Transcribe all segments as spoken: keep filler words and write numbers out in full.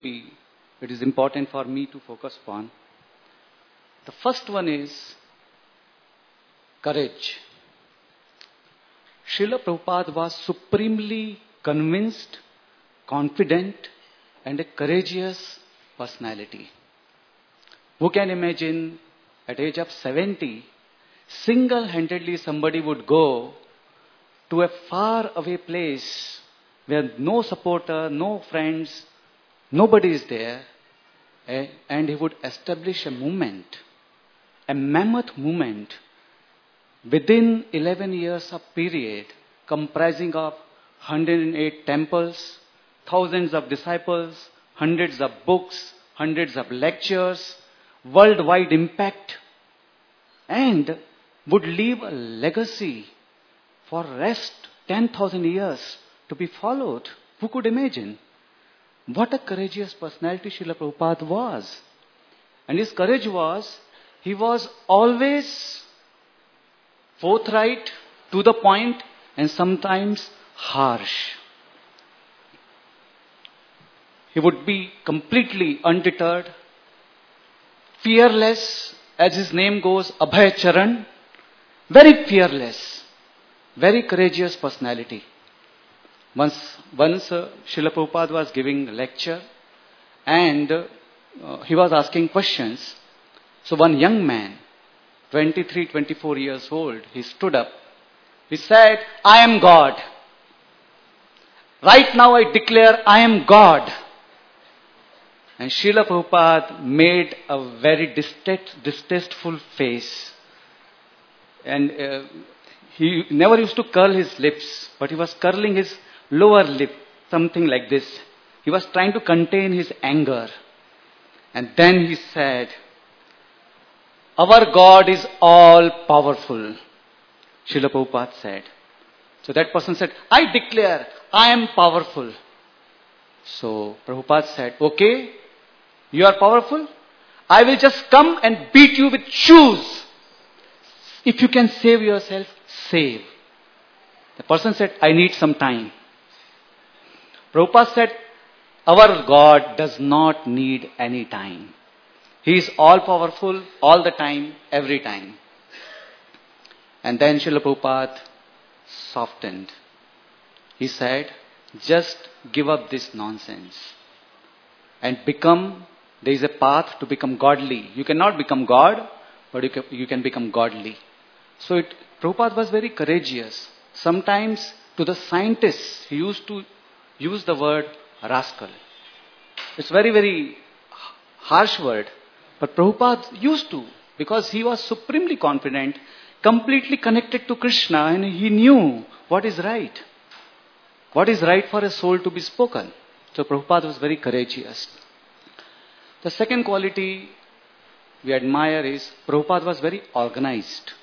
it is important for me to focus upon. The first one is courage. Srila Prabhupada was supremely convinced, confident, and a courageous personality. Who can imagine at age of seventy, single-handedly somebody would go to a far away place where no supporter, no friends, nobody is there, eh, and he would establish a movement, a mammoth movement within eleven years of period comprising of one hundred eight temples, thousands of disciples, hundreds of books, hundreds of lectures, worldwide impact, and would leave a legacy for rest ten thousand years to be followed. Who could imagine? What a courageous personality Srila Prabhupada was. And his courage was, he was always forthright, to the point, and sometimes harsh. He would be completely undeterred, fearless, as his name goes, Abhay Charan, very fearless, very courageous personality. Once, once uh, Srila Prabhupada was giving a lecture and uh, he was asking questions. So one young man, twenty-three, twenty-four years old, he stood up. He said, I am God. Right now I declare I am God. And Srila Prabhupada made a very distast, distasteful face. And uh, he never used to curl his lips, but he was curling his lower lip, something like this. He was trying to contain his anger. And then he said, our God is all powerful, Srila Prabhupada said. So that person said, I declare I am powerful. So Prabhupada said, okay, you are powerful. I will just come and beat you with shoes. If you can save yourself, save. The person said, I need some time. Prabhupada said, our God does not need any time. He is all powerful, all the time, every time. And then Srila Prabhupada softened. He said, just give up this nonsense and become, there is a path to become godly. You cannot become God, but you can, you can become godly. So it, Prabhupada was very courageous. Sometimes to the scientists, he used to use the word rascal. It's very, very harsh word. But Prabhupada used to, because he was supremely confident, completely connected to Krishna, and he knew what is right. What is right for a soul to be spoken. So Prabhupada was very courageous. The second quality we admire is Prabhupada was very organized.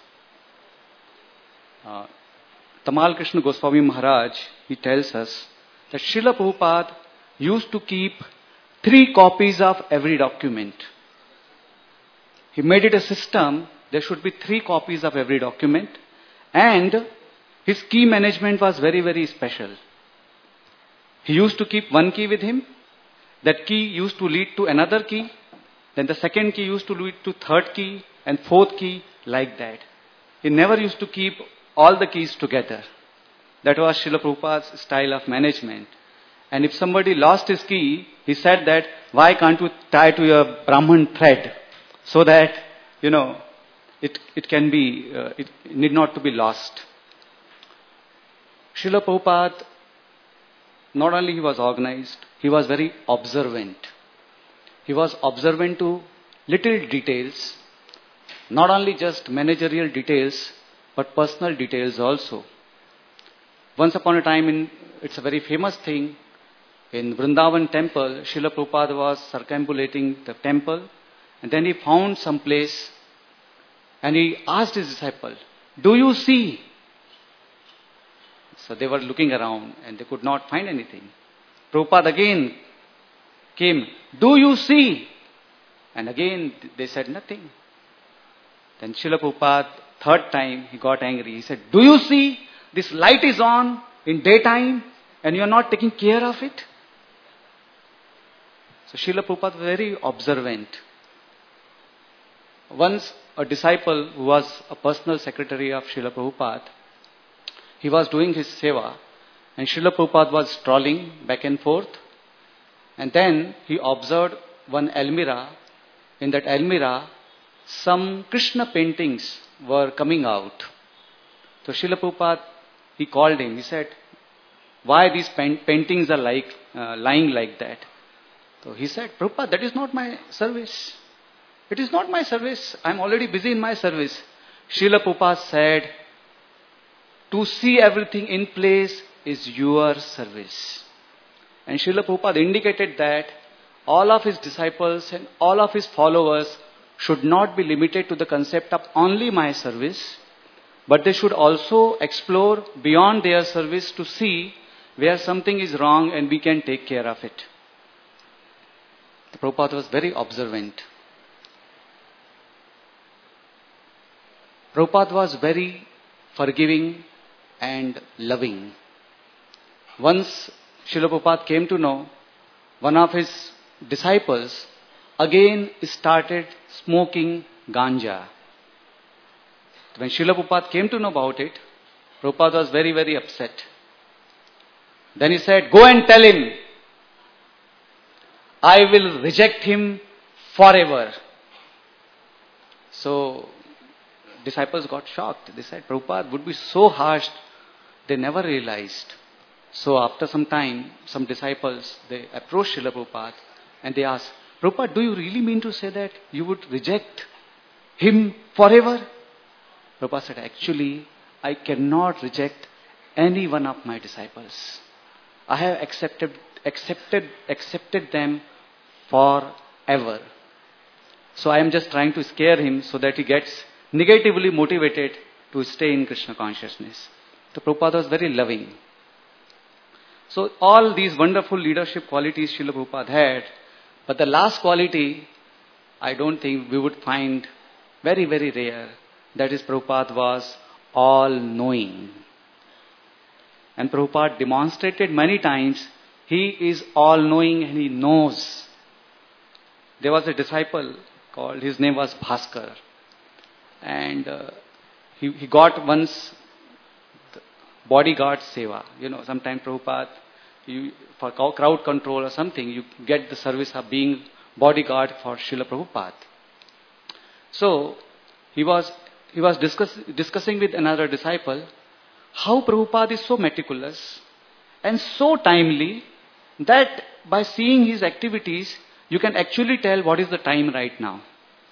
Uh, Tamal Krishna Goswami Maharaj, he tells us that Srila Prabhupada used to keep three copies of every document. He made it a system, there should be three copies of every document, and his key management was very, very special. He used to keep one key with him, that key used to lead to another key, then the second key used to lead to third key, and fourth key, like that. He never used to keep all the keys together. That was Srila Prabhupada's style of management. And if somebody lost his key, he said that, why can't you tie to your Brahman thread? So that, you know, it, it can be, uh, it need not to be lost. Srila Prabhupada, not only he was organized, he was very observant. He was observant to little details, not only just managerial details, but personal details also. Once upon a time, in, it's a very famous thing, in Vrindavan temple, Srila Prabhupada was circumambulating the temple, and then he found some place, and he asked his disciple, do you see? So they were looking around, and they could not find anything. Prabhupada again came, do you see? And again they said nothing. Then Srila Prabhupada, third time, he got angry. He said, do you see? This light is on in daytime, and you are not taking care of it. So Srila Prabhupada was very observant. Once a disciple who was a personal secretary of Srila Prabhupada, he was doing his seva and Srila Prabhupada was strolling back and forth, and then he observed one almirah. In that almirah, some Krishna paintings were coming out. So Srila Prabhupada, he called him. He said, why these paint- paintings are like uh, lying like that? So he said, Prabhupada, that is not my service. It is not my service. I am already busy in my service. Srila Prabhupada said, to see everything in place is your service. And Srila Prabhupada indicated that all of his disciples and all of his followers should not be limited to the concept of only my service, but they should also explore beyond their service to see where something is wrong and we can take care of it. The Prabhupada was very observant. Prabhupada was very forgiving and loving. Once Srila Prabhupada came to know, one of his disciples again started smoking ganja. When Srila Prabhupada came to know about it, Prabhupada was very, very upset. Then he said, go and tell him, I will reject him forever. So, disciples got shocked. They said, Prabhupada would be so harsh. They never realized. So after some time, some disciples, they approached Srila Prabhupada and they asked, Prabhupada, do you really mean to say that you would reject him forever? Prabhupada said, actually, I cannot reject any one of my disciples. I have accepted, accepted, accepted them forever. So I am just trying to scare him so that he gets negatively motivated to stay in Krishna consciousness. So Prabhupada was very loving. So all these wonderful leadership qualities Srila Prabhupada had, but the last quality, I don't think we would find very, very rare. That is, Prabhupada was all-knowing. And Prabhupada demonstrated many times, he is all-knowing and he knows. There was a disciple called, his name was Bhaskar. And uh, he, he got once bodyguard seva. You know, sometimes Prabhupada, you, for crowd control or something, you get the service of being bodyguard for Srila Prabhupada. So, he was he was discuss, discussing with another disciple how Prabhupada is so meticulous and so timely that by seeing his activities, you can actually tell what is the time right now.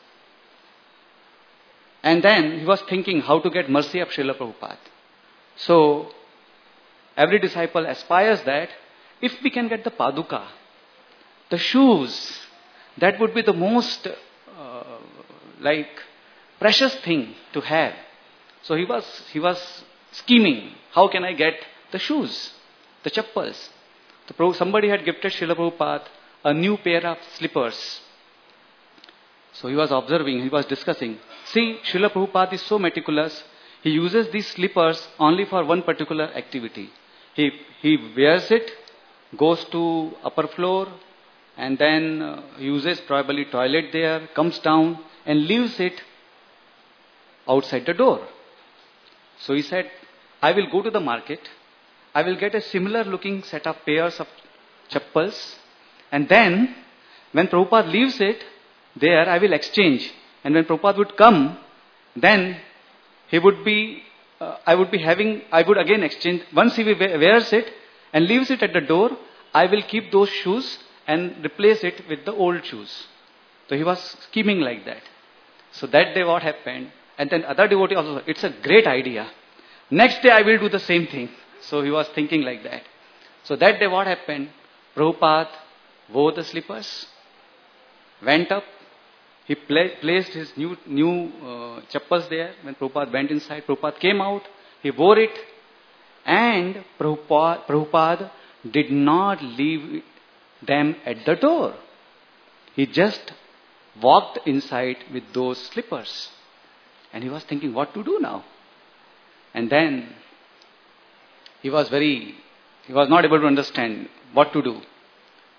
And then he was thinking how to get mercy of Srila Prabhupada. So, every disciple aspires that if we can get the paduka, the shoes, that would be the most uh, like precious thing to have. So he was he was scheming, how can I get the shoes, the chappals. So somebody had gifted Srila Prabhupada a new pair of slippers. So he was observing, he was discussing. See, Srila Prabhupada is so meticulous. He uses these slippers only for one particular activity. He he wears it, goes to upper floor, and then uh, uses probably toilet there, comes down and leaves it outside the door. So he said, I will go to the market, I will get a similar looking set of pairs of chappals, and then when Prabhupada leaves it, there I will exchange. And when Prabhupada would come, then he would be, uh, I would be having, I would again exchange. Once he wears it and leaves it at the door, I will keep those shoes and replace it with the old shoes. So he was scheming like that. So that day what happened? And then other devotee also, it's a great idea. Next day I will do the same thing. So he was thinking like that. So that day what happened? Prabhupada wore the slippers, went up, he pla- placed his new new uh, chappals there. When Prabhupada went inside, Prabhupada came out, he wore it, and Prabhupada, Prabhupada did not leave them at the door. He just walked inside with those slippers. And he was thinking what to do now. And then he was very, he was not able to understand what to do.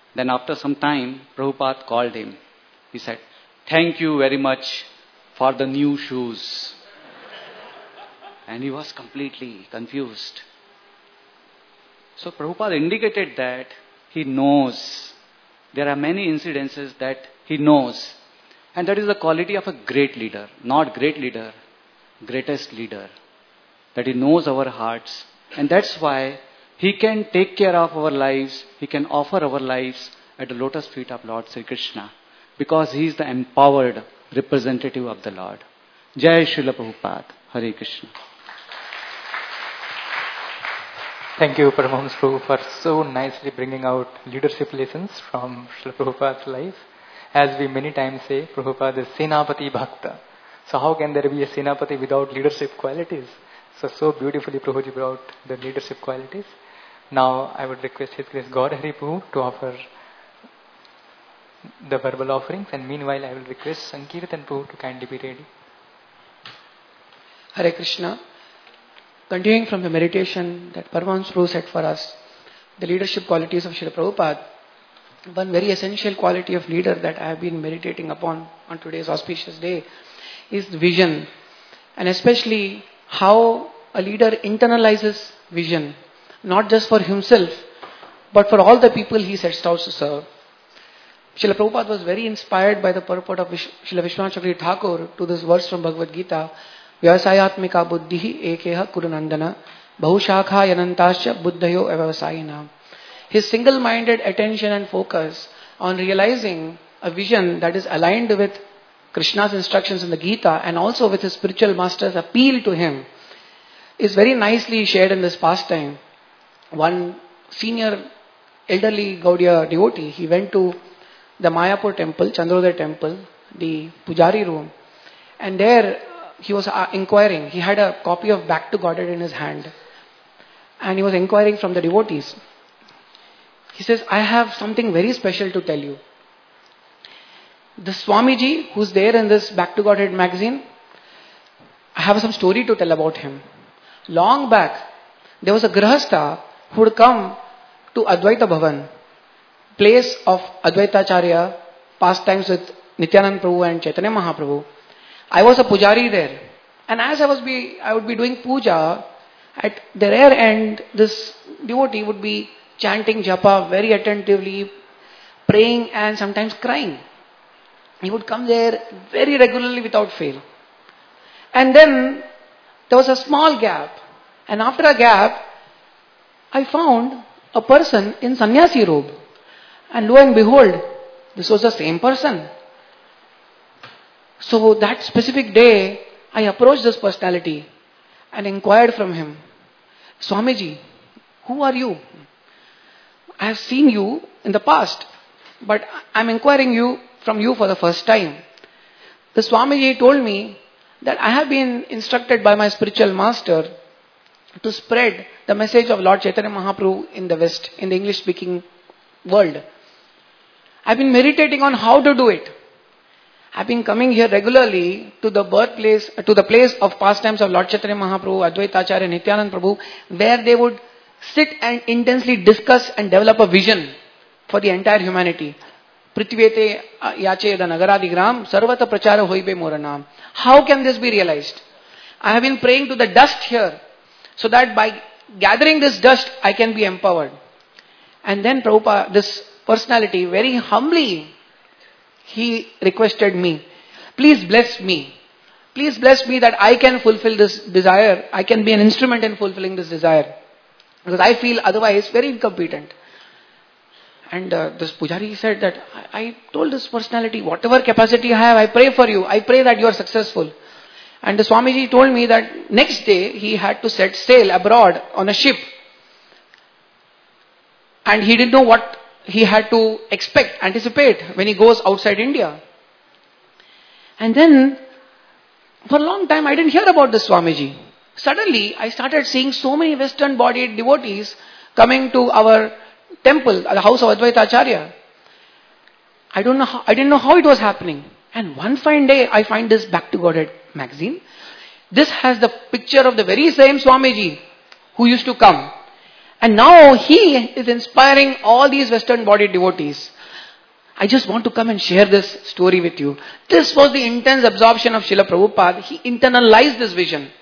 Then after some time, Prabhupada called him. He said, "Thank you very much for the new shoes." And he was completely confused. So Prabhupada indicated that he knows. There are many incidences that he knows. And that is the quality of a great leader. Not great leader, greatest leader. That he knows our hearts. And that's why he can take care of our lives. He can offer our lives at the lotus feet of Lord Sri Krishna. Because he is the empowered representative of the Lord. Jai Srila Prabhupada. Hare Krishna. Thank you, Paramahamsa Prabhu, for so nicely bringing out leadership lessons from Srila Prabhupada's life. As we many times say, Prabhupada is Senapati Bhakta. So how can there be a Senapati without leadership qualities? So, so beautifully Prabhuji brought the leadership qualities. Now I would request His Grace God Hari Prabhu to offer the verbal offerings, and meanwhile I will request Sankirtan Prabhu to kindly be ready. Hare Krishna. Continuing from the meditation that Paramahamsa Prabhu set for us, the leadership qualities of Srila Prabhupada, one very essential quality of leader that I have been meditating upon on today's auspicious day is vision. And especially how a leader internalizes vision, not just for himself, but for all the people he sets out to serve. Srila Prabhupada was very inspired by the purport of Vish- Srila Vishwanath Chakravarti Thakur to this verse from Bhagavad Gita, Vyavasayatmika buddhihi ekeha kurunandana bahushakha yanantasya buddhayo avavasayina. His single-minded attention and focus on realizing a vision that is aligned with Krishna's instructions in the Gita and also with his spiritual master's appeal to him is very nicely shared in this pastime. One senior elderly Gaudiya devotee, he went to the Mayapur temple, Chandrodaya temple, the Pujari room, and there he was inquiring. He had a copy of Back to Godhead in his hand, and he was inquiring from the devotees. He says, "I have something very special to tell you. The Swamiji, who's there in this Back to Godhead magazine, I have some story to tell about him. Long back, there was a Grihastha who would come to Advaita Bhavan, place of Advaitacharya, pastimes with Nityanand Prabhu and Chaitanya Mahaprabhu. I was a pujari there, and as I was be, I would be doing puja, at the rare end, this devotee would be chanting japa very attentively, praying and sometimes crying. He would come there very regularly without fail. And then there was a small gap, and after a gap, I found a person in sannyasi robe, and lo and behold, this was the same person. So that specific day, I approached this personality and inquired from him, Swamiji, who are you? I have seen you in the past, but I am inquiring you from you for the first time. The Swamiji told me that I have been instructed by my spiritual master to spread the message of Lord Chaitanya Mahaprabhu in the West, in the English-speaking world. I have been meditating on how to do it. I've been coming here regularly to the birthplace, to the place of pastimes of Lord Chaitanya Mahaprabhu, Advaitacharya, Nityanand Prabhu, where they would sit and intensely discuss and develop a vision for the entire humanity. Prithvete yache da nagaradi gram, sarvata prachara hoibe moranam. How can this be realized? I have been praying to the dust here, so that by gathering this dust, I can be empowered. And then Prabhupada, this personality, very humbly, he requested me, please bless me. Please bless me that I can fulfill this desire. I can be an instrument in fulfilling this desire. Because I feel otherwise very incompetent. And uh, this Pujari said that, I, I told this personality, whatever capacity I have, I pray for you. I pray that you are successful. And the Swamiji told me that next day he had to set sail abroad on a ship. And he didn't know what he had to expect, anticipate when he goes outside India. And then, for a long time, I didn't hear about this Swamiji. Suddenly, I started seeing so many Western-bodied devotees coming to our temple, the house of Advaita Acharya. I don't know how, I didn't know how it was happening. And one fine day, I find this Back to Godhead magazine. This has the picture of the very same Swamiji who used to come. And now he is inspiring all these Western bodied devotees. I just want to come and share this story with you. This was the intense absorption of Srila Prabhupada. He internalized this vision.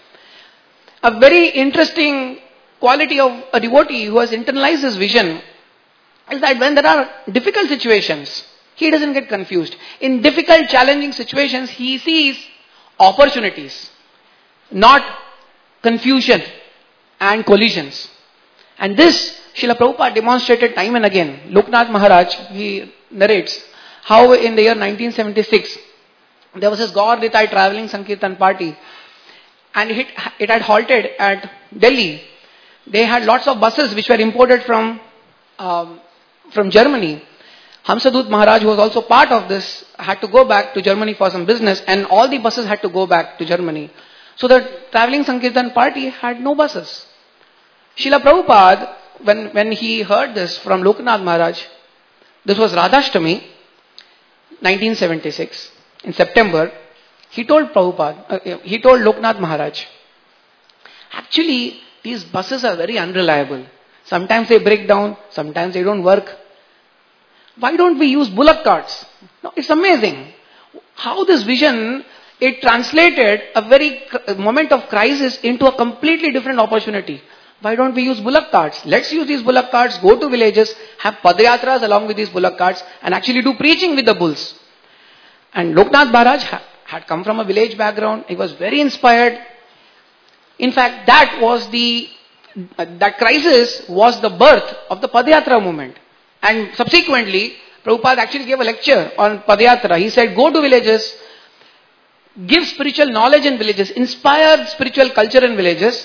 A very interesting quality of a devotee who has internalized this vision is that when there are difficult situations, he doesn't get confused. In difficult, challenging situations, he sees opportunities, not confusion and collisions. And this, Srila Prabhupada demonstrated time and again. Loknath Maharaj, he narrates how in the year nineteen seventy-six, there was this Gaur Nitai traveling Sankirtan party, and it, it had halted at Delhi. They had lots of buses which were imported from, um, from Germany. Hamsadut Maharaj, who was also part of this, had to go back to Germany for some business, and all the buses had to go back to Germany. So the traveling Sankirtan party had no buses. Srila Prabhupada, when, when he heard this from Loknath Maharaj, this was Radhashtami, nineteen seventy-six, in September, he told Prabhupada, uh, he told Loknath Maharaj, actually, these buses are very unreliable. Sometimes they break down, sometimes they don't work. Why don't we use bullock carts? No, it's amazing how this vision, it translated a very moment of crisis into a completely different opportunity. Why don't we use bullock carts? Let's use these bullock carts, go to villages, have padayatras along with these bullock carts, and actually do preaching with the bulls. And Loknath Maharaj had come from a village background. He was very inspired. In fact, that was the, uh, that crisis was the birth of the Padayatra movement. And subsequently, Prabhupada actually gave a lecture on Padayatra. He said, go to villages, give spiritual knowledge in villages, inspire spiritual culture in villages,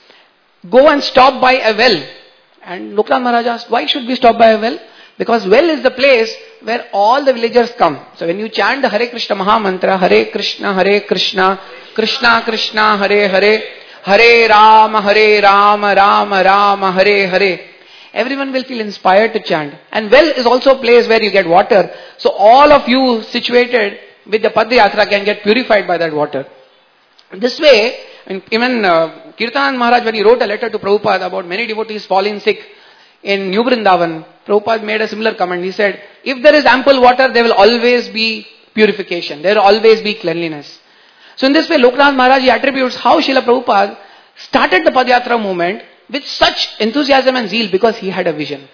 go and stop by a well. And Loknath Maharaj asked, why should we stop by a well? Because well is the place where all the villagers come. So when you chant the Hare Krishna Maha Mantra, Hare Krishna, Hare Krishna, Krishna Krishna, Hare Hare, Hare Rama, Hare Rama, Rama Rama, Hare Hare, everyone will feel inspired to chant. And well is also a place where you get water. So all of you situated with the Padayatra can get purified by that water. This way, even uh, Kirtanand Maharaj, when he wrote a letter to Prabhupada about many devotees falling sick in New Vrindavan, Prabhupada made a similar comment. He said, if there is ample water, there will always be purification. There will always be cleanliness. So in this way, Loknath Maharaj, he attributes how Srila Prabhupada started the Padayatra movement with such enthusiasm and zeal because he had a vision.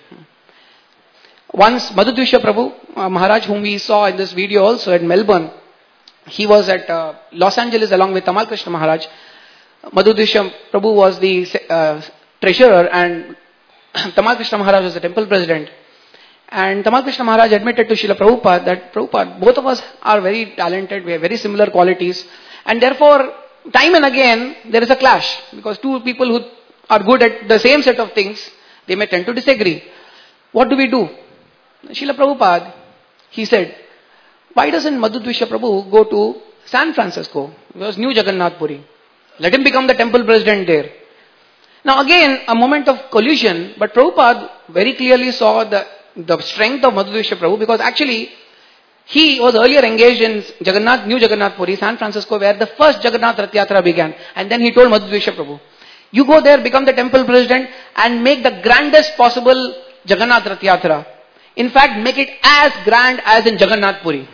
Once, Madhudvishya Prabhu uh, Maharaj, whom we saw in this video also at Melbourne, he was at uh, Los Angeles along with Tamal Krishna Maharaj. Madhudvishya Prabhu was the uh, treasurer and Tamal Krishna Maharaj was the temple president. And Tamal Krishna Maharaj admitted to Srila Prabhupada that, Prabhupada, both of us are very talented, we have very similar qualities. And therefore, time and again, there is a clash. Because two people who are good at the same set of things, they may tend to disagree. What do we do? Srila Prabhupada, he said, why doesn't Madhudvishya Prabhu go to San Francisco? It was New Jagannath Puri. Let him become the temple president there. Now again, a moment of collision, but Prabhupada very clearly saw the, the strength of Madhudvishya Prabhu because actually, he was earlier engaged in Jagannath, New Jagannath Puri, San Francisco, where the first Jagannath Rath Yatra began. And then he told Madhudvishya Prabhu, you go there, become the temple president and make the grandest possible Jagannath Rath Yatra. In fact, make it as grand as in Jagannath Puri.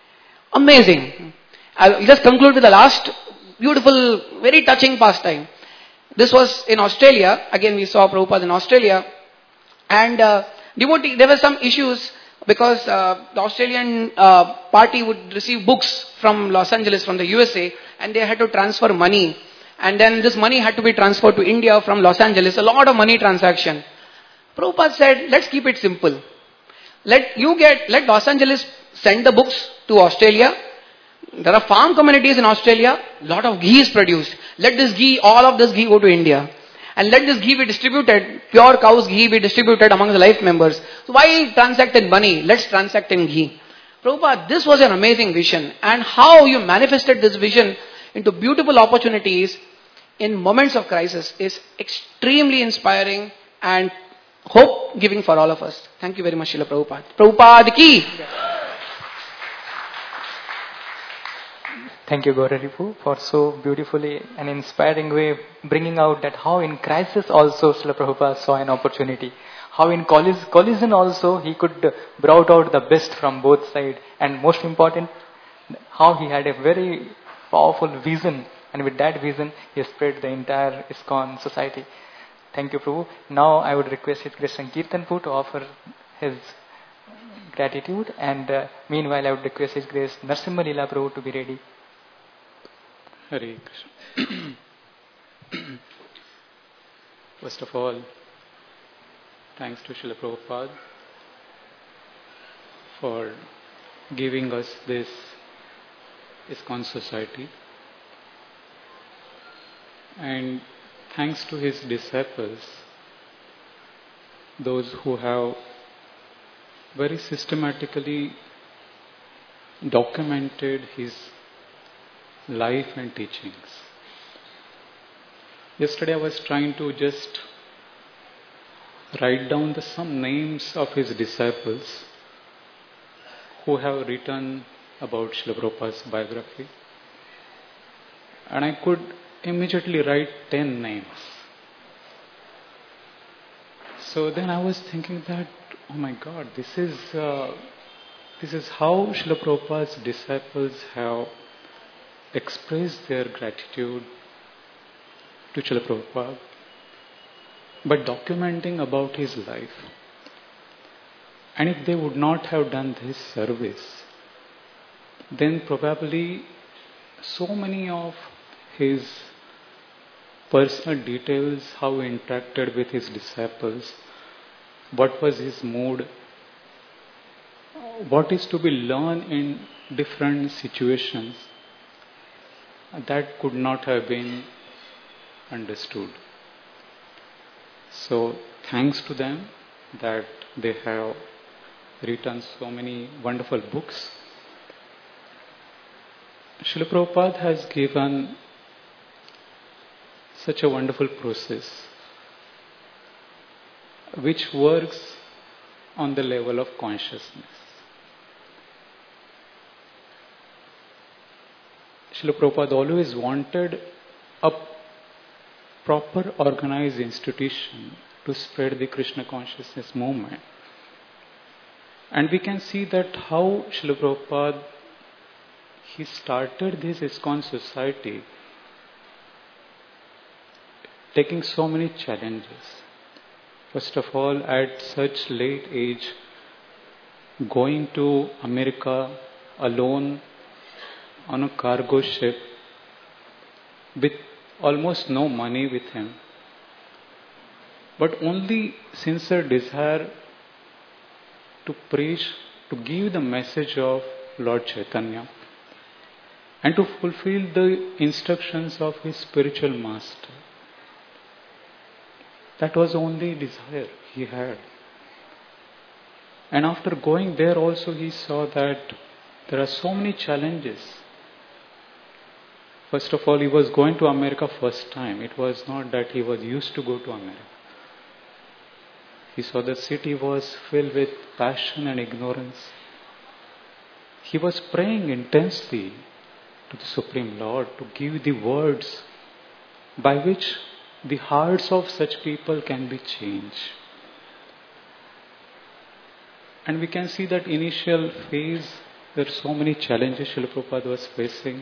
Amazing. I'll just conclude with the last beautiful, very touching pastime. This was in Australia. Again, we saw Prabhupada in Australia. And uh, devotee, there were some issues because uh, the Australian uh, party would receive books from Los Angeles, from the U S A, and they had to transfer money. And then this money had to be transferred to India from Los Angeles. A lot of money transaction. Prabhupada said, let's keep it simple. Let you get, let Los Angeles send the books to Australia. There are farm communities in Australia. Lot of ghee is produced. Let this ghee, all of this ghee go to India. And let this ghee be distributed, pure cow's ghee be distributed among the life members. So why transact in money? Let's transact in ghee. Prabhupada, this was an amazing vision. And how you manifested this vision into beautiful opportunities in moments of crisis is extremely inspiring and hope giving for all of us. Thank you very much, Srila Prabhupada. Prabhupada ki. Thank you, Gauraripu, for so beautifully and inspiring way bringing out that how in crisis also Srila Prabhupada saw an opportunity. How in collis- collision also he could brought out the best from both sides. And most important, how he had a very powerful vision. And with that vision, he spread the entire ISKCON society. Thank you, Prabhu. Now I would request His Grace Sankirtanpu to offer his gratitude. And uh, meanwhile, I would request His Grace Narasimha Leela Prabhu to be ready. Hare Krishna. First of all, thanks to Srila Prabhupada for giving us this ISKCON society, and thanks to his disciples, those who have very systematically documented his life and teachings. Yesterday I was trying to just write down the some names of his disciples who have written about Srila Prabhupada's biography, and I could immediately write ten names. So then I was thinking that, oh my God, this is uh, this is how Srila Prabhupada's disciples have expressed their gratitude to Srila Prabhupada by documenting about his life. And if they would not have done this service, then probably so many of his personal details, how he interacted with his disciples, what was his mood, what is to be learned in different situations, that could not have been understood. So thanks to them that they have written so many wonderful books. Srila Prabhupada has given such a wonderful process which works on the level of consciousness. Srila Prabhupada always wanted a proper organized institution to spread the Krishna consciousness movement. And we can see that how Srila Prabhupada, he started this ISKCON society taking so many challenges. First of all, at such late age, going to America alone on a cargo ship with almost no money with him, but only sincere desire to preach, to give the message of Lord Chaitanya and to fulfill the instructions of his spiritual master. That was the only desire he had. And after going there also, he saw that there are so many challenges. First of all, he was going to America first time. It was not that he was used to go to America. He saw the city was filled with passion and ignorance. He was praying intensely to the Supreme Lord to give the words by which the hearts of such people can be changed. And we can see that initial phase, there are so many challenges Srila Prabhupada was facing.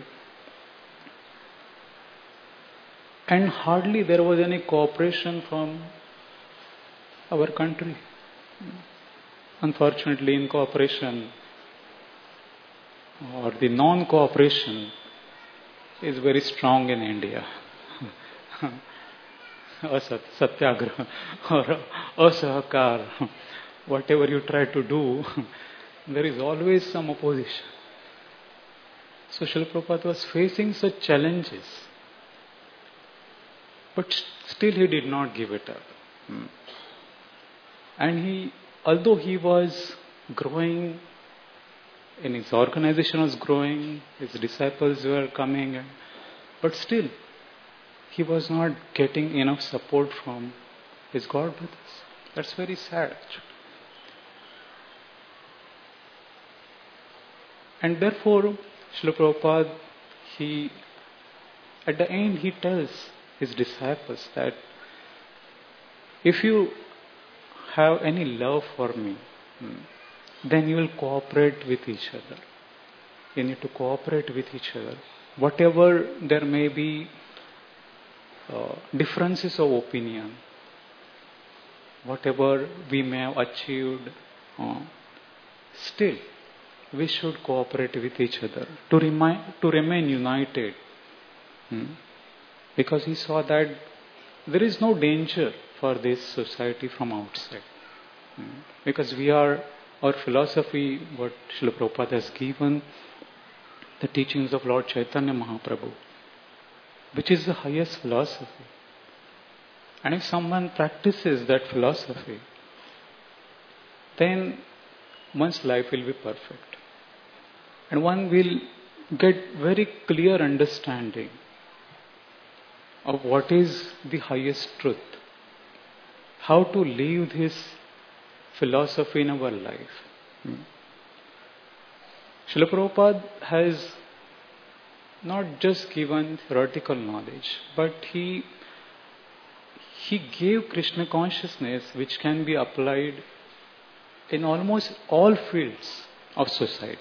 And hardly there was any cooperation from our country. Unfortunately, in cooperation or the non-cooperation is very strong in India. Asat, satyagraha or asahakar, whatever you try to do, there is always some opposition. So Srila Prabhupada was facing such challenges, but still he did not give it up. And he, although he was growing, and his organization was growing, his disciples were coming, but still he was not getting enough support from his God brothers. That's very sad actually. And therefore, Srila Prabhupada, he, at the end, he tells his disciples that if you have any love for me, then you will cooperate with each other. You need to cooperate with each other. Whatever there may be uh, differences of opinion, whatever we may have achieved, uh, still we should cooperate with each other to remain, to remain united. Hmm? Because he saw that there is no danger for this society from outside. Hmm? Because we are, our philosophy, what Srila Prabhupada has given, the teachings of Lord Chaitanya Mahaprabhu, which is the highest philosophy. And if someone practices that philosophy, then one's life will be perfect. And one will get very clear understanding of what is the highest truth, how to live this philosophy in our life. Hmm. Srila Prabhupada has not just given theoretical knowledge, but he he gave Krishna consciousness which can be applied in almost all fields of society.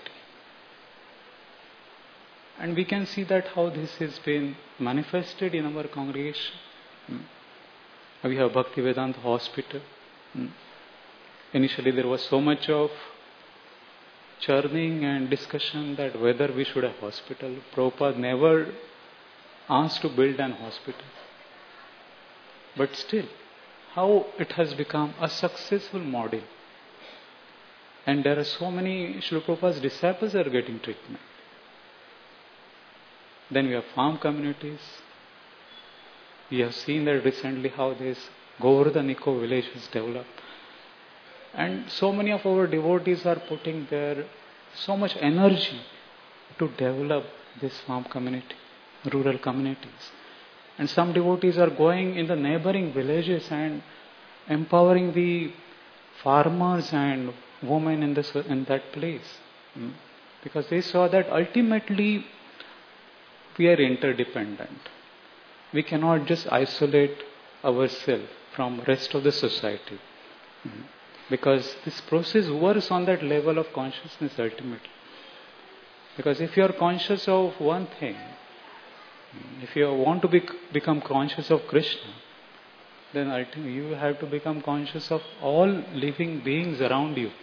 And we can see that how this has been manifested in our congregation. Hmm. We have Bhaktivedanta Hospital. Hmm. Initially there was so much of churning and discussion that whether we should have hospital. Prabhupada never asked to build an hospital. But still, how it has become a successful model. And there are so many Srila Prabhupada's disciples are getting treatment. Then we have farm communities. We have seen that recently how this Govardhan Eco Village has developed. And so many of our devotees are putting their so much energy to develop this farm community, rural communities. And some devotees are going in the neighboring villages and empowering the farmers and women in, this, in that place. Because they saw that ultimately we are interdependent. We cannot just isolate ourselves from rest of the society. Because this process works on that level of consciousness ultimately. Because if you are conscious of one thing, if you want to be, become conscious of Krishna, then ultimately you have to become conscious of all living beings around you.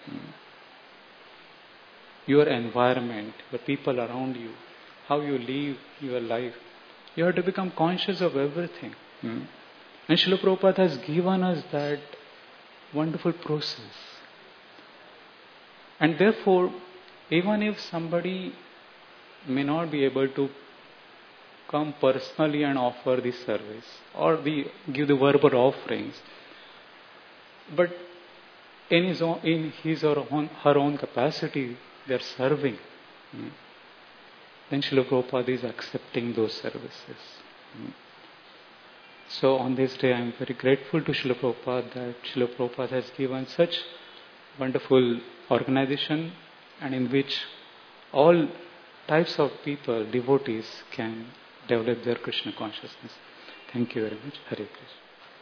Your environment, the people around you, how you live your life. You have to become conscious of everything. And Srila Prabhupada has given us that wonderful process. And therefore, even if somebody may not be able to come personally and offer this service or the, give the verbal offerings, but in his own, in his or own, her own capacity, they are serving. Then Srila Prabhupada is accepting those services. So on this day I am very grateful to Srila Prabhupada that Srila Prabhupada has given such wonderful organization and in which all types of people, devotees can develop their Krishna consciousness. Thank you very much. Hare Krishna.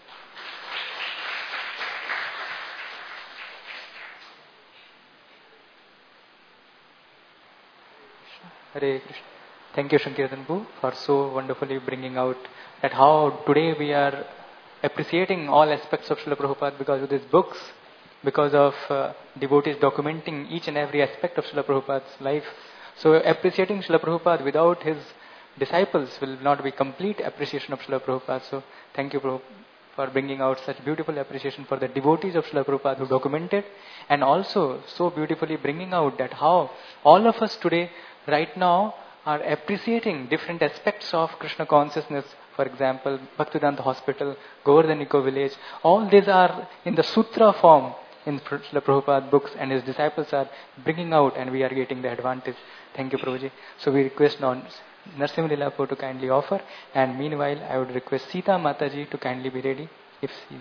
Hare Krishna. Thank you, Sankirtan Bu, for so wonderfully bringing out that how today we are appreciating all aspects of Srila Prabhupada because of these books, because of uh, devotees documenting each and every aspect of Srila Prabhupada's life. So appreciating Srila Prabhupada without his disciples will not be complete appreciation of Srila Prabhupada. So thank you, Prabhupada, for bringing out such beautiful appreciation for the devotees of Srila Prabhupada who documented, and also so beautifully bringing out that how all of us today, right now, are appreciating different aspects of Krishna consciousness. For example, Bhaktivedanta Hospital, Govardhan Eco Village, all these are in the sutra form in Srila Prabhupada books, and his disciples are bringing out, and we are getting the advantage. Thank you, Prabhuji. So we request now Narsimha Lilapur to kindly offer, and meanwhile I would request Sita Mataji to kindly be ready if she is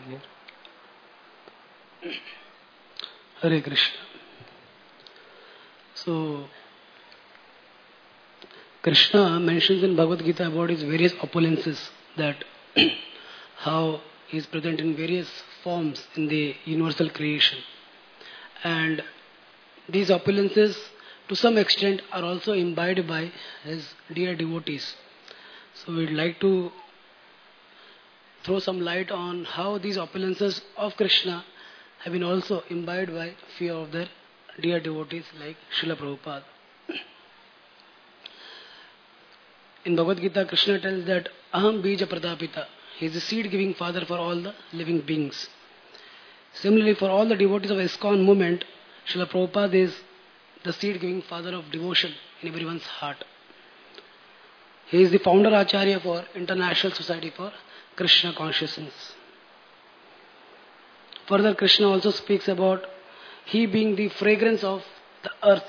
here. Hare Krishna. So, Krishna mentions in Bhagavad Gita about his various opulences, that how he is present in various forms in the universal creation. And these opulences, to some extent, are also imbibed by his dear devotees. So we'd like to throw some light on how these opulences of Krishna have been also imbibed by few of their dear devotees like Srila Prabhupada. In Bhagavad Gita, Krishna tells that Aham Bija Pradapita. He is the seed-giving father for all the living beings. Similarly, for all the devotees of ISKCON movement, Srila Prabhupada is the seed-giving father of devotion in everyone's heart. He is the founder Acharya for International Society for Krishna Consciousness. Further, Krishna also speaks about he being the fragrance of the earth.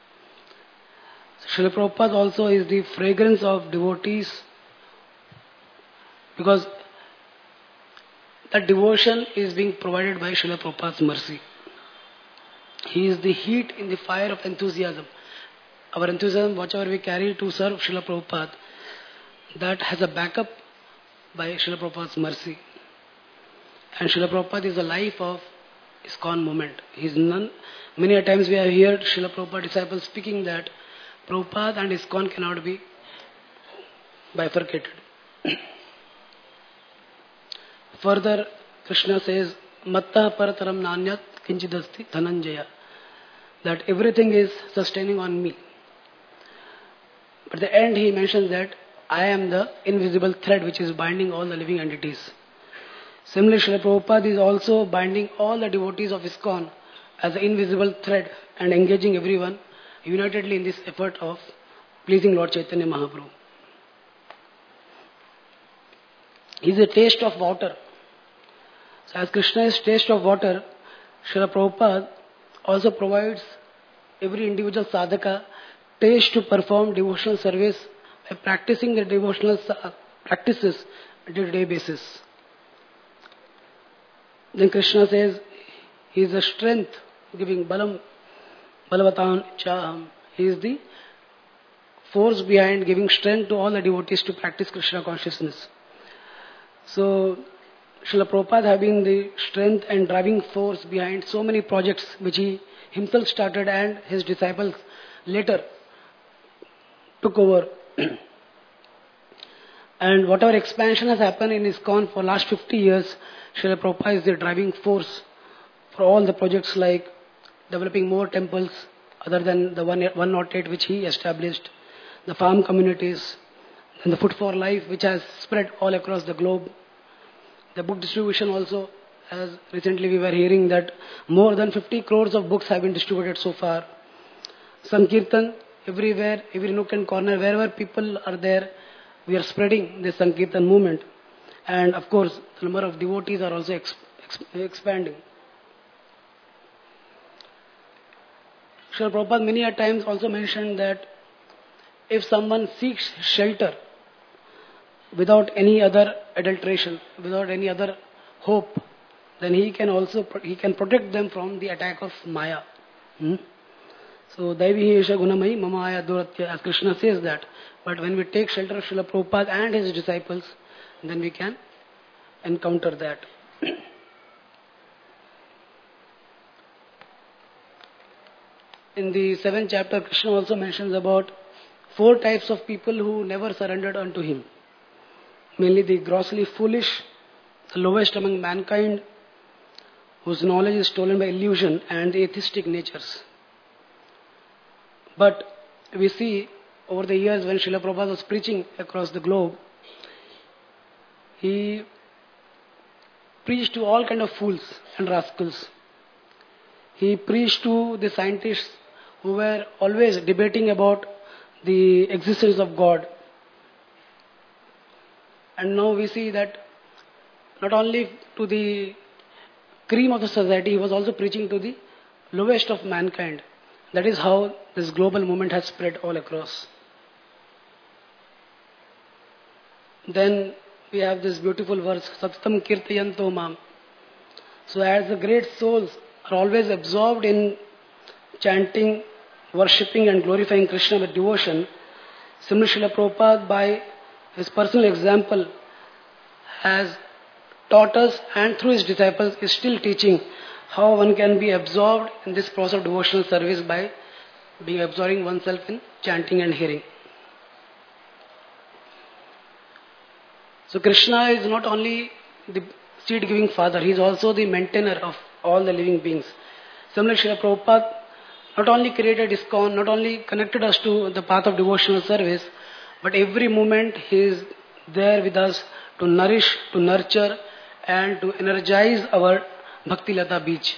Srila Prabhupada also is the fragrance of devotees, because that devotion is being provided by Srila Prabhupada's mercy. He is the heat in the fire of enthusiasm. Our enthusiasm, whatever we carry to serve Srila Prabhupada, that has a backup by Srila Prabhupada's mercy. And Srila Prabhupada is the life of ISKCON movement. He is none. Many a times we have heard Srila Prabhupada disciples speaking that Prabhupada and ISKCON cannot be bifurcated. Further, Krishna says, Matta parataram nanyat kinchidasti dhananjaya, that everything is sustaining on me. But at the end he mentions that I am the invisible thread which is binding all the living entities. Similarly, Srila Prabhupada is also binding all the devotees of ISKCON as an invisible thread and engaging everyone unitedly in this effort of pleasing Lord Chaitanya Mahaprabhu. He is a taste of water. So as Krishna is taste of water, Srila Prabhupada also provides every individual sadhaka taste to perform devotional service by practicing the devotional practices on a day-to-day basis. Then Krishna says, he is the strength giving balam, balavatan chaham. He is the force behind giving strength to all the devotees to practice Krishna consciousness. So, Srila Prabhupada having the strength and driving force behind so many projects which he himself started and his disciples later took over. And whatever expansion has happened in ISKCON for last fifty years, Srila Prabhupada is the driving force for all the projects like developing more temples other than the one oh eight which he established, the farm communities, and the Food for Life which has spread all across the globe. The book distribution also, as recently we were hearing that more than fifty crores of books have been distributed so far. Sankirtan, everywhere, every nook and corner, wherever people are there, we are spreading this Sankirtan movement. And of course, the number of devotees are also ex- ex- expanding. Srila Prabhupada many a times also mentioned that if someone seeks shelter without any other adulteration, without any other hope, then he can also he can protect them from the attack of Maya. Hmm? So, Daivi Esha Gunamai Mamaya Duratya, as Krishna says that. But when we take shelter of Srila Prabhupada and his disciples, then we can encounter that. In the seventh chapter, Krishna also mentions about four types of people who never surrendered unto him. Mainly the grossly foolish, the lowest among mankind, whose knowledge is stolen by illusion, and the atheistic natures. But we see over the years when Srila Prabhupada was preaching across the globe, he preached to all kind of fools and rascals. He preached to the scientists who were always debating about the existence of God. And now we see that not only to the cream of the society, he was also preaching to the lowest of mankind. That is how this global movement has spread all across. Then we have this beautiful verse, Sattam Kirtayanto Mam. So as the great souls are always absorbed in chanting, worshipping and glorifying Krishna with devotion, Similarly, Srila Prabhupada, by his personal example, has taught us and through his disciples is still teaching how one can be absorbed in this process of devotional service by being absorbing oneself in chanting and hearing. So Krishna is not only the seed-giving father, he is also the maintainer of all the living beings. Similarly, Srila Prabhupada not only created ISKCON, not only connected us to the path of devotional service, but every moment he is there with us to nourish, to nurture and to energize our Bhakti Lata Beach.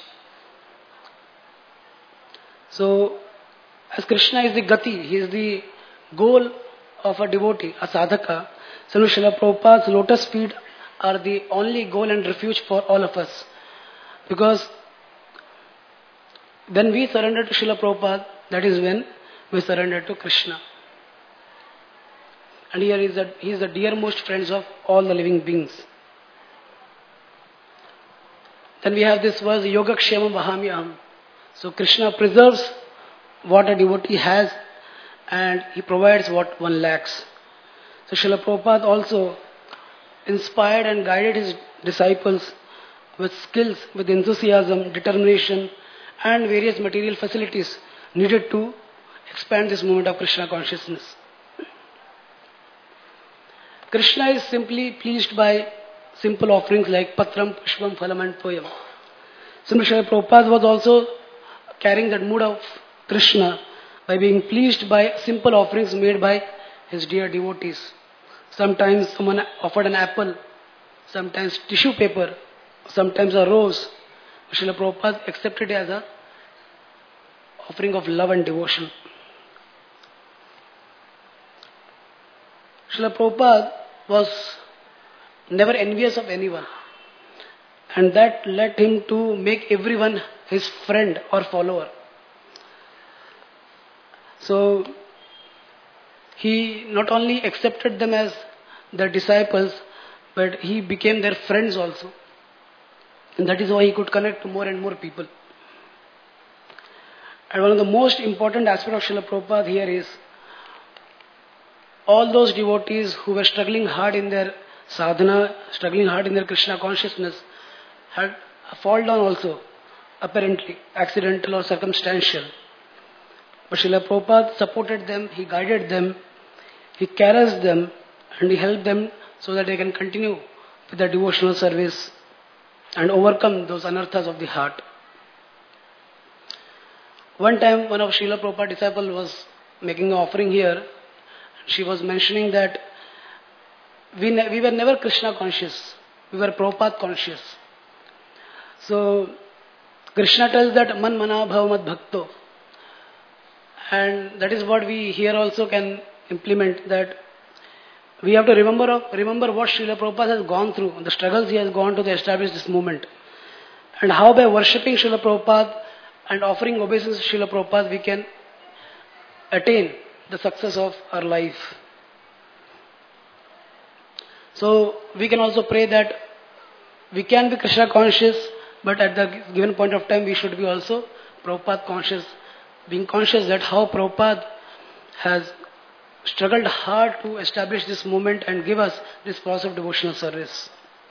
So, as Krishna is the Gati, he is the goal of a devotee, a sadhaka. So, Srila Prabhupada's lotus feet are the only goal and refuge for all of us. Because when we surrender to Srila Prabhupada, that is when we surrender to Krishna. And here is that he is the dearmost friends of all the living beings. Then we have this verse, Yoga Kshemam Vahamyaham. So Krishna preserves what a devotee has and he provides what one lacks. So Srila Prabhupada also inspired and guided his disciples with skills, with enthusiasm, determination and various material facilities needed to expand this movement of Krishna consciousness. Krishna is simply pleased by simple offerings like Patram, Pushpam, Phalam and Toyam. Similarly, Prabhupada was also carrying that mood of Krishna by being pleased by simple offerings made by his dear devotees. Sometimes someone offered an apple, sometimes tissue paper, sometimes a rose. Srila Prabhupada accepted it as a offering of love and devotion. Srila Prabhupada was never envious of anyone, and that led him to make everyone his friend or follower. So he not only accepted them as their disciples, but he became their friends also. And that is why he could connect to more and more people. And one of the most important aspects of Srila Prabhupada here is all those devotees who were struggling hard in their sadhana, struggling hard in their Krishna consciousness, had fallen down also, apparently accidental or circumstantial. But Srila Prabhupada supported them, he guided them, he caressed them, and he helped them so that they can continue with their devotional service and overcome those anarthas of the heart. One time, one of Srila Prabhupada's disciples was making an offering here. She was mentioning that we, ne- we were never Krishna conscious, we were Prabhupada conscious. So, Krishna tells that man mana bhavamat bhakto. And that is what we here also can implement, that we have to remember remember what Srila Prabhupada has gone through, the struggles he has gone to to establish this movement. And how by worshipping Srila Prabhupada and offering obeisance to Srila Prabhupada we can attain the success of our life. So we can also pray that we can be Krishna conscious, but at the given point of time we should be also Prabhupada conscious, being conscious that how Prabhupada has struggled hard to establish this movement and give us this process of devotional service.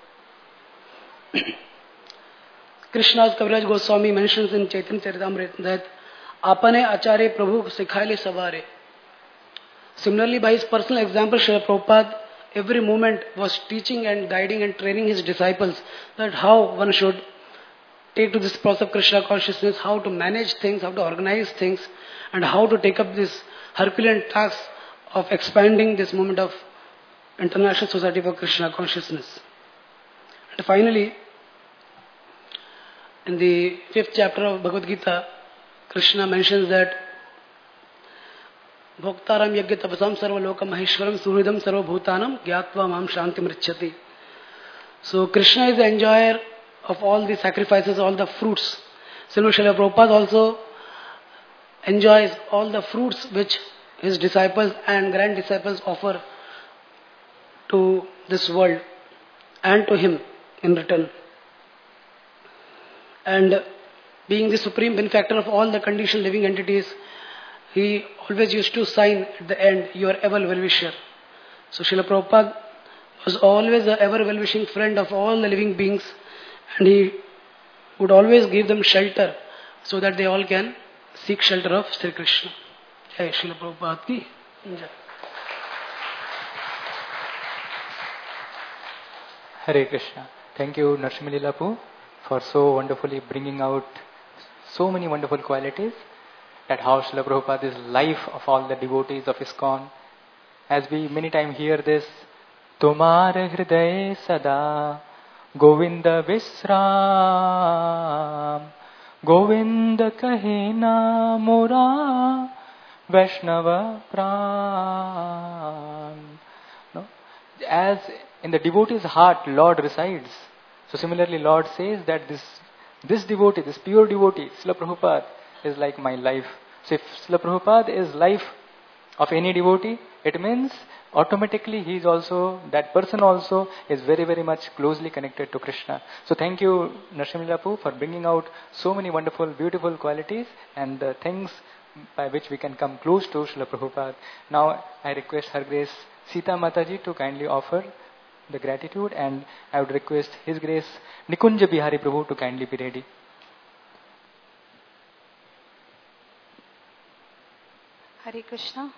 Krishna's Kaviraj Goswami mentions in Chaitanya Charitamrita that Apane Acharya Prabhu Sikhaile Savare. Similarly, by his personal example, Srila Prabhupada every moment was teaching and guiding and training his disciples that how one should take to this process of Krishna consciousness, how to manage things, how to organize things, and how to take up this Herculean task of expanding this movement of International Society for Krishna Consciousness. And finally, in the fifth chapter of Bhagavad Gita, Krishna mentions that Bhoktaram yagya tapasam sarva lokam maheshwaram suhridam sarva bhutanam gyatva mam shanti mrichati. So Krishna is the enjoyer of all the sacrifices, all the fruits. Srila Srila Prabhupada also enjoys all the fruits which his disciples and grand disciples offer to this world and to him in return. And being the supreme benefactor of all the conditioned living entities, he always used to sign at the end, your ever well-wisher. So Srila Prabhupada was always the ever well-wishing friend of all the living beings, and he would always give them shelter so that they all can seek shelter of Sri Krishna. Jai Srila Prabhupada ki Jai. Hare Krishna. Thank you, Narsimha Lapu, for so wonderfully bringing out so many wonderful qualities, that how Srila Prabhupada is life of all the devotees of ISKCON. As we many times hear this, Tumar Hriday Sada Govinda Visram Govinda Kahena Mura Vaishnava Pran. No? As in the devotee's heart, Lord resides. So similarly, Lord says that this this devotee, this pure devotee, Srila Prabhupada, is like my life. So if Srila Prabhupada is life of any devotee, it means automatically he is also, that person also is very, very much closely connected to Krishna. So thank you, Narsimha Lapu, for bringing out so many wonderful, beautiful qualities and uh, things by which we can come close to Srila Prabhupada. Now I request Her Grace Sita Mataji to kindly offer the gratitude, and I would request His Grace Nikunja Bihari Prabhu to kindly be ready. Hare Krishna.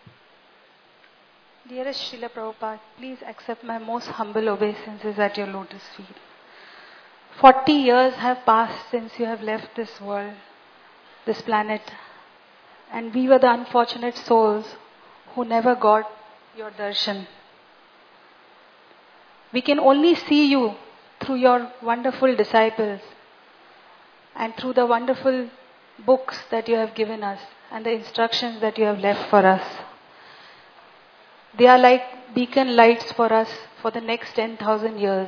Dearest Srila Prabhupada, please accept my most humble obeisances at your lotus feet. Forty years have passed since you have left this world, this planet, and we were the unfortunate souls who never got your darshan. We can only see you through your wonderful disciples and through the wonderful books that you have given us and the instructions that you have left for us. They are like beacon lights for us for the next ten thousand years.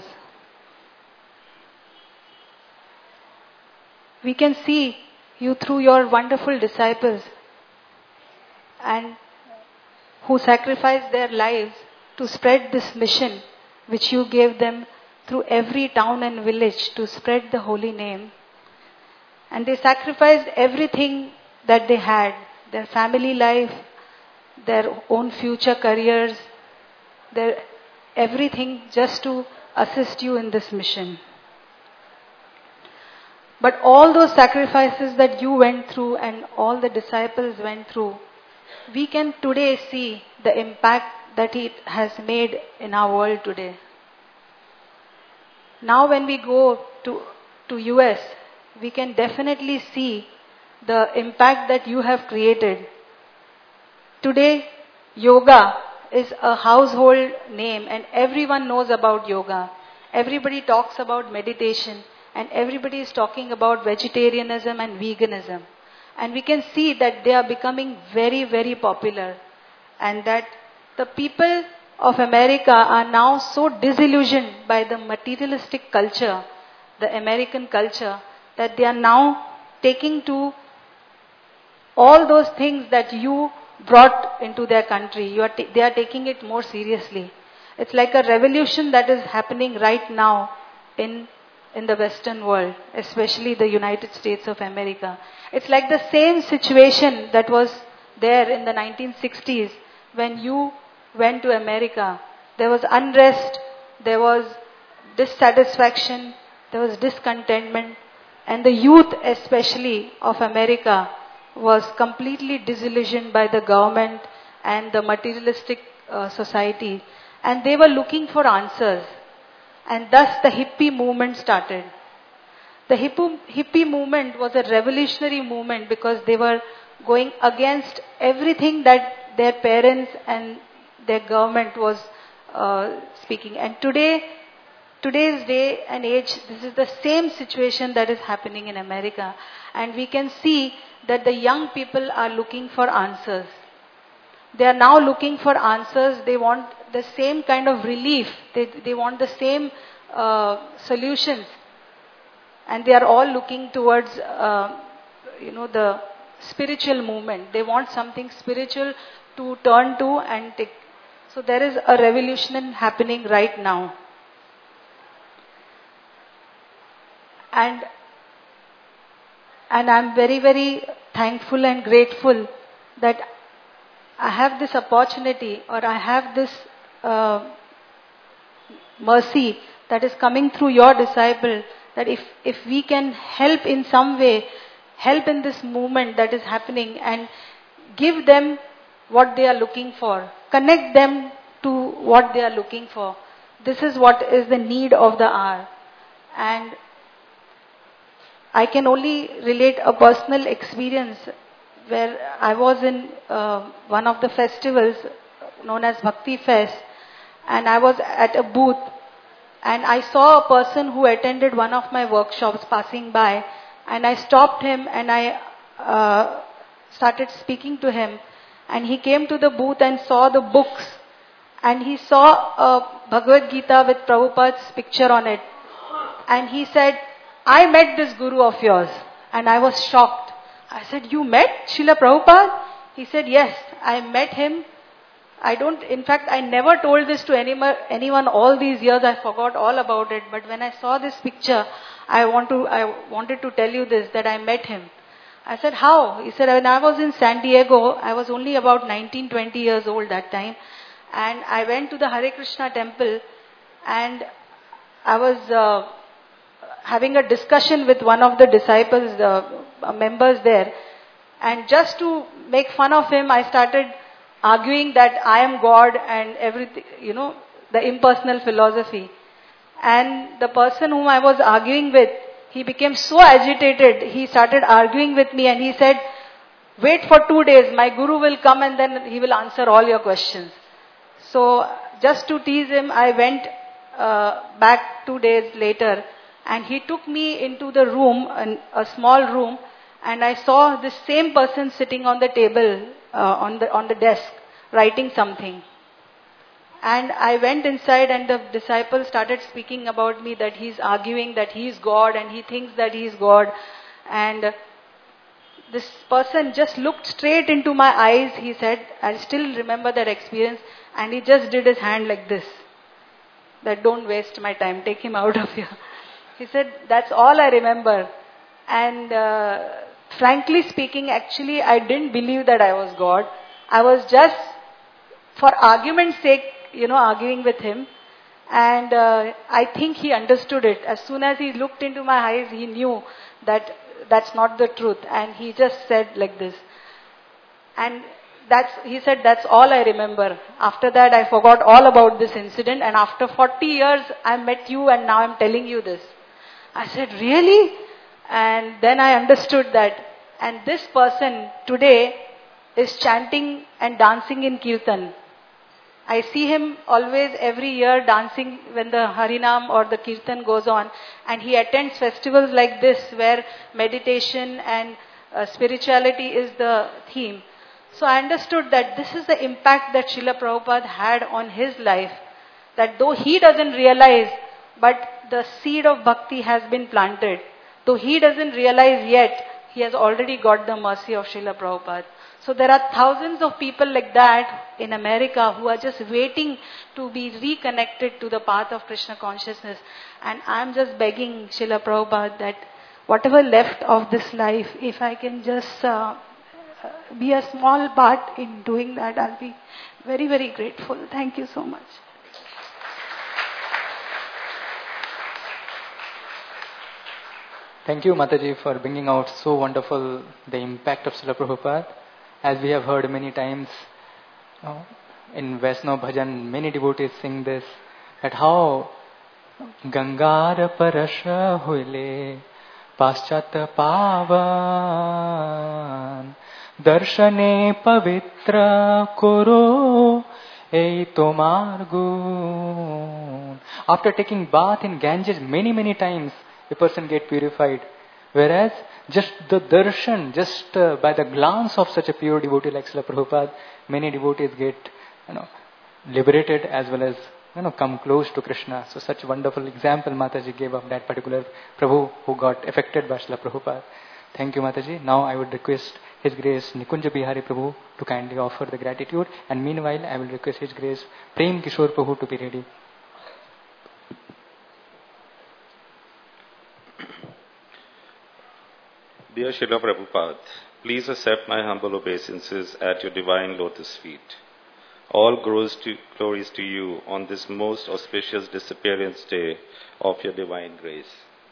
We can see you through your wonderful disciples and who sacrificed their lives to spread this mission which you gave them through every town and village to spread the holy name. And they sacrificed everything that they had, their family life, their own future careers, their everything just to assist you in this mission. But all those sacrifices that you went through and all the disciples went through, we can today see the impact that it has made in our world today. Now when we go to, to U S, we can definitely see the impact that you have created. Today, yoga is a household name and everyone knows about yoga. Everybody talks about meditation and everybody is talking about vegetarianism and veganism. And we can see that they are becoming very, very popular. And that the people of America are now so disillusioned by the materialistic culture, the American culture, that they are now taking to all those things that you brought into their country. You are ta- they are taking it more seriously. It's like a revolution that is happening right now in, in the Western world, especially the United States of America. It's like the same situation that was there in the nineteen sixties when you went to America. There was unrest, there was dissatisfaction, there was discontentment, and the youth especially of America was completely disillusioned by the government and the materialistic uh, society. And they were looking for answers. And thus the hippie movement started. The hippie, hippie movement was a revolutionary movement because they were going against everything that their parents and their government was uh, speaking. And today, today's day and age, this is the same situation that is happening in America. And we can see that the young people are looking for answers. They are now looking for answers. They want the same kind of relief. They, they want the same uh, solutions. And they are all looking towards, uh, you know, the spiritual movement. They want something spiritual to turn to and take. So there is a revolution happening right now. And And I'm very, very thankful and grateful that I have this opportunity or I have this uh, mercy that is coming through your disciple, that if, if we can help in some way, help in this movement that is happening and give them what they are looking for, connect them to what they are looking for. This is what is the need of the hour. And I can only relate a personal experience where I was in uh, one of the festivals known as Bhakti Fest, and I was at a booth, and I saw a person who attended one of my workshops passing by, and I stopped him and I uh, started speaking to him, and he came to the booth and saw the books, and he saw a Bhagavad Gita with Prabhupada's picture on it, and he said, I met this guru of yours. And I was shocked. I said, you met Srila Prabhupada? He said, yes, I met him. I don't, in fact, I never told this to any, anyone all these years. I forgot all about it. But when I saw this picture, I want to, I wanted to tell you this, that I met him. I said, how? He said, when I was in San Diego, I was only about nineteen, twenty years old that time. And I went to the Hare Krishna temple, and I was uh, having a discussion with one of the disciples, uh, members there. And just to make fun of him, I started arguing that I am God and everything, you know, the impersonal philosophy. And the person whom I was arguing with, he became so agitated. He started arguing with me and he said, wait for two days, my guru will come and then he will answer all your questions. So just to tease him, I went uh, back two days later, and he took me into the room, an, a small room, and I saw this same person sitting on the table, uh, on the on the desk, writing something. And I went inside, and the disciple started speaking about me, that he's arguing that he's God and he thinks that he's God. And this person just looked straight into my eyes, he said, I still remember that experience, and he just did his hand like this, that don't waste my time, take him out of here. He said, that's all I remember. And uh, frankly speaking, actually, I didn't believe that I was God. I was just, for argument's sake, you know, arguing with him. And uh, I think he understood it. As soon as he looked into my eyes, he knew that that's not the truth. And he just said like this. And that's, he said, that's all I remember. After that, I forgot all about this incident. And after forty years, I met you and now I'm telling you this. I said, really? And then I understood that. And this person today is chanting and dancing in Kirtan. I see him always every year dancing when the Harinam or the Kirtan goes on. And he attends festivals like this where meditation and uh, spirituality is the theme. So I understood that this is the impact that Srila Prabhupada had on his life. That though he doesn't realize, but the seed of bhakti has been planted. Though he doesn't realize yet, he has already got the mercy of Srila Prabhupada. So there are thousands of people like that in America who are just waiting to be reconnected to the path of Krishna consciousness. And I'm just begging Srila Prabhupada that whatever left of this life, if I can just uh, be a small part in doing that, I'll be very, very grateful. Thank you so much. Thank you, Mataji, for bringing out so wonderful the impact of Srila Prabhupada. As we have heard many times uh, in Vaishnava Bhajan, many devotees sing this, that how Gangar Parasha Huile Paschat Pavan Darshane Pavitra Koro Ei Tomar Gun. After taking bath in Ganges many, many times, a person get purified. Whereas just the darshan, just uh, by the glance of such a pure devotee like Srila Prabhupada, many devotees get, you know, liberated as well as, you know, come close to Krishna. So such wonderful example Mataji gave of that particular Prabhu who got affected by Srila Prabhupada. Thank you, Mataji. Now I would request His Grace Nikunja Bihari Prabhu to kindly offer the gratitude, and meanwhile I will request His Grace Prem Kishore Prabhu to be ready. Dear Srila Prabhupada, please accept my humble obeisances at your divine lotus feet. All glories to, glories to you on this most auspicious disappearance day of your divine grace.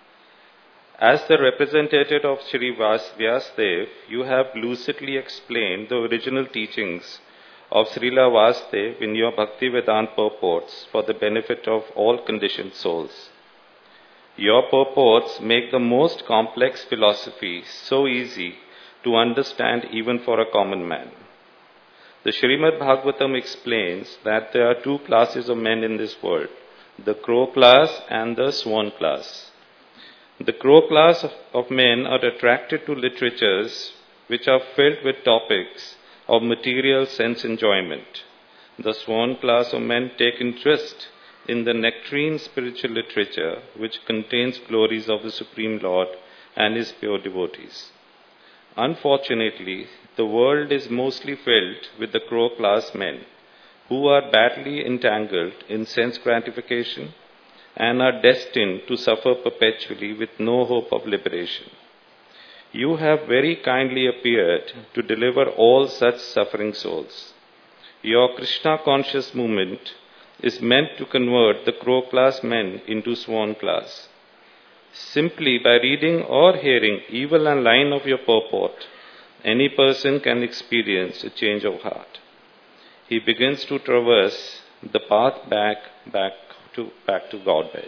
As the representative of Shri Vas- Vyasdev, you have lucidly explained the original teachings of Srila Vasudev in your Bhakti Vedanta purports for the benefit of all conditioned souls. Your purports make the most complex philosophy so easy to understand even for a common man. The Srimad Bhagavatam explains that there are two classes of men in this world, the crow class and the swan class. The crow class of, of men are attracted to literatures which are filled with topics of material sense enjoyment. The swan class of men take interest in the nectarine spiritual literature which contains glories of the Supreme Lord and His pure devotees. Unfortunately, the world is mostly filled with the crow class men who are badly entangled in sense gratification and are destined to suffer perpetually with no hope of liberation. You have very kindly appeared to deliver all such suffering souls. Your Krishna conscious movement is meant to convert the crow class men into swan class. Simply by reading or hearing even a line of your purport, any person can experience a change of heart. He begins to traverse the path back, back to, back to Godhead.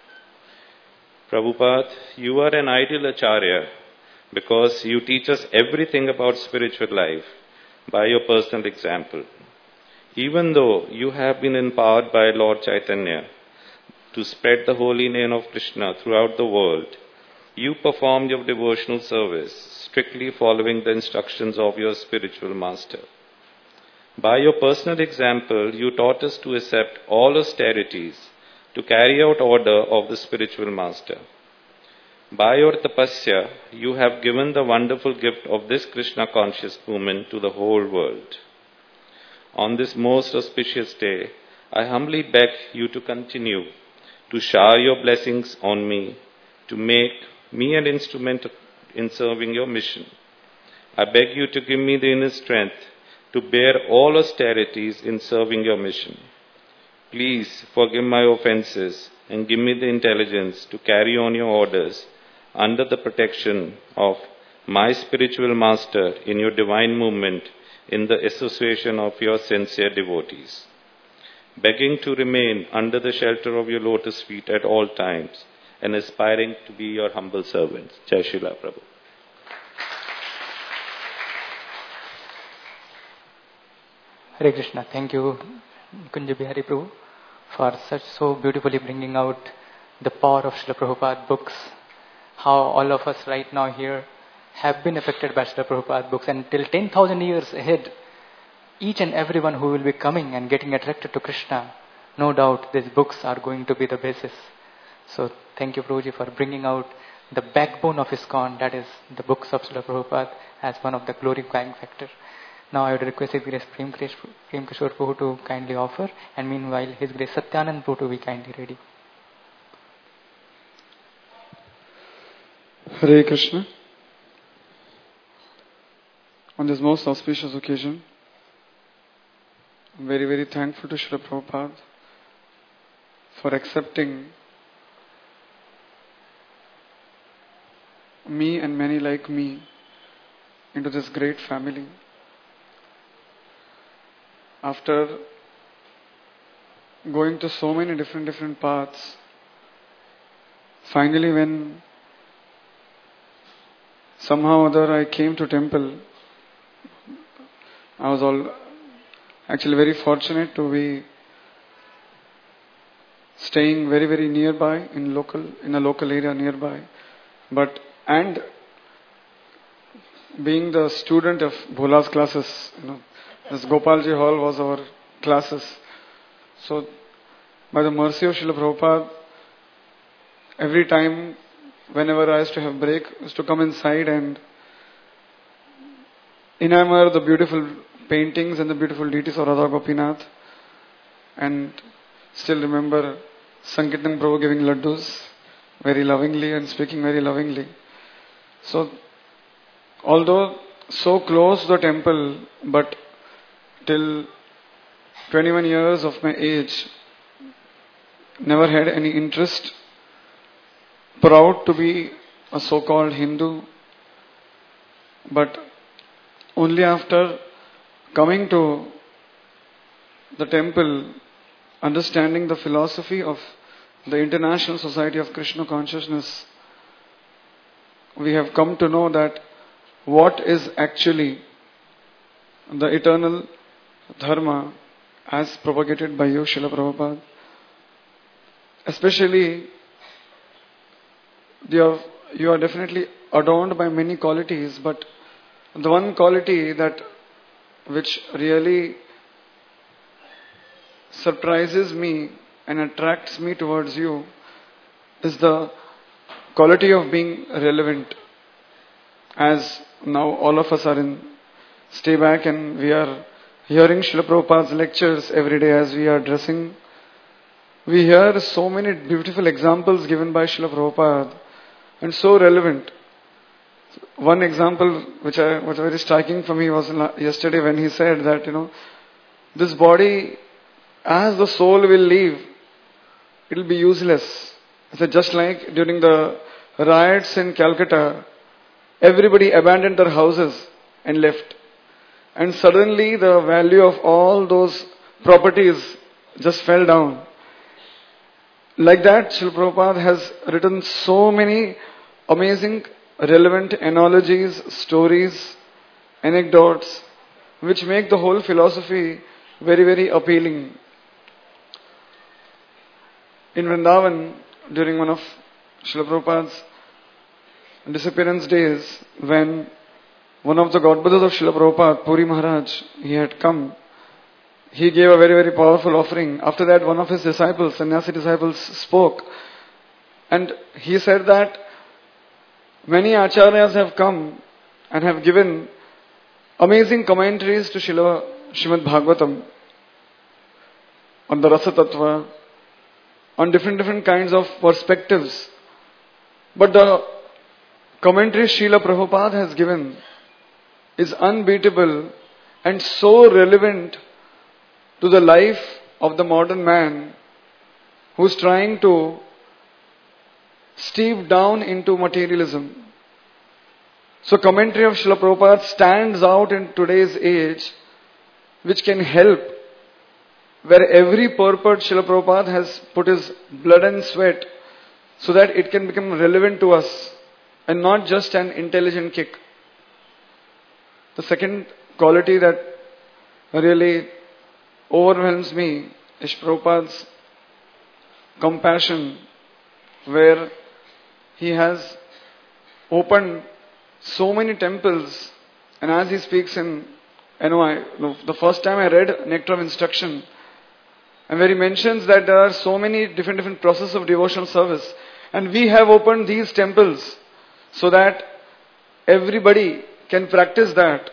Prabhupada, you are an ideal acharya because you teach us everything about spiritual life by your personal example. Even though you have been empowered by Lord Chaitanya to spread the holy name of Krishna throughout the world, you perform your devotional service strictly following the instructions of your spiritual master. By your personal example, you taught us to accept all austerities to carry out order of the spiritual master. By your tapasya, you have given the wonderful gift of this Krishna conscious movement to the whole world. On this most auspicious day, I humbly beg you to continue to shower your blessings on me, to make me an instrument in serving your mission. I beg you to give me the inner strength to bear all austerities in serving your mission. Please forgive my offenses and give me the intelligence to carry on your orders under the protection of my spiritual master in your divine movement in the association of your sincere devotees. Begging to remain under the shelter of your lotus feet at all times and aspiring to be your humble servants. Jai Srila Prabhu. Hare Krishna. Thank you, Kunja Bihari Prabhu, for such so beautifully bringing out the power of Srila Prabhupada books, how all of us right now here have been affected by Srila Prabhupada books, and till ten thousand years ahead, each and everyone who will be coming and getting attracted to Krishna, no doubt these books are going to be the basis. So thank you, Prabhuji, for bringing out the backbone of ISKCON, that is the books of Srila Prabhupada, as one of the glorifying factor. Now I would request His Grace Prem Kishore Prabhu to kindly offer, and meanwhile His Grace Satyanand Prabhu to be kindly ready. Hare Krishna. On this most auspicious occasion, I'm very, very thankful to Srila Prabhupada for accepting me and many like me into this great family. After going to so many different, different paths, finally when somehow or other I came to temple, I was all actually very fortunate to be staying very, very nearby in local in a local area nearby, but and being the student of Bhola's classes, you know, this Gopalji Hall was our classes. So, by the mercy of Srila Prabhupada, every time, whenever I used to have break, I used to come inside and enamor the beautiful paintings and the beautiful deities of Radha Gopinath, and still remember Sankirtan Prabhu giving laddus very lovingly and speaking very lovingly. So, although so close to the temple, but till twenty-one years of my age, never had any interest, proud to be a so-called Hindu, but only after coming to the temple, understanding the philosophy of the International Society of Krishna Consciousness, we have come to know that what is actually the eternal dharma as propagated by you, Srila Prabhupada. Especially, you are, you are definitely adorned by many qualities, but the one quality that which really surprises me and attracts me towards you is the quality of being relevant. As now all of us are in stay back and we are hearing Srila Prabhupada's lectures every day as we are dressing, we hear so many beautiful examples given by Srila Prabhupada and so relevant. One example which I, was very striking for me was yesterday when he said that, you know, this body, as the soul will leave, it will be useless. So just like during the riots in Calcutta, everybody abandoned their houses and left. And suddenly the value of all those properties just fell down. Like that, Srila Prabhupada has written so many amazing, relevant analogies, stories, anecdotes, which make the whole philosophy very, very appealing. In Vrindavan, during one of Srila Prabhupada's disappearance days, when one of the godbrothers of Srila Prabhupada, Puri Maharaj, he had come, he gave a very, very powerful offering. After that, one of his disciples, sannyasi disciples, spoke. And he said that many acharyas have come and have given amazing commentaries to Srila Srimad Bhagavatam on the Rasa Tattva, on different different kinds of perspectives. But the commentary Srila Prabhupada has given is unbeatable and so relevant to the life of the modern man who is trying to steep down into materialism. So commentary of Srila Prabhupada stands out in today's age, which can help, where every purport Srila Prabhupada has put his blood and sweat so that it can become relevant to us and not just an intelligent kick. The second quality that really overwhelms me is Prabhupada's compassion, where he has opened so many temples, and as he speaks in N O I, the first time I read Nectar of Instruction, and where he mentions that there are so many different different processes of devotional service, and we have opened these temples so that everybody can practice that.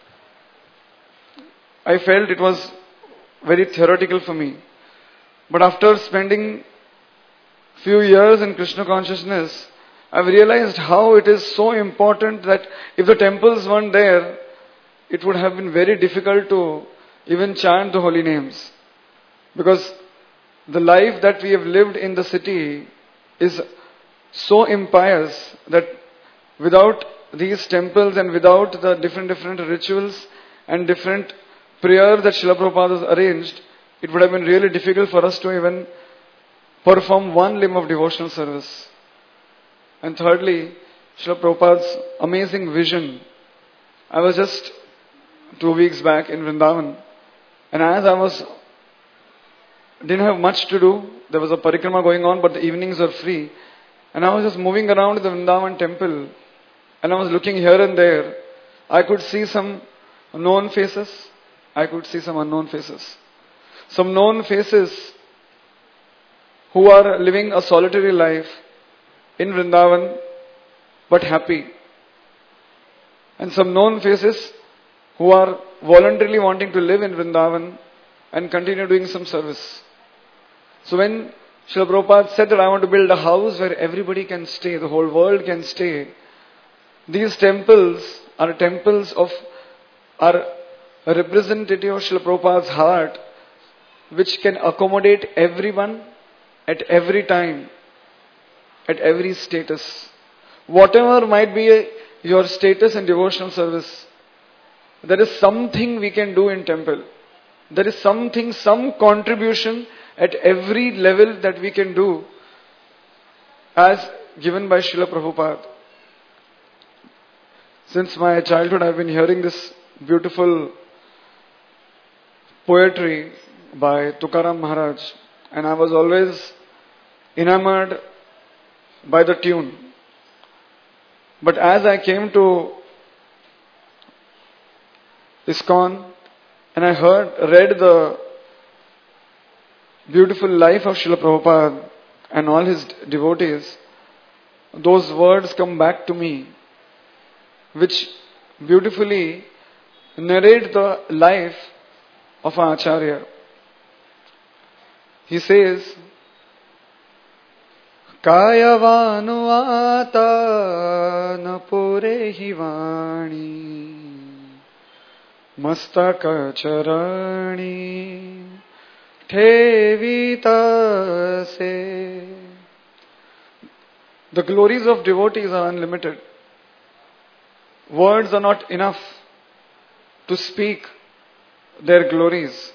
I felt it was very theoretical for me. But after spending few years in Krishna consciousness, I've realized how it is so important that if the temples weren't there, it would have been very difficult to even chant the holy names. Because the life that we have lived in the city is so impious that without these temples and without the different different rituals and different prayers that Srila Prabhupada has arranged, it would have been really difficult for us to even perform one limb of devotional service. And thirdly, Srila Prabhupada's amazing vision. I was just two weeks back in Vrindavan, and as I was, didn't have much to do, there was a parikrama going on, but the evenings were free, and I was just moving around the Vrindavan temple, and I was looking here and there. I could see some known faces, I could see some unknown faces. Some known faces who are living a solitary life in Vrindavan, but happy. And some known faces who are voluntarily wanting to live in Vrindavan and continue doing some service. So when Srila Prabhupada said that I want to build a house where everybody can stay, the whole world can stay, these temples are temples of, are a representative of Srila Prabhupada's heart, which can accommodate everyone at every time, at every status. Whatever might be a, your status in devotional service, there is something we can do in temple. There is something, some contribution at every level that we can do as given by Srila Prabhupada. Since my childhood, I have been hearing this beautiful poetry by Tukaram Maharaj, and I was always enamored by the tune. But as I came to ISKCON and I heard, read the beautiful life of Srila Prabhupada and all his devotees, those words come back to me, which beautifully narrate the life of our Acharya. He says, Kayavanuvata napure hivani mastaka charani thevita se. The glories of devotees are unlimited. Words are not enough to speak their glories.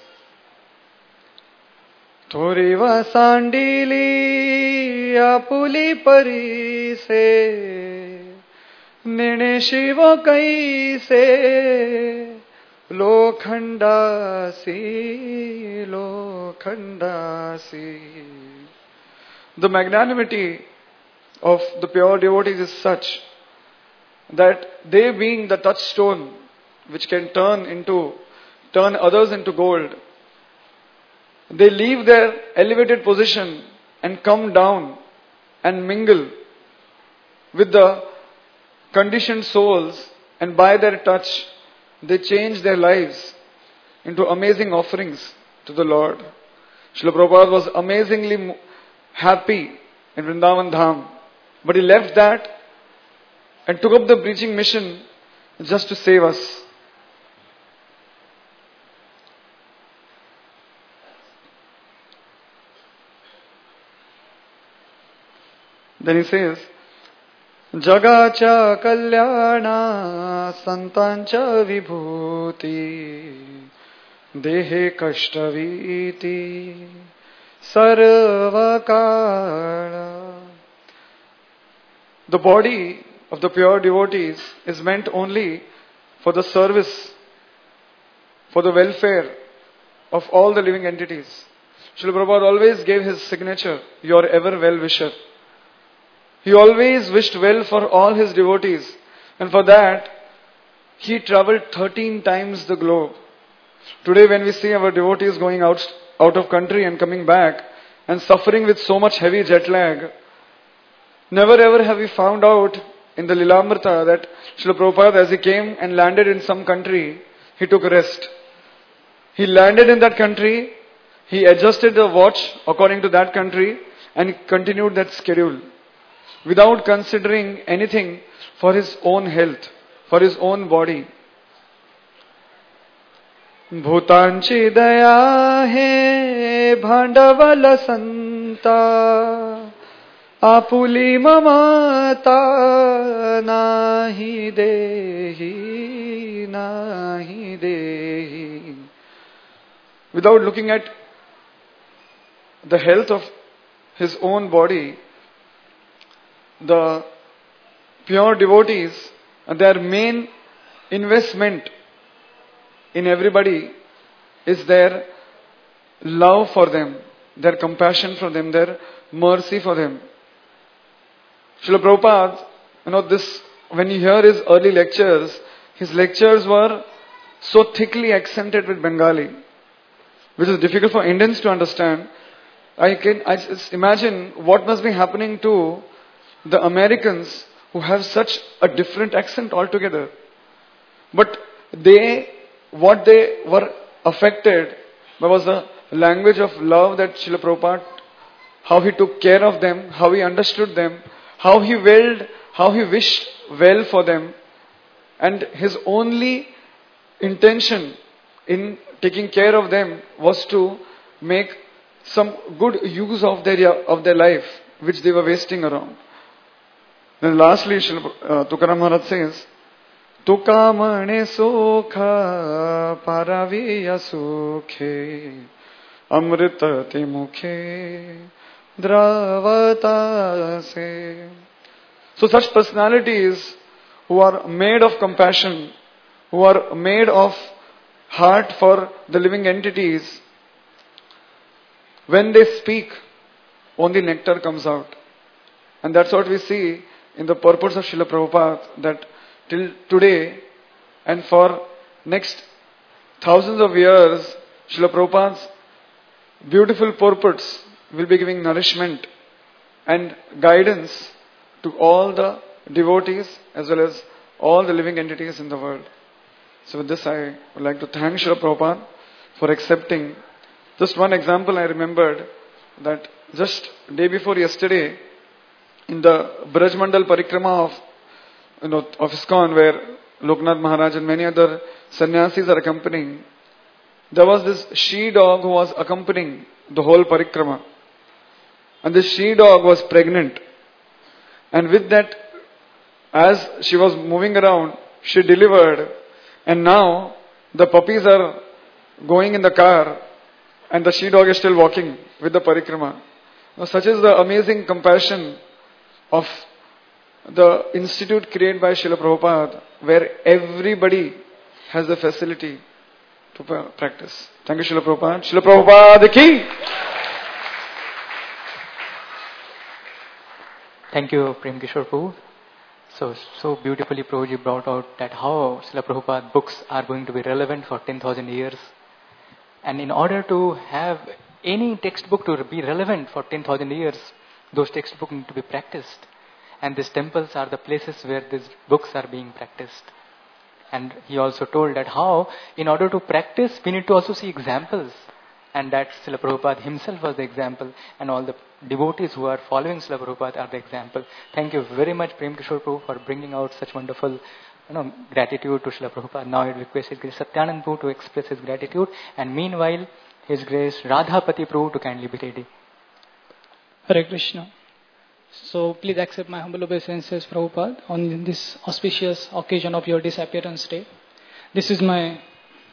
Thoriva sandili apuli pari se nene shiva kai se lokhandasi lokhandasi. The magnanimity of the pure devotees is such that they, being the touchstone which can turn into turn others into gold, they leave their elevated position and come down and mingle with the conditioned souls, and by their touch they change their lives into amazing offerings to the Lord. Srila Prabhupada was amazingly happy in Vrindavan Dham, but he left that and took up the preaching mission just to save us. Then he says, Jagacha kalyana santancha vibhuti dehe kashtaviti sarvakala. The body of the pure devotees is meant only for the service, for the welfare of all the living entities. Srila Prabhupada always gave his signature, your ever well-wisher. He always wished well for all his devotees, and for that he travelled thirteen times the globe. Today when we see our devotees going out, out of country and coming back and suffering with so much heavy jet lag, never ever have we found out in the Lilamrita that Srila Prabhupada, as he came and landed in some country, he took rest. He landed in that country, he adjusted the watch according to that country, and he continued that schedule without considering anything for his own health, for his own body. Bhutanchi daya hai bhandavala santa apuli mamata nahi dehi nahi dehi. Without looking at the health of his own body, the pure devotees, their main investment in everybody is their love for them, their compassion for them, their mercy for them. Srila Prabhupada, you know, this, when you hear his early lectures, his lectures were so thickly accented with Bengali, which is difficult for Indians to understand. I can I just imagine what must be happening to the Americans who have such a different accent altogether. But they, what they were affected by was the language of love that Srila Prabhupada, how he took care of them, how he understood them, how he willed, how he wished well for them. And his only intention in taking care of them was to make some good use of their, of their life, which they were wasting around. Then lastly, uh, Tukaram Maharaj says, Tuka mane sokha paraviya sukhe amrita te mukhe dravata se. So such personalities who are made of compassion, who are made of heart for the living entities, when they speak, only nectar comes out. And that's what we see in the purpose of Srila Prabhupada, that till today and for next thousands of years, Srila Prabhupada's beautiful purports will be giving nourishment and guidance to all the devotees as well as all the living entities in the world. So with this, I would like to thank Srila Prabhupada for accepting. Just one example I remembered, that just day before yesterday, in the Braj Mandal Parikrama of, you know, of ISKCON, where Loknath Maharaj and many other sannyasis are accompanying, there was this she dog who was accompanying the whole parikrama. And this she dog was pregnant. And with that, as she was moving around, she delivered. And now the puppies are going in the car and the she dog is still walking with the parikrama. Now, such is the amazing compassion of the institute created by Srila Prabhupada, where everybody has the facility to practice. Thank you, Srila Prabhupada. Srila Prabhupada ki! Thank you, Prem Kishore Prabhu. So, so beautifully Prabhuji brought out that how Srila Prabhupada books are going to be relevant for ten thousand years. And in order to have any textbook to be relevant for ten thousand years, those textbooks need to be practiced. And these temples are the places where these books are being practiced. And he also told that how, in order to practice, we need to also see examples. And that Srila Prabhupada himself was the example. And all the devotees who are following Srila Prabhupada are the example. Thank you very much, Prem Kishore Prabhu, for bringing out such wonderful you know, gratitude to Srila Prabhupada. Now I request His Grace Satyanand Prabhu to express his gratitude. And meanwhile, His Grace Radhapati Prabhu to kindly be ready. Hare Krishna. So please accept my humble obeisances, Prabhupada, on this auspicious occasion of your disappearance day. This is my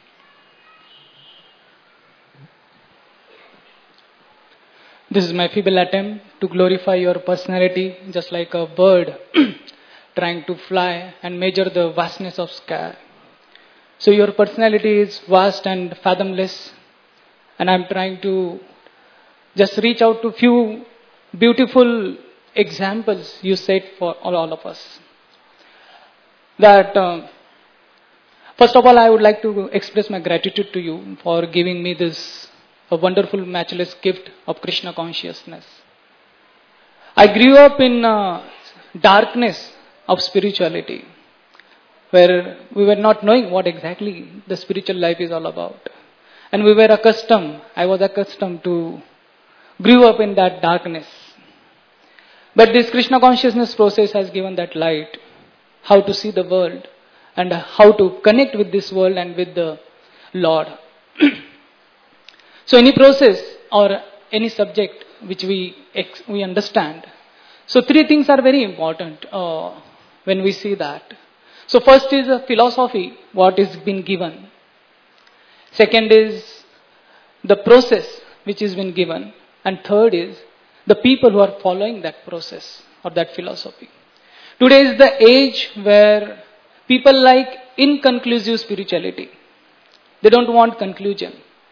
this is my feeble attempt to glorify your personality, just like a bird trying to fly and measure the vastness of sky. So your personality is vast and fathomless, and I'm trying to just reach out to few beautiful examples you set for all, all of us. That uh, first of all, I would like to express my gratitude to you for giving me this a wonderful, matchless gift of Krishna consciousness. I grew up in uh, darkness of spirituality, where we were not knowing what exactly the spiritual life is all about. And we were accustomed, I was accustomed to grew up in that darkness. But this Krishna consciousness process has given that light, how to see the world and how to connect with this world and with the Lord. So any process or any subject which we ex- we understand. So three things are very important uh, when we see that. So first is a philosophy, what is been given. Second is the process which has been given. And third is the people who are following that process or that philosophy. Today is the age where people like inconclusive spirituality. They don't want conclusion.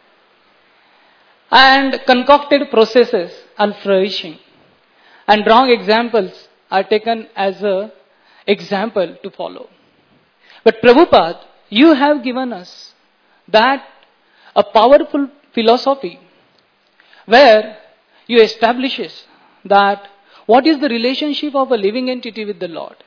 And concocted processes are flourishing. And wrong examples are taken as an example to follow. But Prabhupada, you have given us that a powerful philosophy where you establishes that what is the relationship of a living entity with the Lord.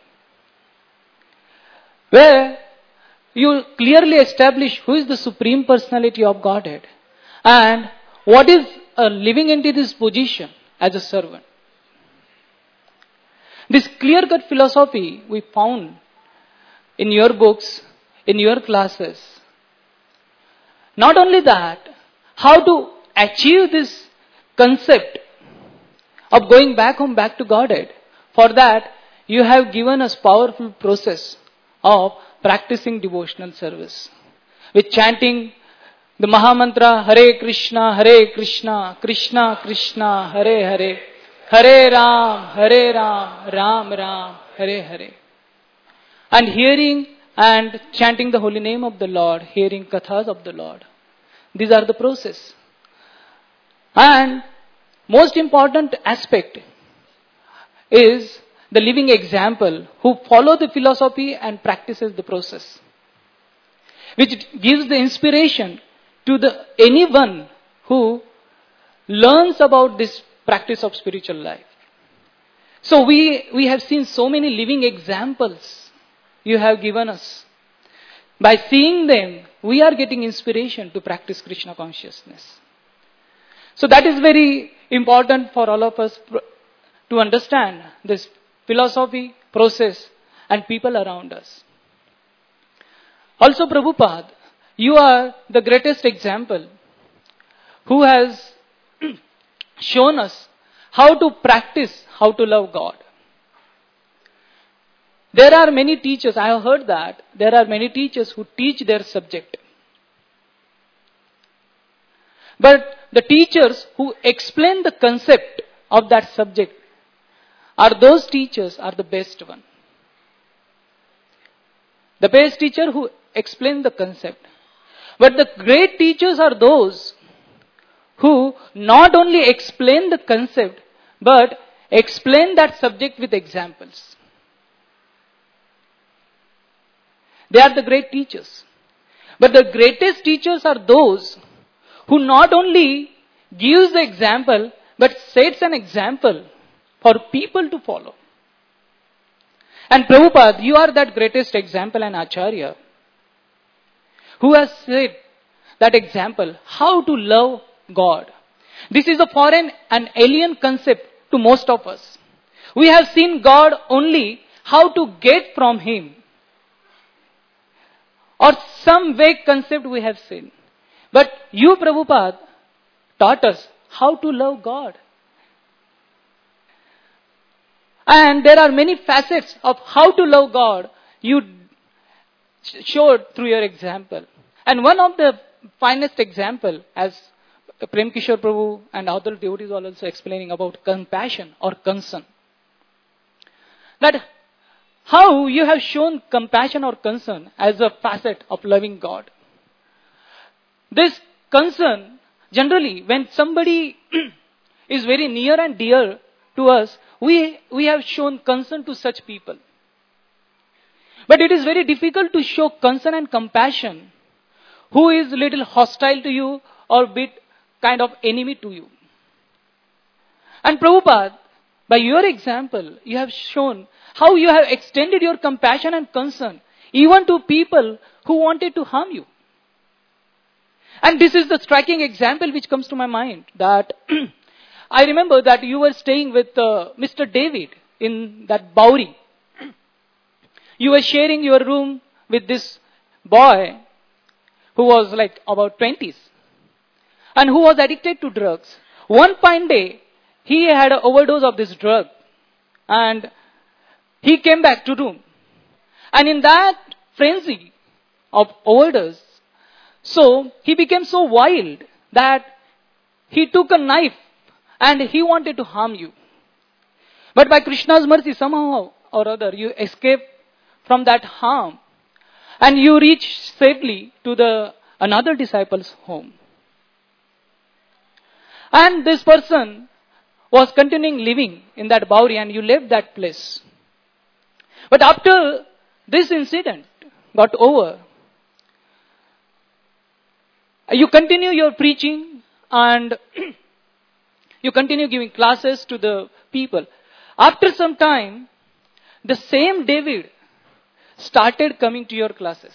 Where you clearly establish who is the Supreme Personality of Godhead and what is a living entity's position as a servant. This clear-cut philosophy we found in your books, in your classes. Not only that, how to achieve this concept of going back home, back to Godhead. For that, you have given us powerful process of practicing devotional service. With chanting the Mahamantra, Hare Krishna, Hare Krishna, Krishna Krishna, Hare Hare, Hare Ram, Hare Ram, Ram Ram, Hare Hare. And hearing and chanting the holy name of the Lord, hearing kathas of the Lord. These are the process. And most important aspect is the living example who follow the philosophy and practices the process, which gives the inspiration to the anyone who learns about this practice of spiritual life. So we, we have seen so many living examples you have given us. By seeing them, we are getting inspiration to practice Krishna consciousness. So that is very important for all of us to understand this philosophy, process, and people around us. Also, Prabhupada, you are the greatest example who has shown us how to practice, how to love God. There are many teachers, I have heard that, there are many teachers who teach their subject. But the teachers who explain the concept of that subject are those teachers are the best one. The best teacher who explain the concept. But the great teachers are those who not only explain the concept, but explain that subject with examples. They are the great teachers. But the greatest teachers are those who not only gives the example, but sets an example for people to follow. And Prabhupada, you are that greatest example and Acharya who has said that example, how to love God. This is a foreign and alien concept to most of us. We have seen God only how to get from Him. Or some vague concept we have seen. But you, Prabhupada, taught us how to love God. And there are many facets of how to love God you showed through your example. And one of the finest example, as Prem Kishore Prabhu and other devotees are also explaining about compassion or concern. That how you have shown compassion or concern as a facet of loving God. This concern, generally, when somebody is very near and dear to us, we, we have shown concern to such people. But it is very difficult to show concern and compassion who is little hostile to you or bit kind of enemy to you. And Prabhupada, by your example, you have shown how you have extended your compassion and concern even to people who wanted to harm you. And this is the striking example which comes to my mind, that I remember that you were staying with uh, Mister David in that Bowery. You were sharing your room with this boy who was like about twenties and who was addicted to drugs. One fine day, he had an overdose of this drug and he came back to room. And in that frenzy of overdose, so he became so wild that he took a knife and he wanted to harm you. But by Krishna's mercy, somehow or other, you escaped from that harm and you reached safely to the another disciple's home. And this person was continuing living in that Bowery and you left that place. But after this incident got over, you continue your preaching and you continue giving classes to the people. After some time, the same David started coming to your classes.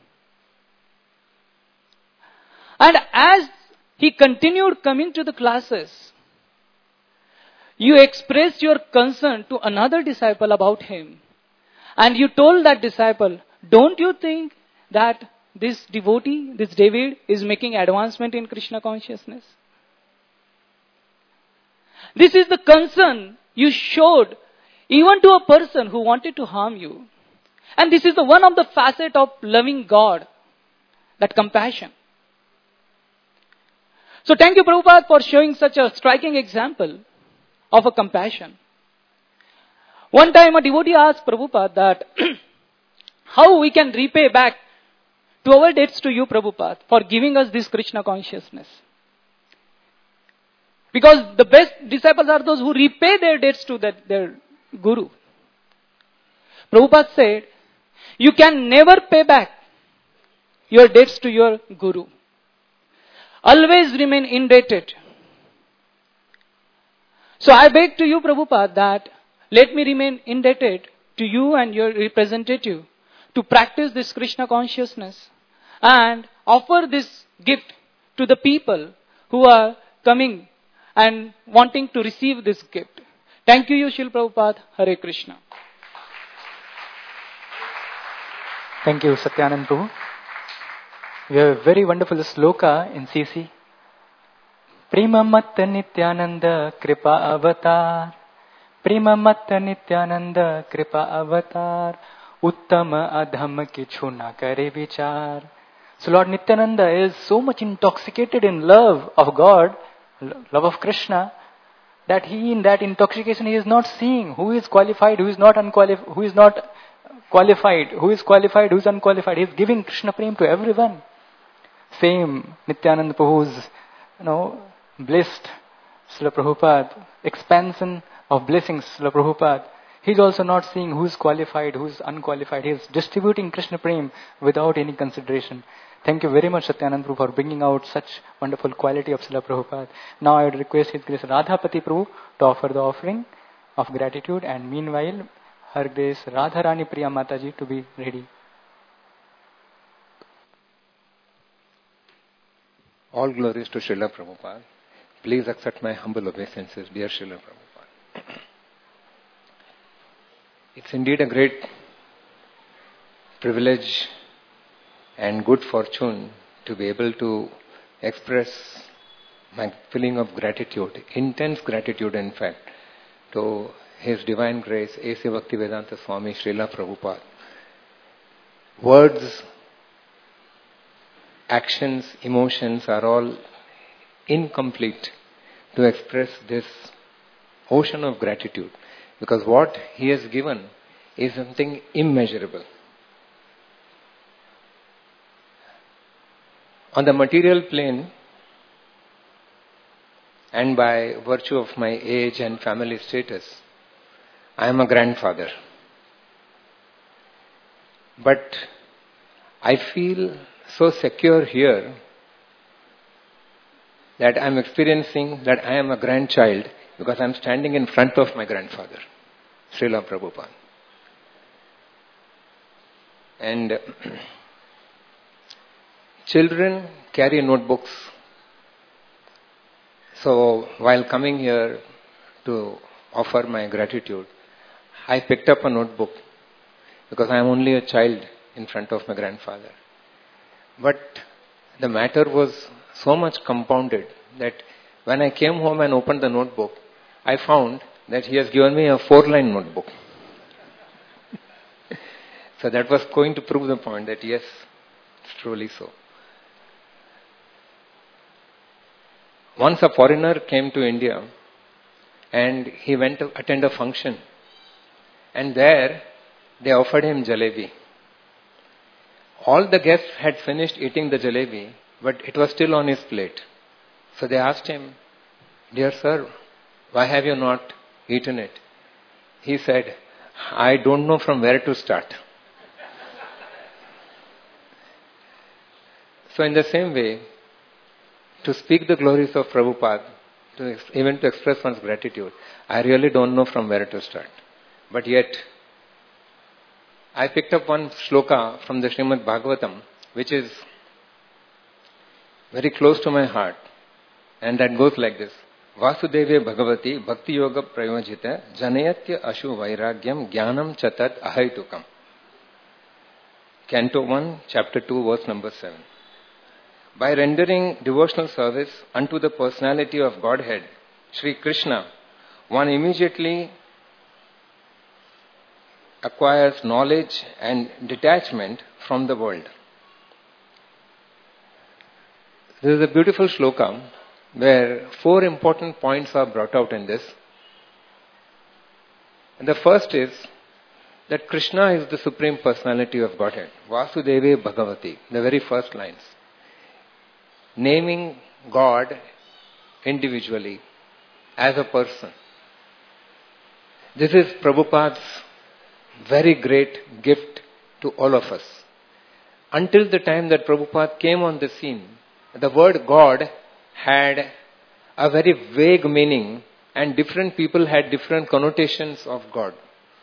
And as he continued coming to the classes, you expressed your concern to another disciple about him. And you told that disciple don't you think that this devotee, this David, is making advancement in Krishna consciousness? This is the concern you showed even to a person who wanted to harm you. And this is the one of the facet of loving God, that compassion. So thank you, Prabhupada, for showing such a striking example of a compassion. One time a devotee asked Prabhupada that how we can repay back to our debts to you, Prabhupada, for giving us this Krishna consciousness. Because the best disciples are those who repay their debts to their, their Guru. Prabhupada said, you can never pay back your debts to your Guru. Always remain indebted. So I beg to you, Prabhupada, that let me remain indebted to you and your representative to practice this Krishna consciousness and offer this gift to the people who are coming and wanting to receive this gift. Thank you, Srila Prabhupada. Hare Krishna. Thank you, Satyanand Prabhu. We have a very wonderful sloka in C C. Prema Matta Nityananda Kripa Avatar. Prema Matta Nityananda Kripa Avatar. Uttama Adham Kichu na kare vichar. So Lord Nityananda is so much intoxicated in love of God, love of Krishna, that he in that intoxication he is not seeing who is qualified, who is not unqualified, who is not qualified, who is qualified, who is unqualified. He is giving Krishna Prem to everyone. Same Nityananda Prabhu's, you know, blessed Srila Prabhupada, expansion of blessings Srila Prabhupada. He is also not seeing who is qualified, who is unqualified. He is distributing Krishna Prem without any consideration. Thank you very much, Satyanand Prabhu, for bringing out such wonderful quality of Srila Prabhupada. Now I would request His Grace Radhapati Prabhu to offer the offering of gratitude, and meanwhile Her Grace Radharani Priya Mataji to be ready. All glories to Srila Prabhupada. Please accept my humble obeisances, dear Srila Prabhupada. It's indeed a great privilege and good fortune to be able to express my feeling of gratitude, intense gratitude in fact, to His Divine Grace, A C Bhaktivedanta Swami Srila Prabhupada. Words, actions, emotions are all incomplete to express this ocean of gratitude, because what He has given is something immeasurable. On the material plane, and by virtue of my age and family status, I am a grandfather. But I feel so secure here that I am experiencing that I am a grandchild because I am standing in front of my grandfather, Srila Prabhupada. And children carry notebooks. So while coming here to offer my gratitude, I picked up a notebook because I am only a child in front of my grandfather. But the matter was so much compounded that when I came home and opened the notebook, I found that he has given me a four-line notebook. So that was going to prove the point that yes, it's truly so. Once a foreigner came to India and he went to attend a function, and there they offered him jalebi. All the guests had finished eating the jalebi, but it was still on his plate. So they asked him, "Dear sir, why have you not eaten it?" He said, "I don't know from where to start." So in the same way, to speak the glories of Prabhupada, to ex- even to express one's gratitude, I really don't know from where to start. But yet, I picked up one shloka from the Srimad Bhagavatam, which is very close to my heart, and that goes like this. Vasudeve Bhagavati Bhakti Yoga Prayojita Janayatya Ashu Vairagyam Jnanam Chatat Ahaitukam. Canto one, Chapter two, verse number seven. By rendering devotional service unto the personality of Godhead, Sri Krishna, one immediately acquires knowledge and detachment from the world. There is a beautiful shloka where four important points are brought out in this. And the first is that Krishna is the Supreme Personality of Godhead. Vasudeve Bhagavati, the very first lines. Naming God individually as a person. This is Prabhupada's very great gift to all of us. Until the time that Prabhupada came on the scene, the word God had a very vague meaning and different people had different connotations of God.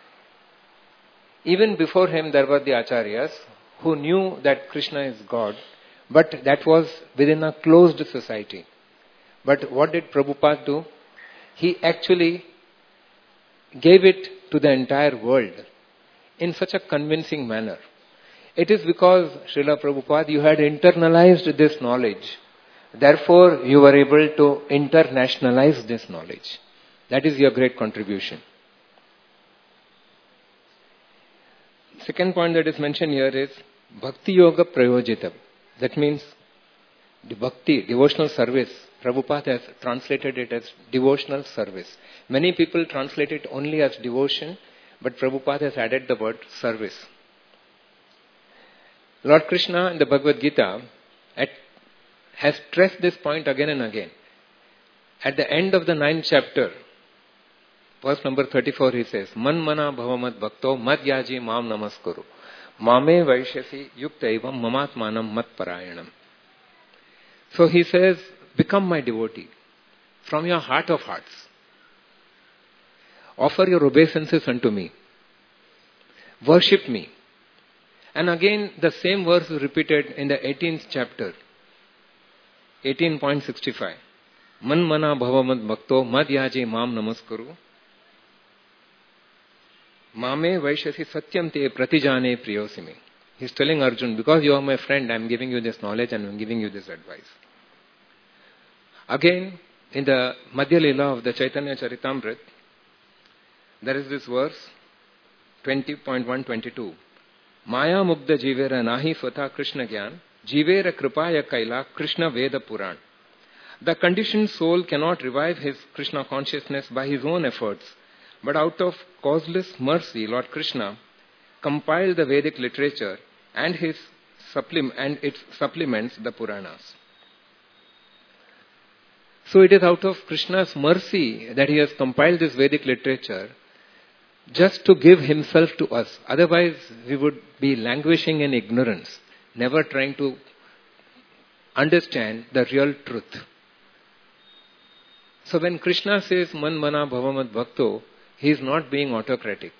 Even before him there were the Acharyas who knew that Krishna is God, but that was within a closed society. But what did Prabhupada do? He actually gave it to the entire world in such a convincing manner. It is because, Srila Prabhupada, you had internalized this knowledge. Therefore, you were able to internationalize this knowledge. That is your great contribution. Second point that is mentioned here is Bhakti Yoga Prayojitam. That means the Bhakti, devotional service. Prabhupada has translated it as devotional service. Many people translate it only as devotion, but Prabhupada has added the word service. Lord Krishna in the Bhagavad Gita at, has stressed this point again and again. At the end of the ninth chapter, verse number thirty-four, he says, Man mana bhavamat bhakto mad yaji mam namaskuru. Mame vaishyasi yukta evam mamatmanam mat parayanam. So he says, become my devotee from your heart of hearts. Offer your obeisances unto me. Worship me. And again, the same verse is repeated in the eighteenth chapter, eighteen point six five. Man mana bhavamat bhakto mad yaji mam namaskuru. Mame vaishyasi satyam te pratijane priyosimi. He's telling Arjun, because you are my friend, I am giving you this knowledge and I am giving you this advice. Again, in the Madhya Lila of the Chaitanya Charitamrita, there is this verse, twenty point one twenty-two. Maya mugda jivera nahi swata Krishna gyan, jivera kripaya kaila Krishna Veda Puran. The conditioned soul cannot revive his Krishna consciousness by his own efforts, but out of causeless mercy, Lord Krishna compiled the Vedic literature and his supplement and its supplements, the Puranas. So it is out of Krishna's mercy that he has compiled this Vedic literature just to give himself to us. Otherwise, we would be languishing in ignorance, never trying to understand the real truth. So when Krishna says, Man mana bhavamat bhakto, he is not being autocratic.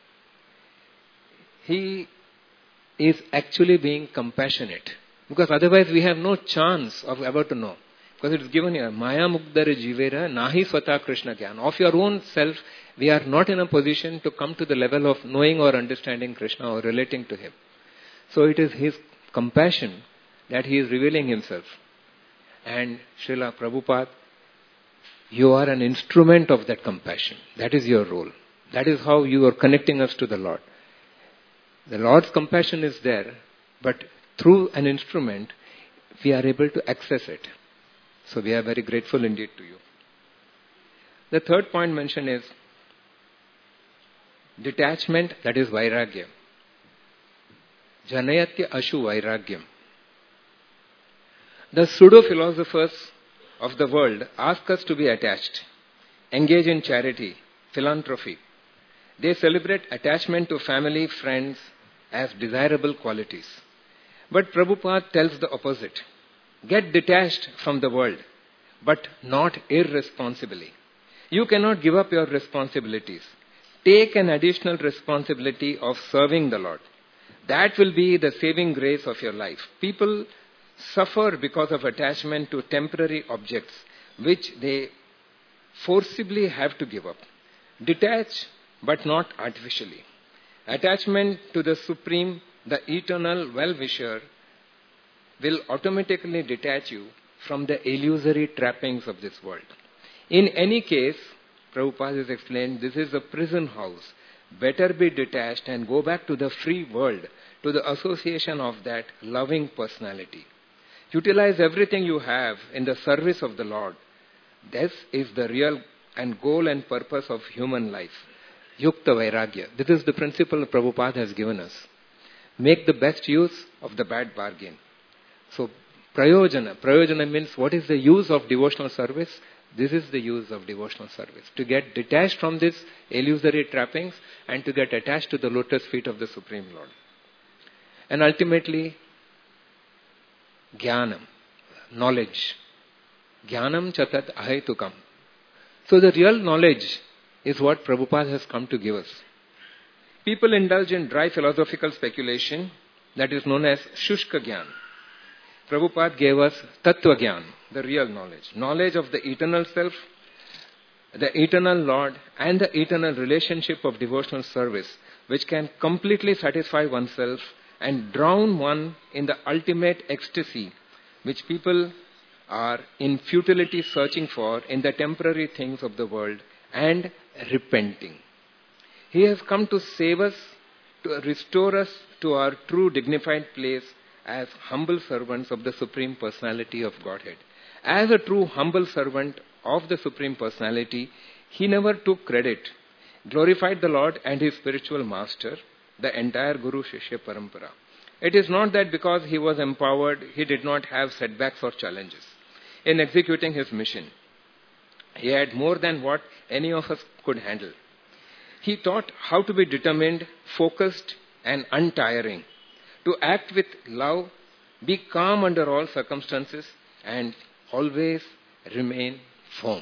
He is actually being compassionate. Because otherwise we have no chance of ever to know. Because it is given here, Maya mukdare jivera nahi swata Krishna gyan. Of your own self, we are not in a position to come to the level of knowing or understanding Krishna or relating to him. So it is his compassion that he is revealing himself. And Srila Prabhupada, you are an instrument of that compassion. That is your role. That is how you are connecting us to the Lord. The Lord's compassion is there, but through an instrument, we are able to access it. So we are very grateful indeed to you. The third point mentioned is detachment, that is vairagya. Janayatya ashu vairagyam. The pseudo-philosophers of the world ask us to be attached, engage in charity, philanthropy. They celebrate attachment to family, friends as desirable qualities. But Prabhupada tells the opposite. Get detached from the world, but not irresponsibly. You cannot give up your responsibilities. Take an additional responsibility of serving the Lord. That will be the saving grace of your life. People suffer because of attachment to temporary objects, which they forcibly have to give up. Detach, but not artificially. Attachment to the Supreme the eternal well-wisher will automatically detach you from the illusory trappings of this world. In any case, Prabhupada has explained, this is a prison house. Better be detached and go back to the free world, to the association of that loving personality. Utilize everything you have in the service of the Lord. This is the real and goal and purpose of human life. Yukta Vairagya. This is the principle Prabhupada has given us. Make the best use of the bad bargain. So, prayojana. Prayojana means what is the use of devotional service? This is the use of devotional service. To get detached from these illusory trappings and to get attached to the lotus feet of the Supreme Lord. And ultimately, jnanam, knowledge. Jnanam chatat ahaitukam. So the real knowledge is what Prabhupada has come to give us. People indulge in dry philosophical speculation that is known as shushka jnana. Prabhupada gave us tattva jnana, the real knowledge. Knowledge of the eternal self, the eternal Lord, and the eternal relationship of devotional service, which can completely satisfy oneself and drown one in the ultimate ecstasy, which people are in futility searching for in the temporary things of the world and repenting. He has come to save us, to restore us to our true dignified place as humble servants of the Supreme Personality of Godhead. As a true humble servant of the Supreme Personality, he never took credit, glorified the Lord and his spiritual master, the entire Guru Shishya Parampara. It is not that because he was empowered, he did not have setbacks or challenges in executing his mission. He had more than what any of us could handle. He taught how to be determined, focused, and untiring, to act with love, be calm under all circumstances, and always remain firm.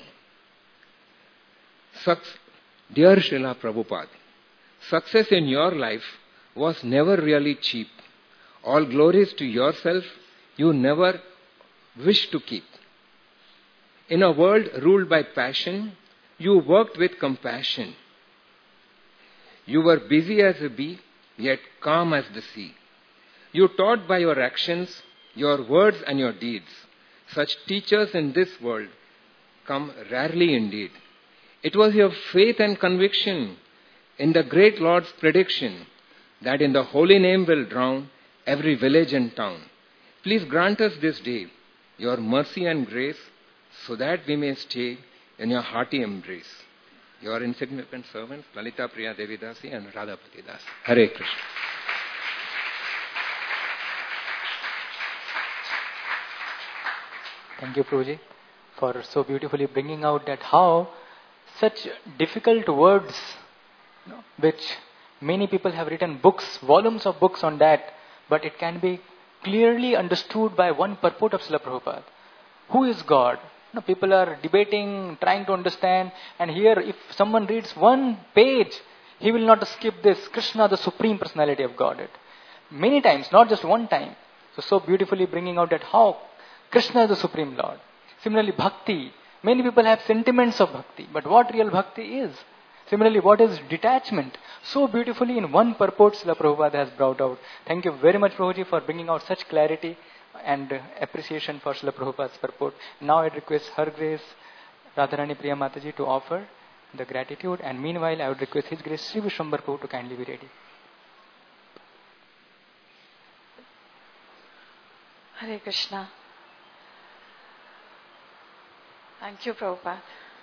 Suc- Dear Srila Prabhupada, success in your life was never really cheap. All glories to yourself you never wish to keep. In a world ruled by passion, you worked with compassion. You were busy as a bee, yet calm as the sea. You taught by your actions, your words and your deeds. Such teachers in this world come rarely indeed. It was your faith and conviction in the great Lord's prediction that in the holy name will drown every village and town. Please grant us this day your mercy and grace so that we may stay in your hearty embrace. Your insignificant servants, Lalita Priya Devidasi and Radhapati Das. Hare Krishna. Thank you, Prabhuji, for so beautifully bringing out that how such difficult words, you know, which many people have written books, volumes of books on that, but it can be clearly understood by one purport of Srila Prabhupada. Who is God? You know, people are debating, trying to understand, and here if someone reads one page, he will not skip this, Krishna, the Supreme Personality of Godhead. Many times, not just one time. So, so beautifully bringing out that how Krishna is the Supreme Lord. Similarly, Bhakti. Many people have sentiments of Bhakti, but what real Bhakti is? Similarly, what is detachment? So beautifully in one purport Srila Prabhupada has brought out. Thank you very much, Prabhuji, for bringing out such clarity and appreciation for Srila Prabhupada's purport. Now I request Her Grace Radharani Priya Mataji to offer the gratitude, and meanwhile I would request His Grace Sri Vishwambar Prabhu to kindly be ready. Hare Krishna. Thank you, Prabhupada.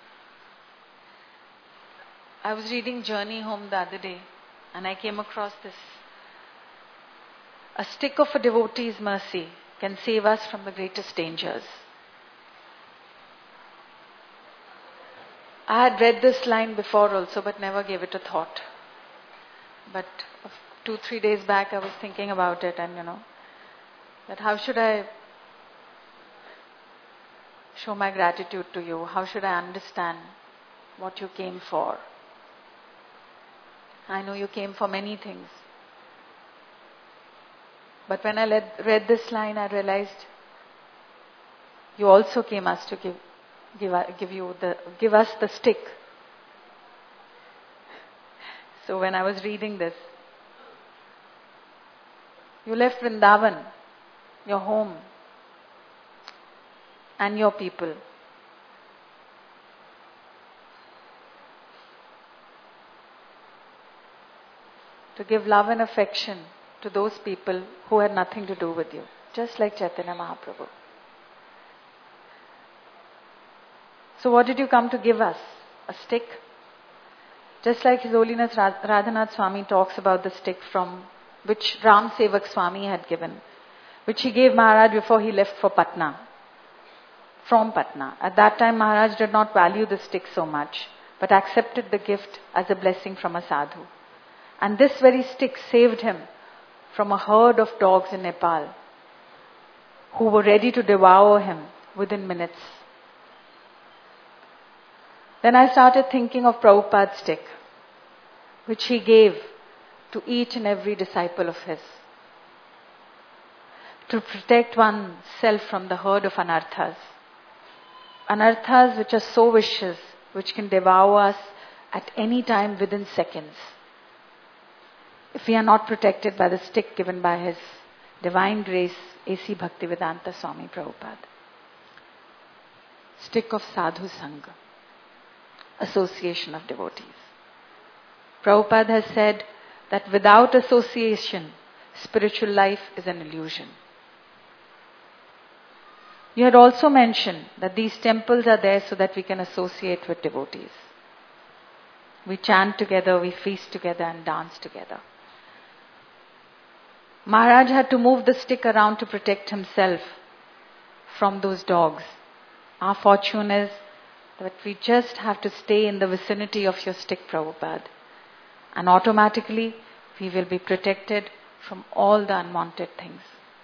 I was reading Journey Home the other day and I came across this. A stick of a devotee's mercy can save us from the greatest dangers. I had read this line before also but never gave it a thought. But two, three days back I was thinking about it and you know, that how should I show my gratitude to you? How should I understand what you came for? I know you came for many things. But when I read, read this line, I realized you also came us to give, give, give, you the, give us the stick. So when I was reading this, You left Vrindavan, your home, and your people. To give love and affection to those people who had nothing to do with you. Just like Chaitanya Mahaprabhu. So what did you come to give us? A stick? Just like His Holiness Radhanath Swami talks about the stick from which Ram Sevak Swami had given, which he gave Maharaj before he left for Patna. From Patna. At that time Maharaj did not value the stick so much, but accepted the gift as a blessing from a sadhu. And this very stick saved him from a herd of dogs in Nepal who were ready to devour him within minutes. Then I started thinking of Prabhupada's stick, which he gave to each and every disciple of his, to protect oneself from the herd of anarthas. Anarthas which are so vicious, which can devour us at any time within seconds, if we are not protected by the stick given by His Divine Grace, A C Bhaktivedanta Swami Prabhupada. Stick of Sadhu Sangha, association of devotees. Prabhupada has said that without association, spiritual life is an illusion. You had also mentioned that these temples are there so that we can associate with devotees. We chant together, we feast together and dance together. Maharaj had to move the stick around to protect himself from those dogs. Our fortune is that we just have to stay in the vicinity of your stick, Prabhupada. And automatically we will be protected from all the unwanted things.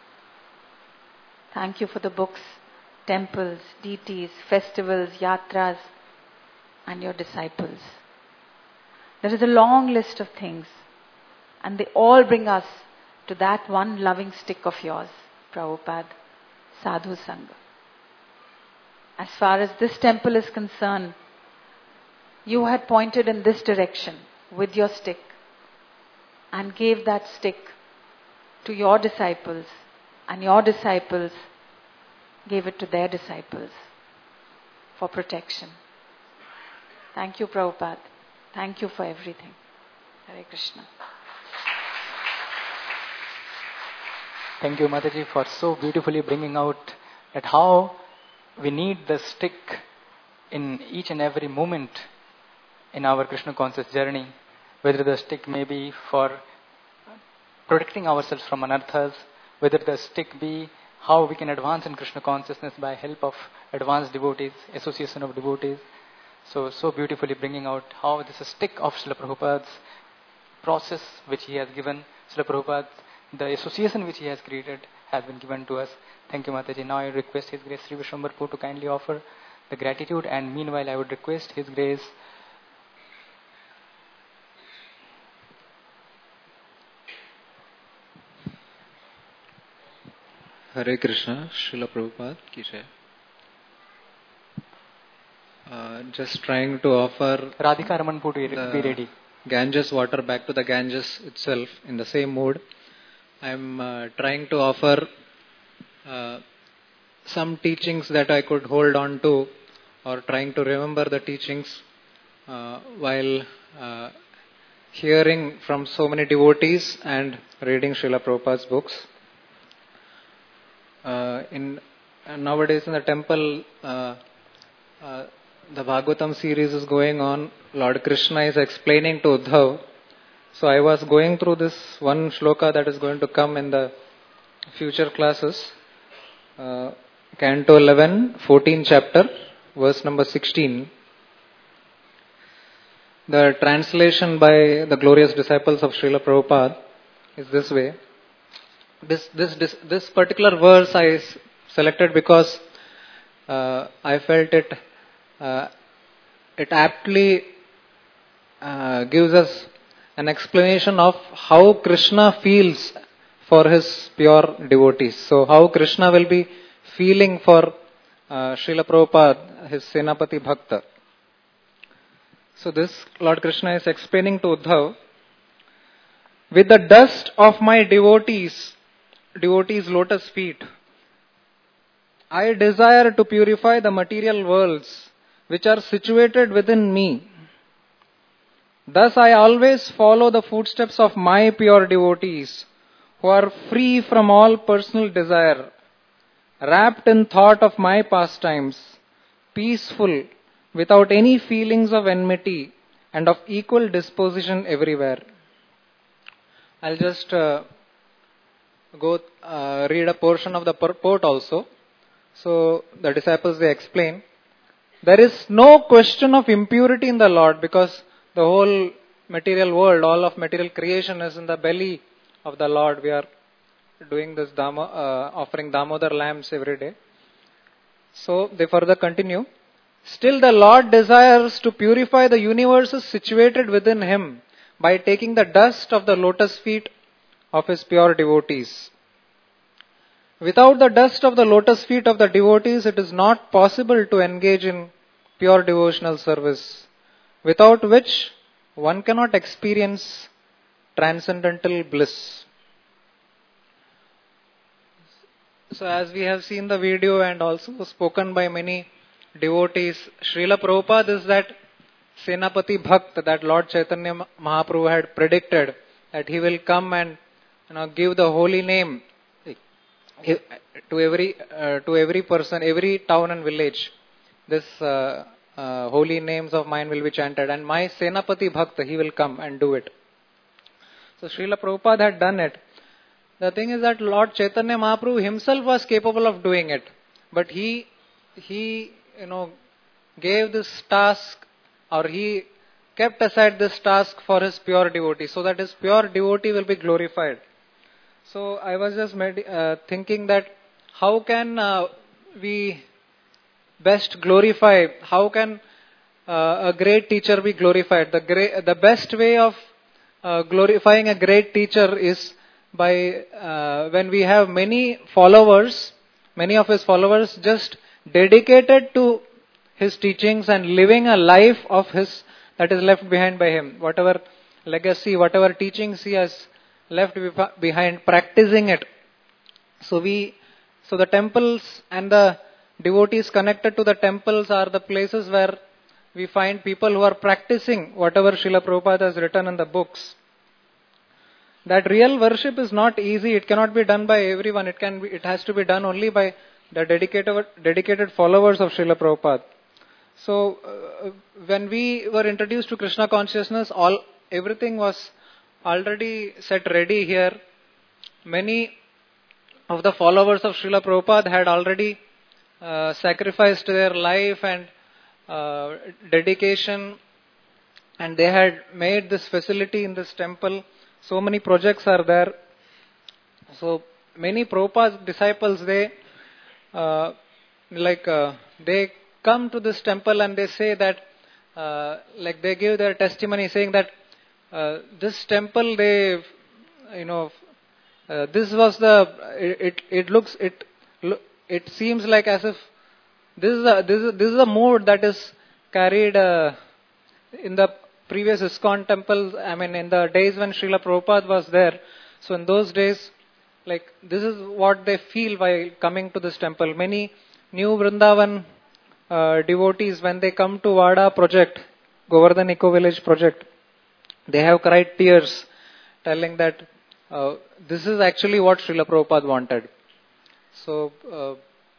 Thank you for the books, temples, deities, festivals, yatras, and your disciples. There is a long list of things, and they all bring us to that one loving stick of yours, Prabhupada, Sadhu Sangha. As far as this temple is concerned, you had pointed in this direction with your stick and gave that stick to your disciples, and your disciples gave it to their disciples for protection. Thank you, Prabhupada. Thank you for everything. Hare Krishna. Thank you, Mataji, for so beautifully bringing out that how we need the stick in each and every moment in our Krishna conscious journey, whether the stick may be for protecting ourselves from anarthas, whether the stick be how we can advance in Krishna consciousness by help of advanced devotees, association of devotees. So, so beautifully bringing out how this is stick of Srila Prabhupada's process which he has given, Srila Prabhupada, the association which he has created has been given to us. Thank you, Mataji. Now I request His Grace Sri Vishwambar to kindly offer the gratitude, and meanwhile I would request His Grace Hare Krishna, Srila Prabhupada ki jai. Uh, just trying to offer Radhika Raman to be ready. Ganges water back to the Ganges itself in the same mood. I am uh, trying to offer uh, some teachings that I could hold on to, or trying to remember the teachings uh, while uh, hearing from so many devotees and reading Srila Prabhupada's books. Uh, in uh, nowadays in the temple, uh, uh, the Bhagavatam series is going on. Lord Krishna is explaining to Uddhav. So I was going through this one shloka that is going to come in the future classes. Uh, Canto eleven, fourteenth chapter, verse number sixteen. The translation by the glorious disciples of Srila Prabhupada is this way. This this this, this particular verse I selected because uh, I felt it uh, it aptly uh, gives us an explanation of how Krishna feels for his pure devotees. So how Krishna will be feeling for uh, Srila Prabhupada, his Senapati Bhakta. So this Lord Krishna is explaining to Uddhav, with the dust of my devotees devotees' lotus feet. I desire to purify the material worlds which are situated within me. Thus I always follow the footsteps of my pure devotees, who are free from all personal desire, wrapped in thought of my pastimes, peaceful, without any feelings of enmity, and of equal disposition everywhere. I'll just uh, go uh, read a portion of the purport also. So the disciples, they explain, there is no question of impurity in the Lord, because the whole material world, all of material creation is in the belly of the Lord. We are doing this Damo, uh, offering Damodar lamps every day. So they further continue. Still the Lord desires to purify the universes situated within Him by taking the dust of the lotus feet of His pure devotees. Without the dust of the lotus feet of the devotees, it is not possible to engage in pure devotional service, without which one cannot experience transcendental bliss. So as we have seen the video and also spoken by many devotees, Srila Prabhupada is that Senapati Bhakt that Lord Chaitanya Mahaprabhu had predicted, that he will come and you know give the holy name to every uh, to every person, every town and village. This uh, uh, holy names of mine will be chanted, and my Senapati Bhakta, he will come and do it. So Srila Prabhupada had done it. The thing is that Lord Chaitanya Mahaprabhu himself was capable of doing it, but he he you know gave this task, or he kept aside this task for his pure devotee, so that his pure devotee will be glorified. So I was just med- uh, thinking that how can uh, we best glorify, how can uh, a great teacher be glorified? The great, the best way of uh, glorifying a great teacher is by uh, when we have many followers, many of his followers just dedicated to his teachings and living a life of his that is left behind by him. Whatever legacy, whatever teachings he has left behind, practicing it. So we, so the temples and the devotees connected to the temples are the places where we find people who are practicing whatever Srila Prabhupada has written in the books. That real worship is not easy. It cannot be done by everyone. It can be, it has to be done only by the dedicated dedicated followers of Srila Prabhupada. So uh, when we were introduced to Krishna consciousness, all everything was already set ready here. Many of the followers of Srila Prabhupada had already uh, sacrificed their life and uh, dedication, and they had made this facility in this temple. So many projects are there. So many Prabhupada's disciples, they uh, like uh, they come to this temple and they say that uh, like they give their testimony saying that uh, this temple, they you know uh, this was the it, it it looks it it seems like as if this is a this is this is a mood that is carried uh, in the previous ISKCON temples. I mean, in the days when Srila Prabhupada was there. So in those days, like this is what they feel while coming to this temple. Many new Vrindavan uh, devotees, when they come to Vada project, Govardhan Eco Village project, they have cried tears, telling that uh, this is actually what Srila Prabhupada wanted. So, uh,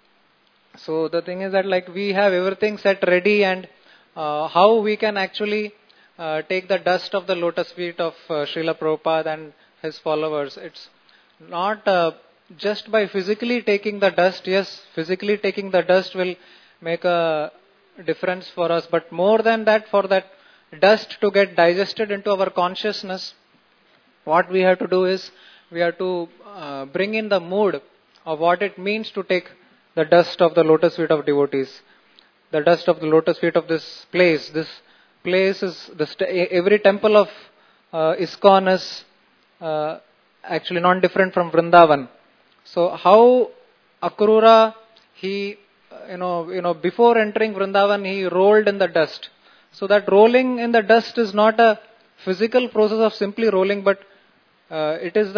so the thing is that like we have everything set ready, and uh, how we can actually Uh, take the dust of the lotus feet of uh, Srila Prabhupada and his followers. It's not uh, just by physically taking the dust. Yes, physically taking the dust will make a difference for us. But more than that, for that dust to get digested into our consciousness, what we have to do is we have to uh, bring in the mood of what it means to take the dust of the lotus feet of devotees. The dust of the lotus feet of this place, this place is the st- every temple of uh, ISKCON is uh, actually not different from Vrindavan. So how Akrura, he you know you know before entering Vrindavan, he rolled in the dust. So that rolling in the dust is not a physical process of simply rolling, but uh, it is the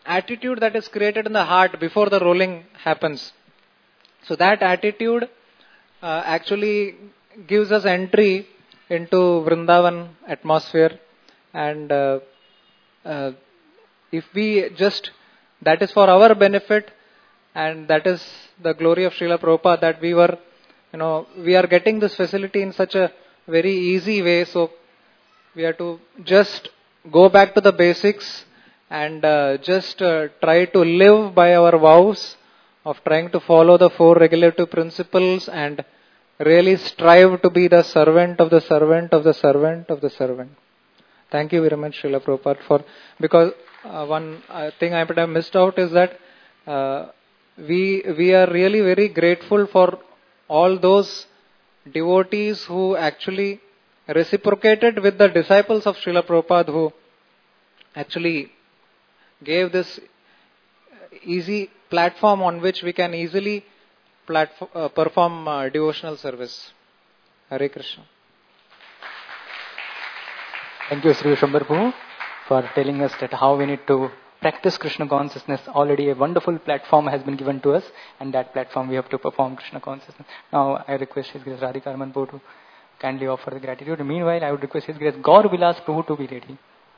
attitude that is created in the heart before the rolling happens. So that attitude uh, actually gives us entry into Vrindavan atmosphere, and uh, uh, if we just, that is for our benefit, and that is the glory of Srila Prabhupada, that we were, you know, we are getting this facility in such a very easy way, so we have to just go back to the basics and uh, just uh, try to live by our vows of trying to follow the four regulative principles and really strive to be the servant of the servant of the servant of the servant. Thank you very much, Srila Prabhupada, for, because uh, one uh, thing I might have missed out is that uh, we we are really very grateful for all those devotees who actually reciprocated with the disciples of Srila Prabhupada, who actually gave this easy platform on which we can easily platform, uh, perform uh, devotional service. Hare Krishna. Thank you, Sri Vishwambar Prabhu, for telling us that how we need to practice Krishna consciousness. Already a wonderful platform has been given to us, and that platform we have to perform Krishna consciousness. Now I request His Grace Radhika Raman Prabhu to kindly offer the gratitude. Meanwhile, I would request His Grace Gaur Vilas Prabhu to be ready.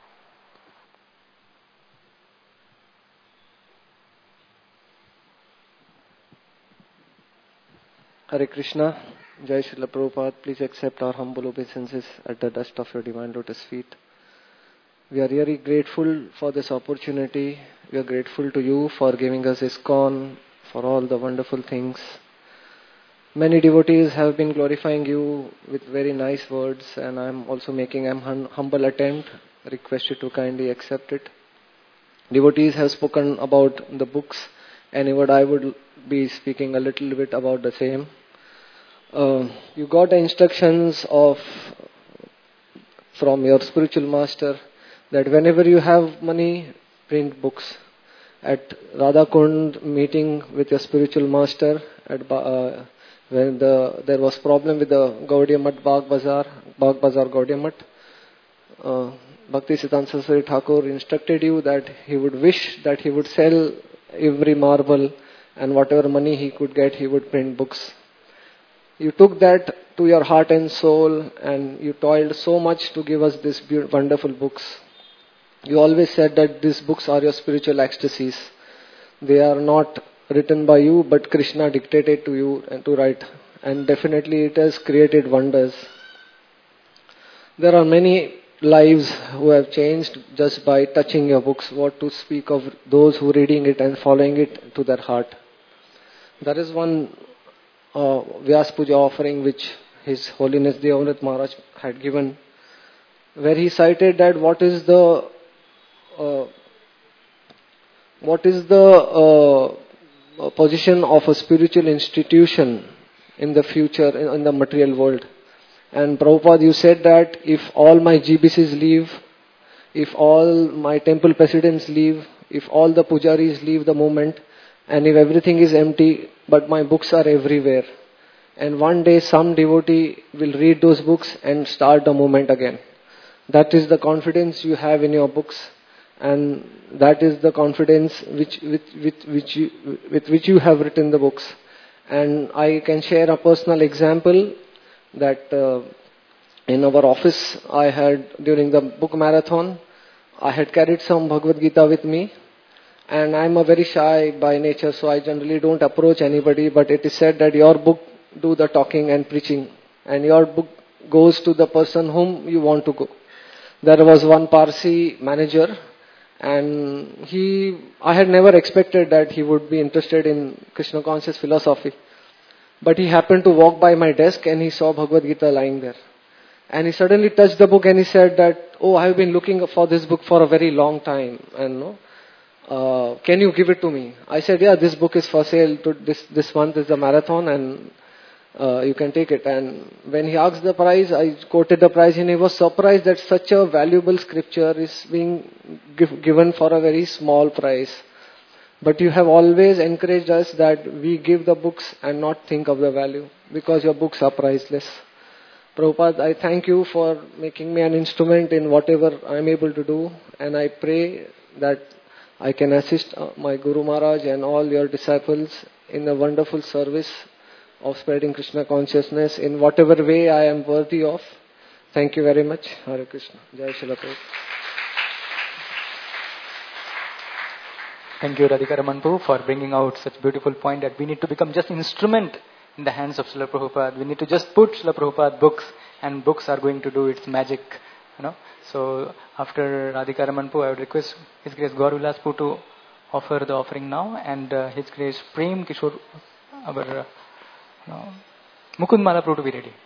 Hare Krishna, Jai Srila Prabhupada, please accept our humble obeisances at the dust of your divine lotus feet. We are really grateful for this opportunity. We are grateful to you for giving us ISKCON, for all the wonderful things. Many devotees have been glorifying you with very nice words, and I am also making a hum- humble attempt. Request you to kindly accept it. Devotees have spoken about the books, and even I would be speaking a little bit about the same. Uh, you got the instructions of from your spiritual master that whenever you have money, print books. At Radha Kund meeting with your spiritual master, at uh, when the there was problem with the Gaudiya Math Bagh Bazaar, Bagh Bazaar Gaudiya Math, uh, Bhakti Siddhanta Saraswati Thakur instructed you that he would wish that he would sell every marble, and whatever money he could get, he would print books. You took that to your heart and soul, and you toiled so much to give us these beautiful, wonderful books. You always said that these books are your spiritual ecstasies. They are not written by you, but Krishna dictated to you and to write. And definitely it has created wonders. There are many lives who have changed just by touching your books. What to speak of those who are reading it and following it to their heart. There is one uh, Vyas Puja offering which His Holiness Devamrit Maharaj had given, where he cited that what is the uh, what is the uh, position of a spiritual institution in the future, in, in the material world. And Prabhupada, you said that if all my G B Cs leave, if all my temple presidents leave, if all the pujaris leave the movement, and if everything is empty, but my books are everywhere. And one day some devotee will read those books and start the movement again. That is the confidence you have in your books, and that is the confidence which with, with, which you, with which you have written the books. And I can share a personal example that uh, in our office I had, during the book marathon, I had carried some Bhagavad Gita with me. And I'm a very shy by nature, so I generally don't approach anybody, but it is said that your book do the talking and preaching, and your book goes to the person whom you want to go. There was one Parsi manager, and he, I had never expected that he would be interested in Krishna conscious philosophy. But he happened to walk by my desk and he saw Bhagavad Gita lying there. And he suddenly touched the book and he said that, oh, I have been looking for this book for a very long time, and no. Uh, can you give it to me? I said, yeah, this book is for sale. To this this month is the marathon, and uh, you can take it. And when he asked the price, I quoted the price, and he was surprised that such a valuable scripture is being give, given for a very small price. But you have always encouraged us that we give the books and not think of the value, because your books are priceless. Prabhupada, I thank you for making me an instrument in whatever I am able to do, and I pray that I can assist uh, my Guru Maharaj and all your disciples in a wonderful service of spreading Krishna consciousness in whatever way I am worthy of. Thank you very much. Hare Krishna. Jai Srila Prabhupada. Thank you, Radhika Ramanpu, for bringing out such beautiful point that we need to become just instrument in the hands of Srila Prabhupada. We need to just put Srila Prabhupada books, and books are going to do its magic. You know. So after Radhika Ramanpu, I would request His Grace Gaur Vilaspu to offer the offering now, and uh, His Grace Prem Kishore, our uh, you know, Mukund Malapuru to be ready.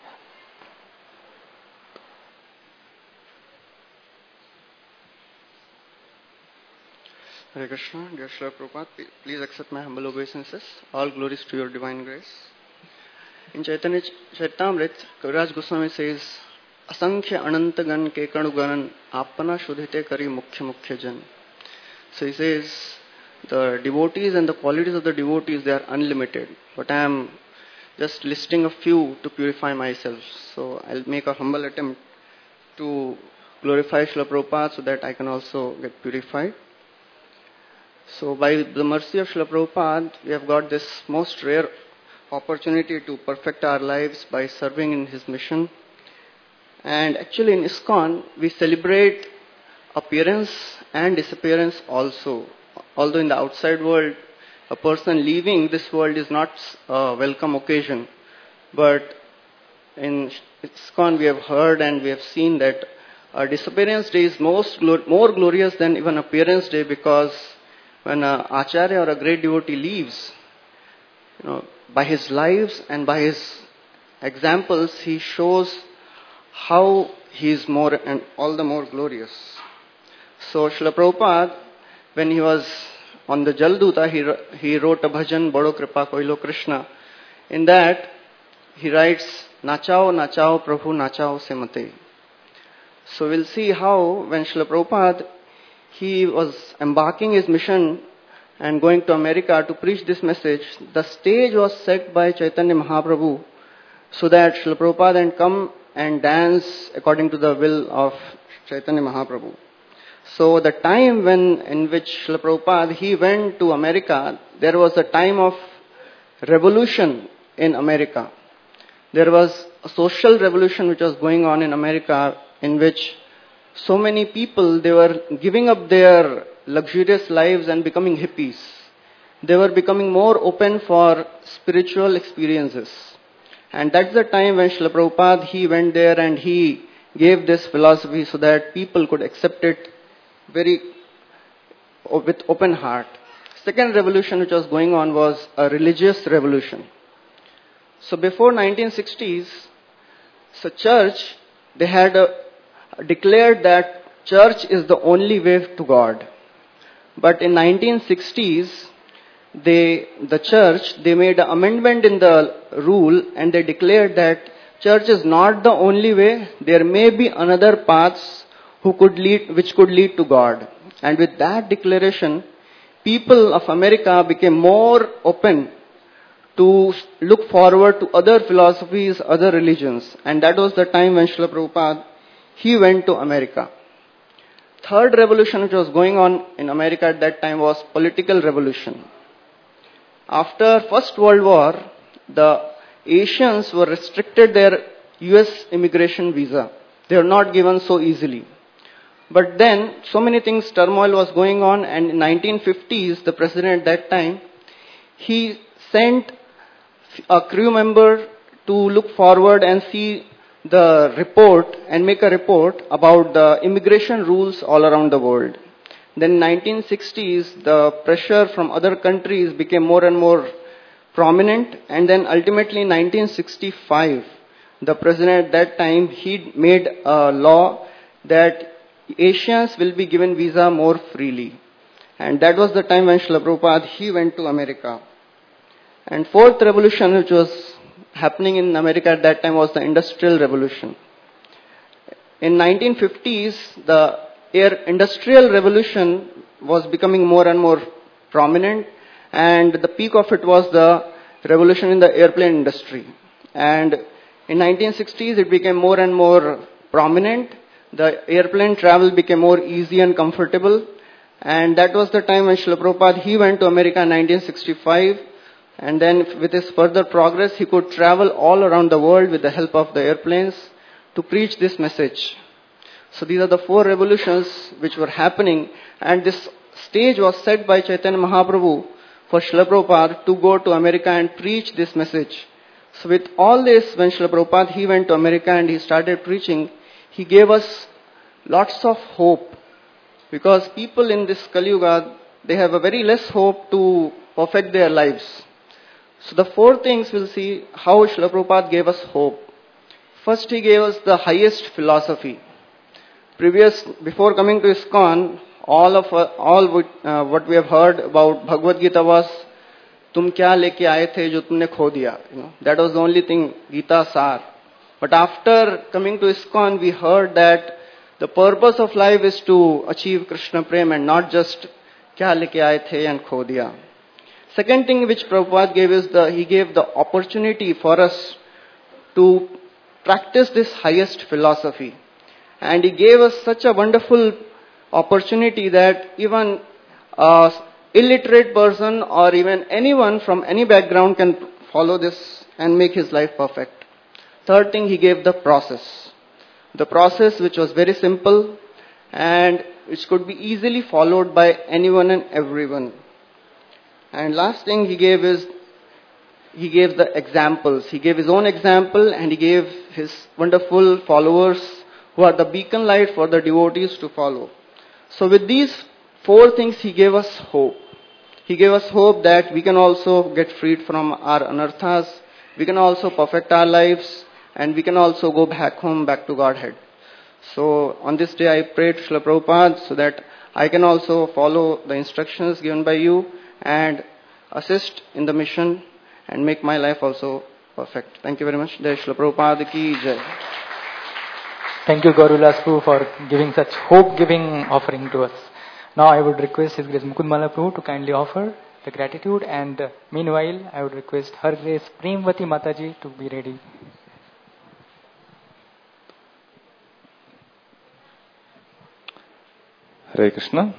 Hare Krishna, dear Srila Prabhupada, please accept my humble obeisances. All glories to your divine grace. In Chaitanya Charitamrita, Kaviraj Goswami says, Asankhya Anantagan Kekanuganan Apana Shudhite Kari Mukhya Mukhya Jan. So he says, the devotees and the qualities of the devotees, they are unlimited. But I am just listing a few to purify myself. So I'll make a humble attempt to glorify Srila Prabhupada so that I can also get purified. So by the mercy of Srila Prabhupada, we have got this most rare opportunity to perfect our lives by serving in his mission. And actually in ISKCON, we celebrate appearance and disappearance also. Although in the outside world, a person leaving this world is not a welcome occasion. But in ISKCON, we have heard and we have seen that our disappearance day is most more glorious than even appearance day, because when an acharya or a great devotee leaves, you know, by his lives and by his examples, he shows how he is more and all the more glorious. So Srila Prabhupada, when he was on the Jalduta, he, he wrote a bhajan, Bado Kripa Koilo Krishna. In that, he writes, Nachao, Nachao, Prabhu, Nachao, Semate. So we'll see how when Srila Prabhupada, he was embarking his mission and going to America to preach this message, the stage was set by Chaitanya Mahaprabhu so that Srila Prabhupada can come and dance according to the will of Chaitanya Mahaprabhu. So the time when in which Srila Prabhupada, he went to America, there was a time of revolution in America. There was a social revolution which was going on in America, in which so many people, they were giving up their luxurious lives and becoming hippies. They were becoming more open for spiritual experiences. And that's the time when Srila Prabhupada, he went there and he gave this philosophy so that people could accept it very with open heart. Second revolution which was going on was a religious revolution. So before nineteen sixties, so church, they had a declared that church is the only way to God. But in nineteen sixties, they, the church, they made an amendment in the rule and they declared that church is not the only way. There may be another paths who could lead, which could lead to God. And with that declaration, people of America became more open to look forward to other philosophies, other religions. And that was the time when Srila Prabhupada, he went to America. Third revolution which was going on in America at that time was political revolution. After First World War, the Asians were restricted their U S immigration visa. They were not given so easily. But then, so many things, turmoil was going on, and in nineteen fifties, the president at that time, he sent a crew member to look forward and see the report and make a report about the immigration rules all around the world. Then in nineteen sixties, the pressure from other countries became more and more prominent, and then ultimately in nineteen sixty-five, the president at that time, he made a law that Asians will be given visa more freely. And that was the time when Srila Prabhupada, he went to America. And fourth revolution which was happening in America at that time was the Industrial Revolution. In nineteen fifties, the air industrial revolution was becoming more and more prominent, and the peak of it was the revolution in the airplane industry. And in nineteen sixties, it became more and more prominent. The airplane travel became more easy and comfortable. And that was the time when Srila Prabhupada, he went to America in nineteen sixty-five. And then with his further progress, he could travel all around the world with the help of the airplanes to preach this message. So these are the four revolutions which were happening. And this stage was set by Chaitanya Mahaprabhu for Srila Prabhupada to go to America and preach this message. So with all this, when Srila Prabhupada, he went to America and he started preaching, he gave us lots of hope. Because people in this Kali Yuga, they have a very less hope to perfect their lives. So the four things we'll see how Srila Prabhupada gave us hope. First, he gave us the highest philosophy. Previous, before coming to ISKCON, all of uh, all what, uh, what we have heard about Bhagavad Gita was, "Tum kya leke aaye the jo tumne kho diya." You know, that was the only thing, Gita Sar. But after coming to ISKCON, we heard that the purpose of life is to achieve Krishna Prem and not just kya leke aaye the and kho diya. Second thing which Prabhupada gave is the, he gave the opportunity for us to practice this highest philosophy. And he gave us such a wonderful opportunity that even a illiterate person or even anyone from any background can follow this and make his life perfect. Third thing, he gave the process. The process which was very simple and which could be easily followed by anyone and everyone. And last thing he gave is, he gave the examples. He gave his own example and he gave his wonderful followers who are the beacon light for the devotees to follow. So with these four things, he gave us hope. He gave us hope that we can also get freed from our anarthas, we can also perfect our lives, and we can also go back home, back to Godhead. So on this day, I pray to Srila Prabhupada so that I can also follow the instructions given by you and assist in the mission and make my life also perfect. Thank you very much. Jai Srila Prabhupada ki jai. Thank you, Gaurilas Prabhu, for giving such hope-giving offering to us. Now I would request His Grace Mukundmala Prabhu to kindly offer the gratitude, and uh, meanwhile I would request Her Grace Premvati Mataji to be ready. Hare Krishna.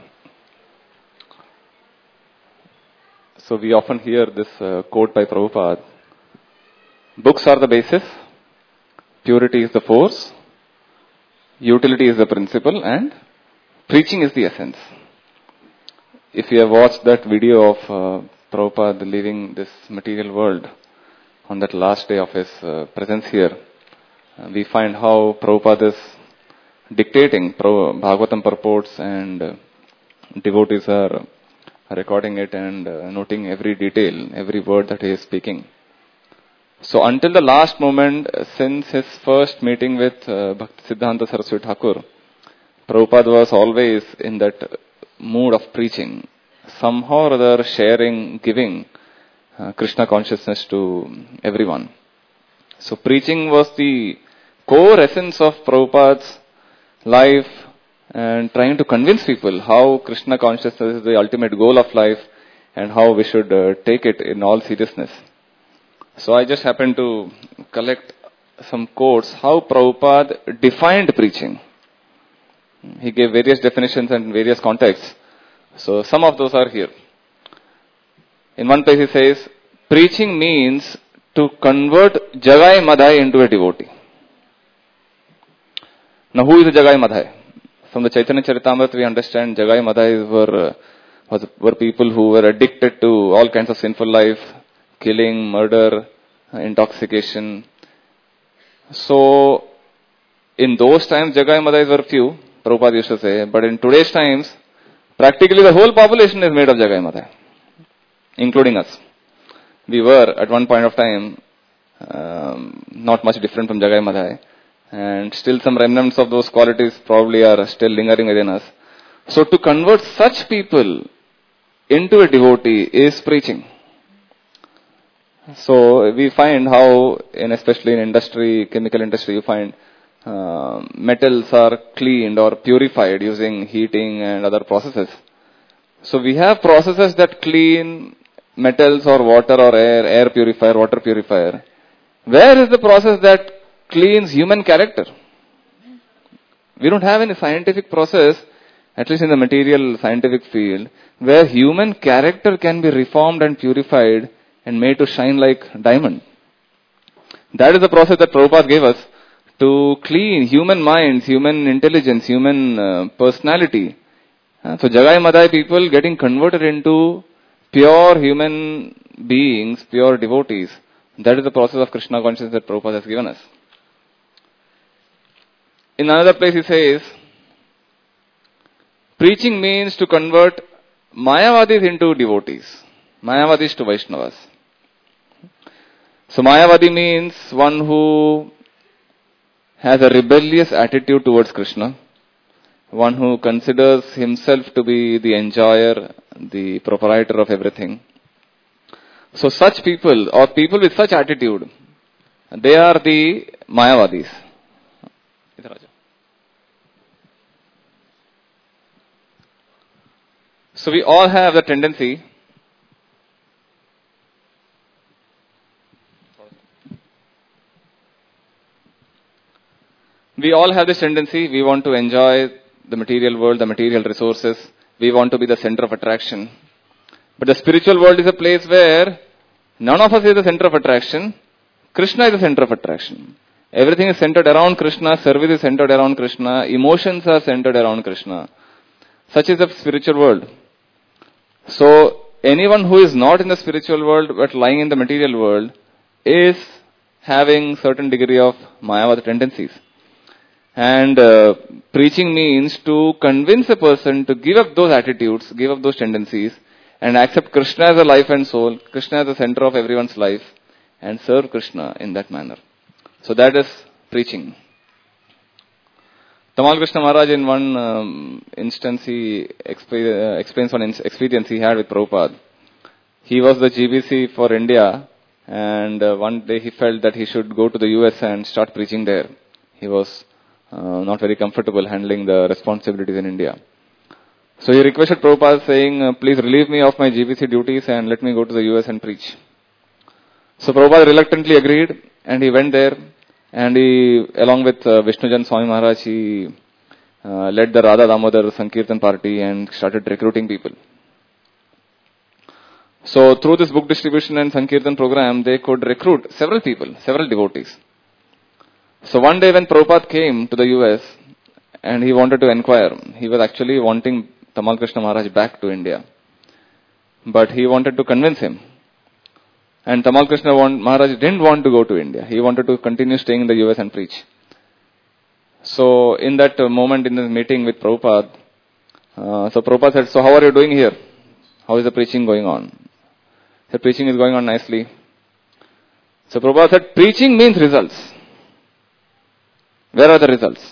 So we often hear this uh, quote by Prabhupada. Books are the basis, purity is the force, utility is the principle, and preaching is the essence. If you have watched that video of uh, Prabhupada leaving this material world on that last day of his uh, presence here, uh, we find how Prabhupada is dictating Pro- Bhagavatam purports, and uh, devotees are recording it and uh, noting every detail, every word that he is speaking. So until the last moment, uh, since his first meeting with uh, Bhakti Siddhanta Saraswati Thakur, Prabhupada was always in that mood of preaching, somehow or other sharing, giving uh, Krishna consciousness to everyone. So preaching was the core essence of Prabhupada's life, and trying to convince people how Krishna consciousness is the ultimate goal of life and how we should uh, take it in all seriousness. So I just happened to collect some quotes, how Prabhupada defined preaching. He gave various definitions and various contexts. So some of those are here. In one place he says, preaching means to convert Jagai Madhai into a devotee. Now who is the Jagai Madhai? From the Chaitanya Charitamrita we understand Jagai Madhai were, uh, was, were people who were addicted to all kinds of sinful life, killing, murder, uh, intoxication. So in those times Jagai Madhais were few, Prabhupada used to say, but in today's times, practically the whole population is made of Jagai Madhai, including us. We were at one point of time um, not much different from Jagai Madhai. And still some remnants of those qualities probably are still lingering within us. So to convert such people into a devotee is preaching. So we find how, in especially in industry, chemical industry, you find uh, metals are cleaned or purified using heating and other processes. So we have processes that clean metals or water or air, air purifier, water purifier. Where is the process that cleans human character? We don't have any scientific process at least in the material scientific field, where human character can be reformed and purified and made to shine like diamond. That is the process that Prabhupada gave us to clean human minds, human intelligence, human uh, personality. Uh, so Jagai Madai people getting converted into pure human beings, pure devotees. That is the process of Krishna consciousness that Prabhupada has given us. In another place he says, preaching means to convert Mayavadis into devotees, Mayavadis to Vaishnavas. So Mayavadi means one who has a rebellious attitude towards Krishna, one who considers himself to be the enjoyer, the proprietor of everything. So such people, or people with such attitude, they are the Mayavadis. So we all have the tendency we all have this tendency, we want to enjoy the material world, the material resources, we want to be the center of attraction. But the spiritual world is a place where none of us is the center of attraction, Krishna is the center of attraction. Everything is centered around Krishna, service is centered around Krishna, emotions are centered around Krishna. Such is the spiritual world. So, anyone who is not in the spiritual world but lying in the material world is having certain degree of Mayavada tendencies. And uh, preaching means to convince a person to give up those attitudes, give up those tendencies, and accept Krishna as a life and soul, Krishna as the center of everyone's life, and serve Krishna in that manner. So that is preaching. Tamal Krishna Maharaj, in one um, instance, he exp- uh, explains one in- experience he had with Prabhupada. He was the G B C for India, and uh, one day he felt that he should go to the U S and start preaching there. He was uh, not very comfortable handling the responsibilities in India. So he requested Prabhupada saying, uh, please relieve me of my G B C duties and let me go to the U S and preach. So Prabhupada reluctantly agreed, and he went there. And he, along with uh, Vishnujan Swami Maharaj, he uh, led the Radha Damodar Sankirtan party and started recruiting people. So through this book distribution and Sankirtan program, they could recruit several people, several devotees. So one day when Prabhupada came to the U S and he wanted to inquire, he was actually wanting Tamal Krishna Maharaj back to India. But he wanted to convince him. And Tamal Krishna want, Maharaj didn't want to go to India. He wanted to continue staying in the U S and preach. So in that uh, moment in the meeting with Prabhupada, uh, so Prabhupada said, so how are you doing here? How is the preaching going on? The preaching is going on nicely. So Prabhupada said, preaching means results. Where are the results?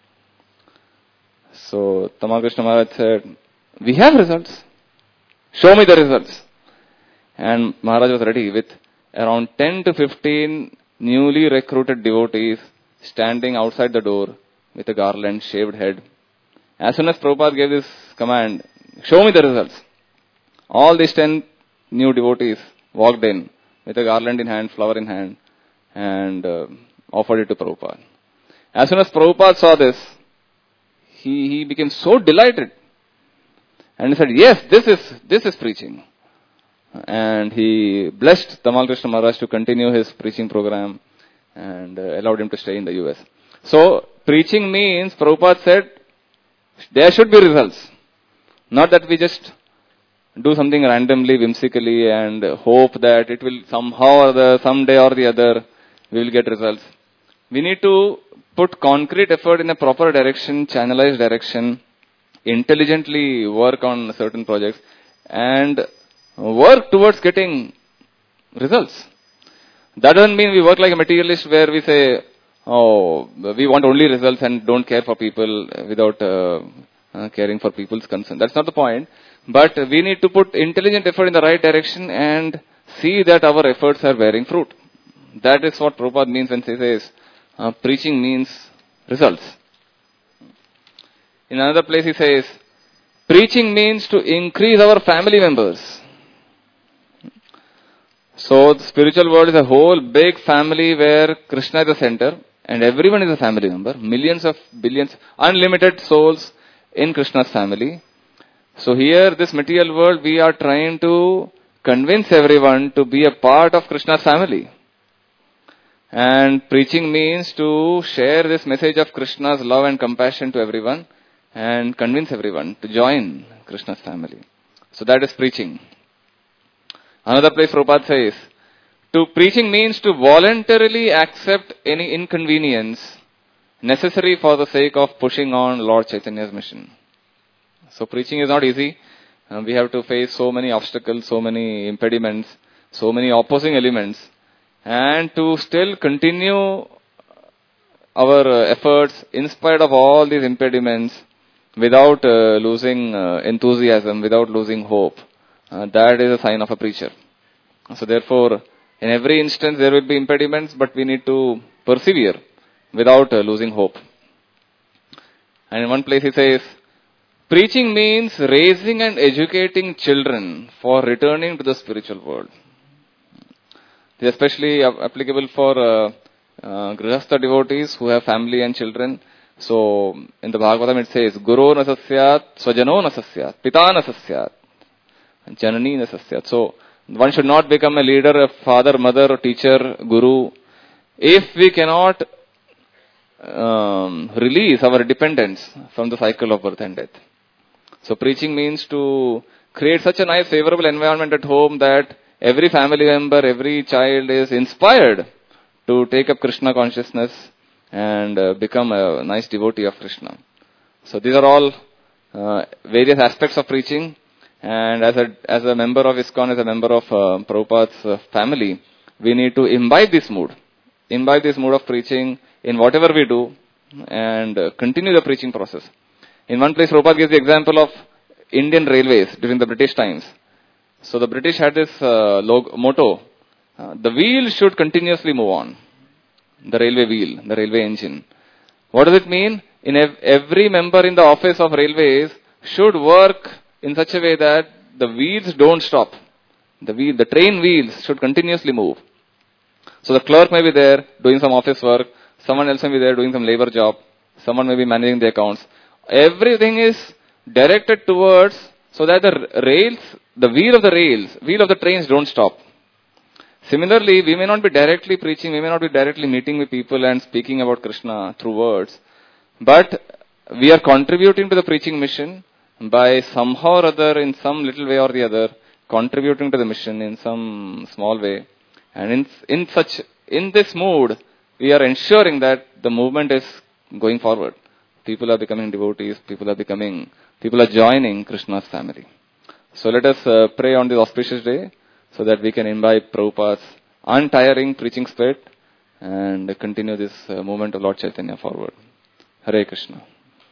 So Tamal Krishna Maharaj said, we have results. Show me the results. And Maharaj was ready with around ten to fifteen newly recruited devotees standing outside the door with a garland, shaved head. As soon as Prabhupada gave this command, show me the results, all these ten new devotees walked in with a garland in hand, flower in hand, and uh, offered it to Prabhupada. As soon as Prabhupada saw this, he, he became so delighted. And he said, yes, this is, this is preaching. And he blessed Tamal Krishna Maharaj to continue his preaching program and uh, allowed him to stay in the U S. So, preaching means, Prabhupada said, there should be results. Not that we just do something randomly, whimsically, and hope that it will somehow or the, someday or the other, we will get results. We need to put concrete effort in a proper direction, channelized direction, intelligently work on certain projects, and work towards getting results. That doesn't mean we work like a materialist where we say, oh, we want only results and don't care for people without uh, uh, caring for people's concern. That's not the point. But we need to put intelligent effort in the right direction and see that our efforts are bearing fruit. That is what Prabhupada means when he says, uh, preaching means results. In another place he says, preaching means to increase our family members. So the spiritual world is a whole big family where Krishna is the center and everyone is a family member. Millions of billions, unlimited souls in Krishna's family. So here, this material world, we are trying to convince everyone to be a part of Krishna's family. And preaching means to share this message of Krishna's love and compassion to everyone and convince everyone to join Krishna's family. So that is preaching. Another place Prabhupada says, to preaching means to voluntarily accept any inconvenience necessary for the sake of pushing on Lord Chaitanya's mission. So preaching is not easy. Uh, we have to face so many obstacles, so many impediments, so many opposing elements, and to still continue our uh, efforts in spite of all these impediments without uh, losing uh, enthusiasm, without losing hope. Uh, that is a sign of a preacher. So therefore, in every instance there will be impediments, but we need to persevere without uh, losing hope. And in one place he says, preaching means raising and educating children for returning to the spiritual world. It is especially applicable for uh, uh, Grihastha devotees who have family and children. So in the Bhagavatam it says, Guru nasasyat, Swajano nasasyat, Pita nasasyat, Janani nasasyat. So one should not become a leader, a father, mother, teacher, guru, if we cannot um, release our dependence from the cycle of birth and death. So preaching means to create such a nice favorable environment at home that every family member, every child is inspired to take up Krishna consciousness and uh, become a nice devotee of Krishna. So these are all uh, various aspects of preaching. And as a as a member of ISKCON, as a member of uh, Prabhupada's uh, family, we need to imbibe this mood. Imbibe this mood of preaching in whatever we do and uh, continue the preaching process. In one place, Prabhupada gives the example of Indian railways during the British times. So the British had this uh, log- motto, uh, the wheel should continuously move on. The railway wheel, the railway engine. What does it mean? In ev- every member in the office of railways should work in such a way that the wheels don't stop. The wheel, the train wheels should continuously move. So the clerk may be there doing some office work, someone else may be there doing some labor job, someone may be managing the accounts. Everything is directed towards so that the rails, the wheel of the rails, wheel of the trains don't stop. Similarly, we may not be directly preaching, we may not be directly meeting with people and speaking about Krishna through words, but we are contributing to the preaching mission by somehow or other, in some little way or the other, contributing to the mission in some small way. And in, in such, in this mood, we are ensuring that the movement is going forward. People are becoming devotees, people are becoming, people are joining Krishna's family. So let us uh, pray on this auspicious day so that we can imbibe Prabhupada's untiring preaching spirit and continue this uh, movement of Lord Chaitanya forward. Hare Krishna.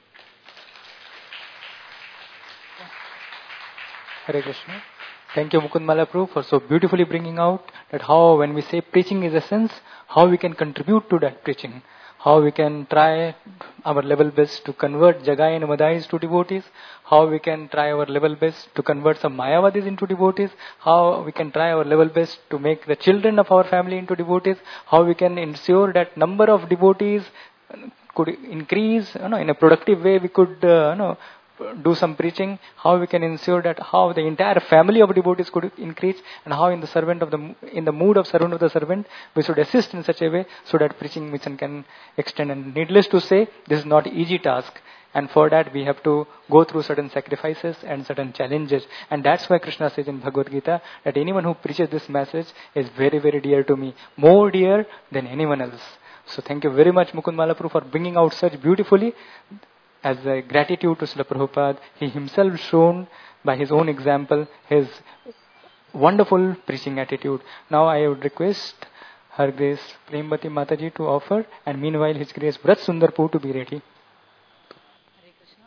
Hare Krishna. Thank you, Mukund Mala Prabhu, for so beautifully bringing out that how, when we say preaching is essence, how we can contribute to that preaching. How we can try our level best to convert Jagai and Madais to devotees. How we can try our level best to convert some Mayavadis into devotees. How we can try our level best to make the children of our family into devotees. How we can ensure that number of devotees could increase, you know, in a productive way. We could, uh, you know, do some preaching, how we can ensure that how the entire family of devotees could increase, and how in the servant of the in the mood of servant of the servant we should assist in such a way so that preaching mission can extend. And needless to say, this is not an easy task, and for that we have to go through certain sacrifices and certain challenges. And that's why Krishna says in Bhagavad Gita that anyone who preaches this message is very, very dear to me, more dear than anyone else. So thank you very much, Mukund Mala Prabhu, for bringing out such beautifully. As a gratitude to Srila Prabhupada, he himself shown by his own example his wonderful preaching attitude. Now I would request Her Grace Prembati Mataji to offer, and meanwhile His Grace Vrat Sundarpur to be ready. Hare Krishna.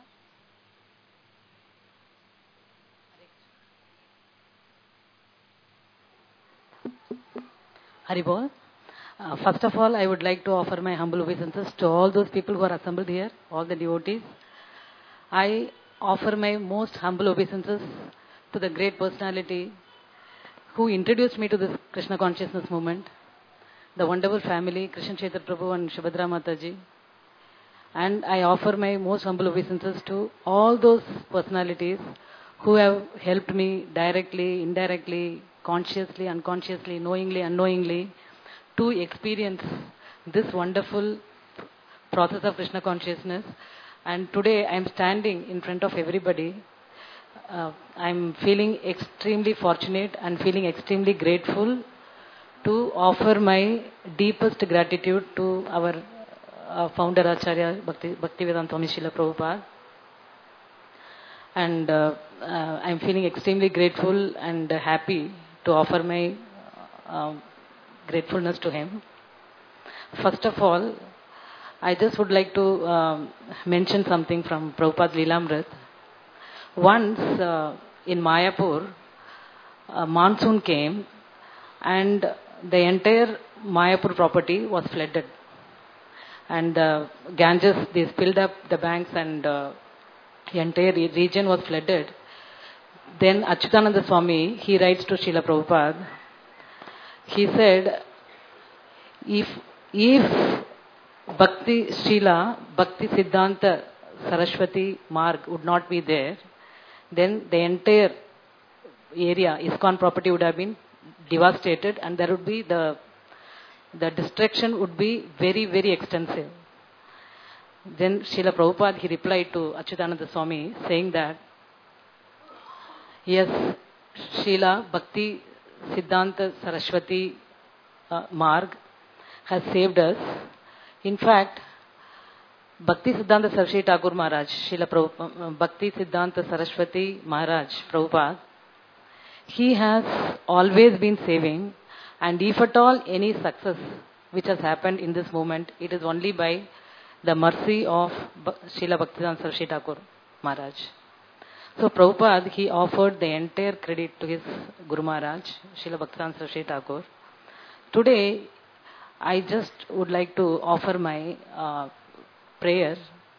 Hare Bol. Uh, first of all, I would like to offer my humble obeisances to all those people who are assembled here, all the devotees. I offer my most humble obeisances to the great personality who introduced me to this Krishna consciousness movement, the wonderful family, Krishna Chaitanya Prabhu and Subhadra Mataji. And I offer my most humble obeisances to all those personalities who have helped me directly, indirectly, consciously, unconsciously, knowingly, unknowingly, to experience this wonderful process of Krishna consciousness. And today I am standing in front of everybody. Uh, I am feeling extremely fortunate and feeling extremely grateful to offer my deepest gratitude to our uh, founder Acharya Bhakti, Bhaktivedanta Swami Srila Prabhupada. And uh, uh, I am feeling extremely grateful and happy to offer my uh, gratefulness to him. First of all, I just would like to um, mention something from Prabhupada's Leelamrit. Once uh, in Mayapur, a monsoon came and the entire Mayapur property was flooded. And uh, Ganges, they spilled up the banks and uh, the entire region was flooded. Then Achyutananda Swami, he writes to Srila Prabhupada, he said, if, if Bhakti Srila, Bhakti Siddhanta Saraswati Marg would not be there, then the entire area, ISKCON property would have been devastated and there would be the, the destruction would be very, very extensive. Then Srila Prabhupada, he replied to Achyutananda Swami saying that, yes, Srila Bhakti Siddhanta Saraswati uh, Marg has saved us. In fact, Bhakti Siddhanta Saraswati Thakur Maharaj, Srila Prabhupada, Bhakti Siddhanta Saraswati Maharaj, Prabhupada, he has always been saving, and if at all any success which has happened in this moment, it is only by the mercy of Srila Bhaktivedanta Saraswati Thakur Maharaj. So Prabhupada, he offered the entire credit to his Guru Maharaj, Srila Bhaktivedanta Saraswati Thakur. Today, I just would like to offer my uh, prayer.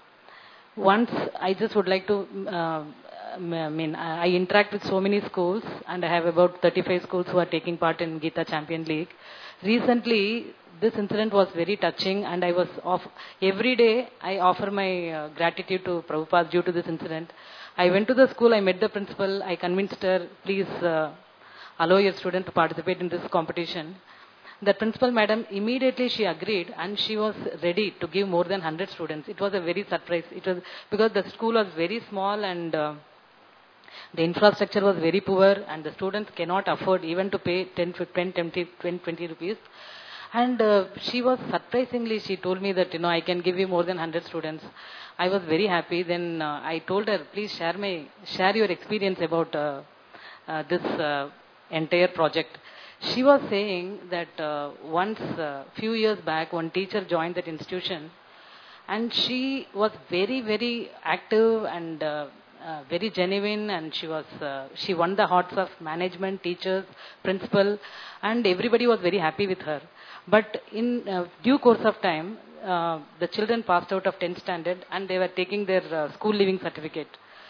Once, I just would like to, uh, I mean, I interact with so many schools and I have about thirty-five schools who are taking part in Gita Champion League. Recently, this incident was very touching and I was off, every day I offer my uh, gratitude to Prabhupada due to this incident. I went to the school, I met the principal, I convinced her, please uh, allow your student to participate in this competition. The principal madam, immediately she agreed and she was ready to give more than one hundred students. It was a very surprise. It was because the school was very small and uh, the infrastructure was very poor and the students cannot afford even to pay ten, fifteen, twenty, twenty rupees. And uh, she was surprisingly, she told me that, you know, I can give you more than one hundred students. I was very happy. Then uh, I told her, please share my, share your experience about uh, uh, this uh, entire project. She was saying that uh, once, a uh, few years back, one teacher joined that institution and she was very, very active and uh, uh, very genuine, and she was, uh, she won the hearts of management, teachers, principal, and everybody was very happy with her. But in uh, due course of time, uh, the children passed out of tenth standard and they were taking their uh, school leaving certificate.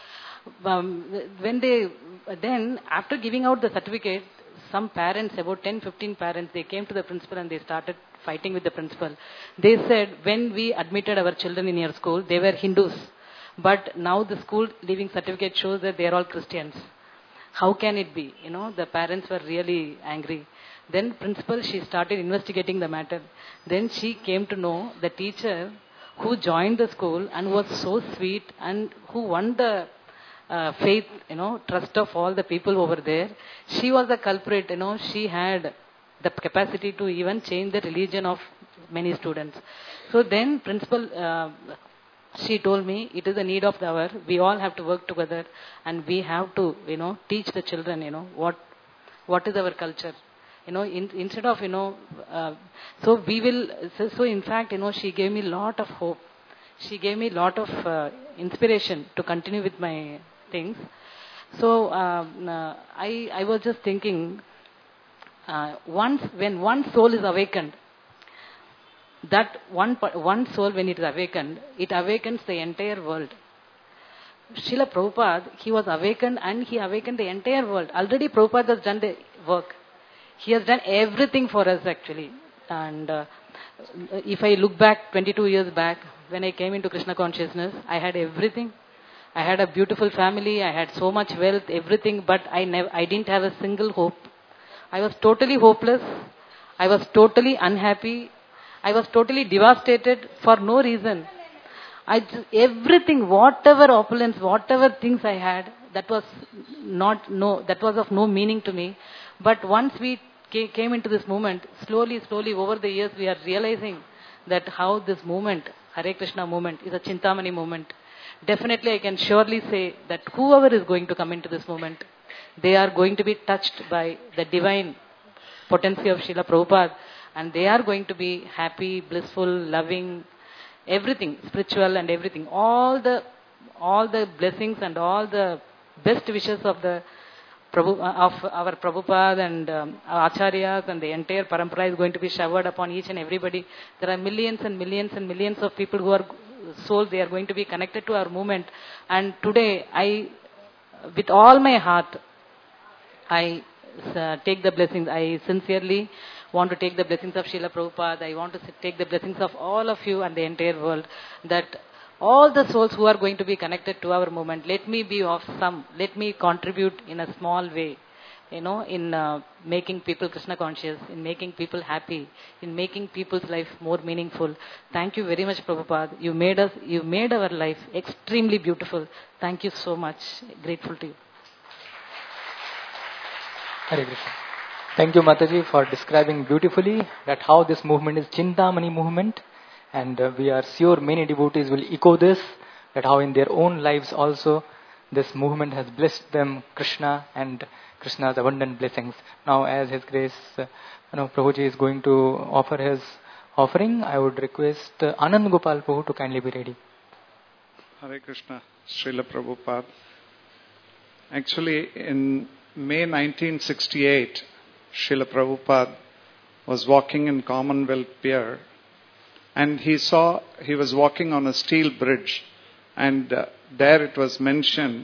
Um, when they, then after giving out the certificate, some parents, about ten, fifteen parents, they came to the principal and they started fighting with the principal. They said, when we admitted our children in your school, they were Hindus. But now the school leaving certificate shows that they are all Christians. How can it be? You know, the parents were really angry. Then principal, she started investigating the matter. Then she came to know the teacher who joined the school and was so sweet and who won the uh, faith, you know, trust of all the people over there. She was the culprit, you know, she had the capacity to even change the religion of many students. So then principal, uh, she told me, it is a need of the hour. We all have to work together and we have to, you know, teach the children, you know, what, what is our culture. You know, in, instead of, you know, uh, so we will, so, so in fact, you know, she gave me a lot of hope. She gave me a lot of uh, inspiration to continue with my things. So um, uh, I, I was just thinking, uh, once, when one soul is awakened, that one, one soul, when it is awakened, it awakens the entire world. Srila Prabhupada, he was awakened and he awakened the entire world. Already Prabhupada has done the work. He has done everything for us actually. And uh, if I look back twenty-two years back, when I came into Krishna consciousness, I had everything. I had a beautiful family, I had so much wealth, everything, but I never, I didn't have a single hope. I was totally hopeless. I was totally unhappy. I was totally devastated for no reason. I just, everything, whatever opulence, whatever things I had, that was not no, that was of no meaning to me. But once we came into this movement, slowly, slowly over the years, we are realizing that how this movement, Hare Krishna movement, is a Chintamani movement. Definitely, I can surely say that whoever is going to come into this movement, they are going to be touched by the divine potency of Srila Prabhupada, and they are going to be happy, blissful, loving, everything, spiritual and everything. All the all the blessings and all the best wishes of the Prabhu, of our Prabhupada and um, our Acharyas and the entire parampara is going to be showered upon each and everybody. There are millions and millions and millions of people who are souls, they are going to be connected to our movement. And today, I, with all my heart, I uh, take the blessings. I sincerely want to take the blessings of Srila Prabhupada. I want to take the blessings of all of you and the entire world, that all the souls who are going to be connected to our movement, let me be of some, let me contribute in a small way, you know, in uh, making people Krishna conscious, in making people happy, in making people's life more meaningful. Thank you very much, Prabhupada. You made us, you made our life extremely beautiful. Thank you so much. Grateful to you. Hare Krishna. Thank you, Mataji, for describing beautifully that how this movement is Chintamani movement. And uh, we are sure many devotees will echo this, that how in their own lives also this movement has blessed them, Krishna and Krishna's abundant blessings. Now, as His Grace, uh, you know, Prabhuji is going to offer his offering, I would request uh, Anand Gopal Prabhu to kindly be ready. Hare Krishna, Srila Prabhupada. Actually, in May nineteen sixty-eight, Srila Prabhupada was walking in Commonwealth Pier, and he saw, he was walking on a steel bridge, and uh, there it was mentioned,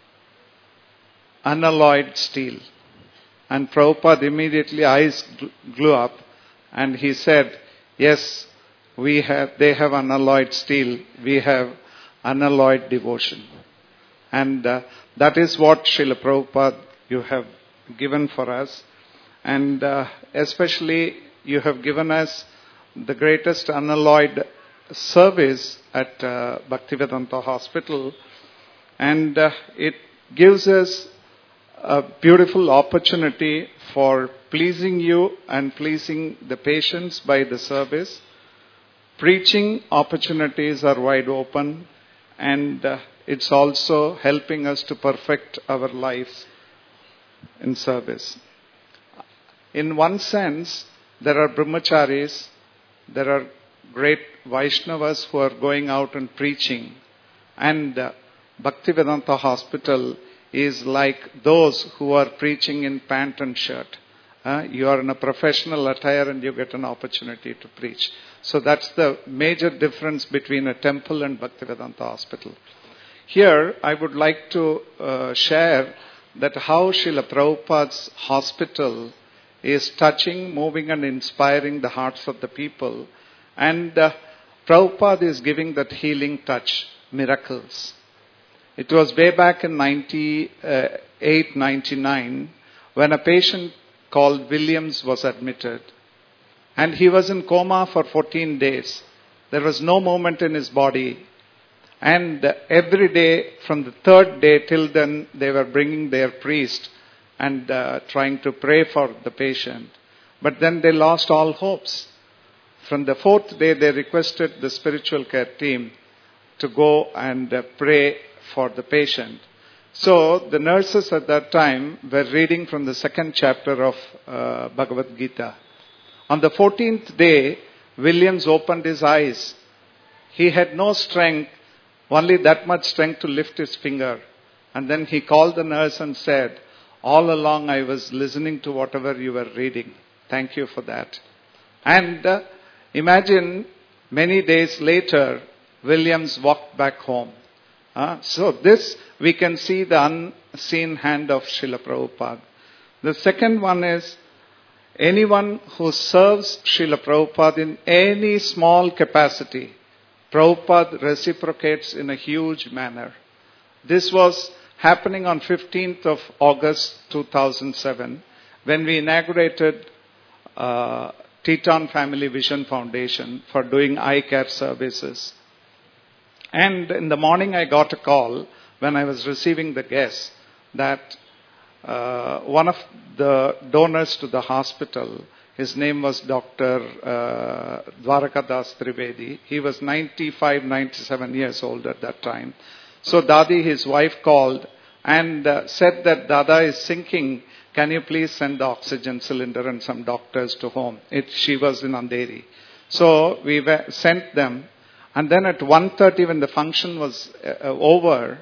unalloyed steel. And Prabhupada immediately eyes grew up, and he said, yes, we have, they have unalloyed steel, we have unalloyed devotion. And uh, that is what Srila Prabhupada you have given for us. And uh, especially you have given us the greatest unalloyed service at uh, Bhaktivedanta Hospital, and uh, it gives us a beautiful opportunity for pleasing you and pleasing the patients by the service. Preaching opportunities are wide open, and uh, it's also helping us to perfect our lives in service. In one sense, there are brahmacharis, there are great Vaishnavas who are going out and preaching. And uh, Bhaktivedanta Hospital is like those who are preaching in pant and shirt. Uh, you are in a professional attire and you get an opportunity to preach. So that's the major difference between a temple and Bhaktivedanta Hospital. Here, I would like to uh, share that how Srila Prabhupada's hospital is touching, moving and inspiring the hearts of the people. And uh, Prabhupada is giving that healing touch, miracles. It was way back in ninety-eight, ninety-nine when a patient called Williams was admitted. And he was in coma for fourteen days. There was no movement in his body. And uh, every day, from the third day till then, they were bringing their priest and uh, trying to pray for the patient. But then they lost all hopes. From the fourth day, they requested the spiritual care team to go and uh, pray for the patient. So the nurses at that time were reading from the second chapter of uh, Bhagavad Gita. On the fourteenth day, Williams opened his eyes. He had no strength, only that much strength to lift his finger. And then he called the nurse and said, all along I was listening to whatever you were reading. Thank you for that. And uh, imagine many days later, Williams walked back home. Uh, so this, we can see the unseen hand of Srila Prabhupada. The second one is, anyone who serves Srila Prabhupada in any small capacity, Prabhupada reciprocates in a huge manner. This was happening on fifteenth of August two thousand seven when we inaugurated uh, Teton Family Vision Foundation for doing eye care services. And in the morning I got a call when I was receiving the guests that uh, one of the donors to the hospital, his name was Doctor Uh, Dwarakadas Trivedi. He was ninety-five, ninety-seven years old at that time. So Dadi, his wife, called and uh, said that Dada is sinking. Can you please send the oxygen cylinder and some doctors to home? It, she was in Andheri. So we were, sent them. And then at one thirty when the function was uh, over,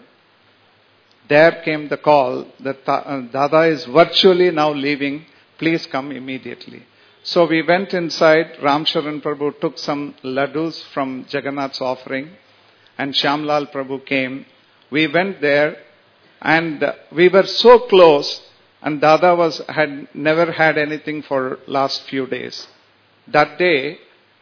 there came the call that uh, Dada is virtually now leaving. Please come immediately. So we went inside. Ram Sharan Prabhu took some laddus from Jagannath's offering. And Shyamlal Prabhu came. We went there. And uh, we were so close. And Dada was had never had anything for last few days. That day,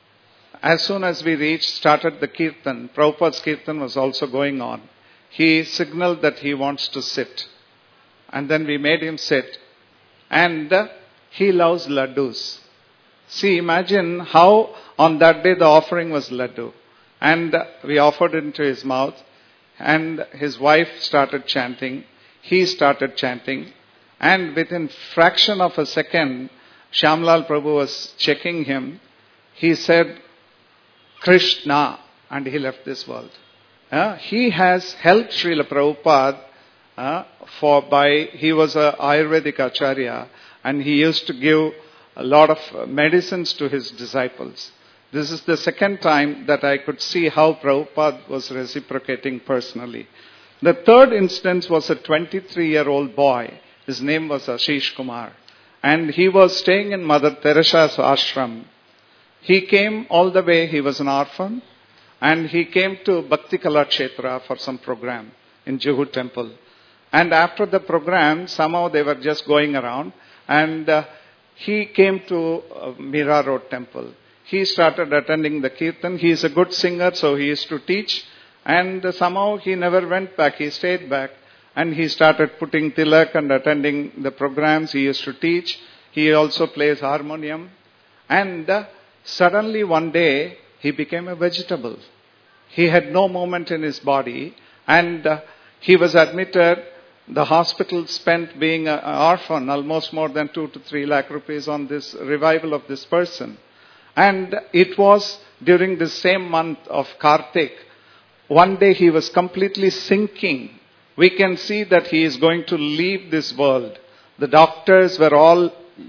as soon as we reached, started the kirtan. Prabhupada's kirtan was also going on. He signaled that he wants to sit. And then we made him sit. And uh, he loves laddus. See, imagine how on that day the offering was laddu. And uh, we offered it into his mouth. And his wife started chanting. He started chanting. And within fraction of a second, Shyamlal Prabhu was checking him. He said, Krishna, and he left this world. Uh, he has helped Srila Prabhupada uh, for by, he was an Ayurvedic Acharya, and he used to give a lot of medicines to his disciples. This is the second time that I could see how Prabhupada was reciprocating personally. The third instance was a twenty-three-year-old boy. His name was Ashish Kumar. And he was staying in Mother Teresa's ashram. He came all the way, he was an orphan. And he came to Bhakti Kala Kshetra for some program in Juhu temple. And after the program, somehow they were just going around. And uh, he came to uh, Mira Road temple. He started attending the kirtan. He is a good singer, so he used to teach. And uh, somehow he never went back. He stayed back. And he started putting tilak and attending the programs. He used to teach. He also plays harmonium. And uh, suddenly one day, he became a vegetable. He had no movement in his body. And uh, he was admitted. The hospital spent being an orphan almost more than two to three lakh rupees on this revival of this person. And it was during the same month of Kartik. One day he was completely sinking. We can see that he is going to leave this world. The doctors were all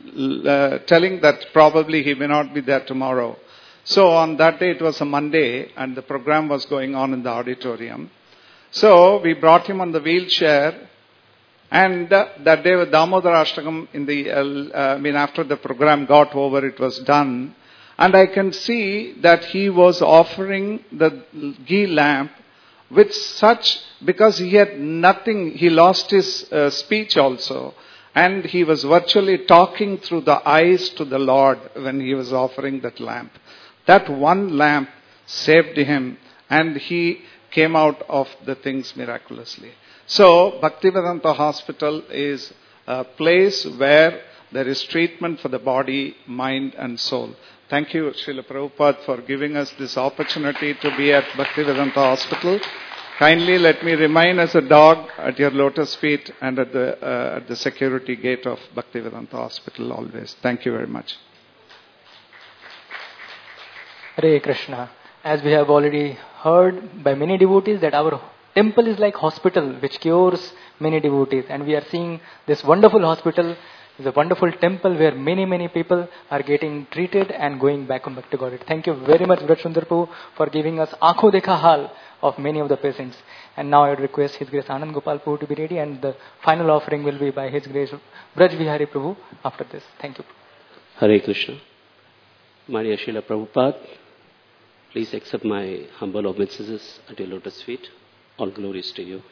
uh, telling that probably he may not be there tomorrow. So on that day, it was a Monday, and the program was going on in the auditorium. So we brought him on the wheelchair, and uh, that day with Damodara Ashtakam, in the, uh, I mean, after the program got over, it was done. And I can see that he was offering the ghee lamp with such, because he had nothing, he lost his uh, speech also. And he was virtually talking through the eyes to the Lord when he was offering that lamp. That one lamp saved him, and he came out of the things miraculously. So, Bhaktivedanta Hospital is a place where there is treatment for the body, mind and soul. Thank you, Srila Prabhupada, for giving us this opportunity to be at Bhaktivedanta Hospital. Kindly let me remain as a dog at your lotus feet and at the, uh, at the security gate of Bhaktivedanta Hospital always. Thank you very much. Hare Krishna. As we have already heard by many devotees that our temple is like hospital which cures many devotees. And we are seeing this wonderful hospital is a wonderful temple where many, many people are getting treated and going back home back to God. Thank you very much, Braj Sundar Prabhu, for giving us Aankho Dekha Hal of many of the patients. And now I would request His Grace Anand Gopal Prabhu to be ready, and the final offering will be by His Grace Braj Vihari Prabhu after this. Thank you. Hare Krishna. My dear Srila Prabhupada, please accept my humble obeisances at your lotus feet. All glories to you.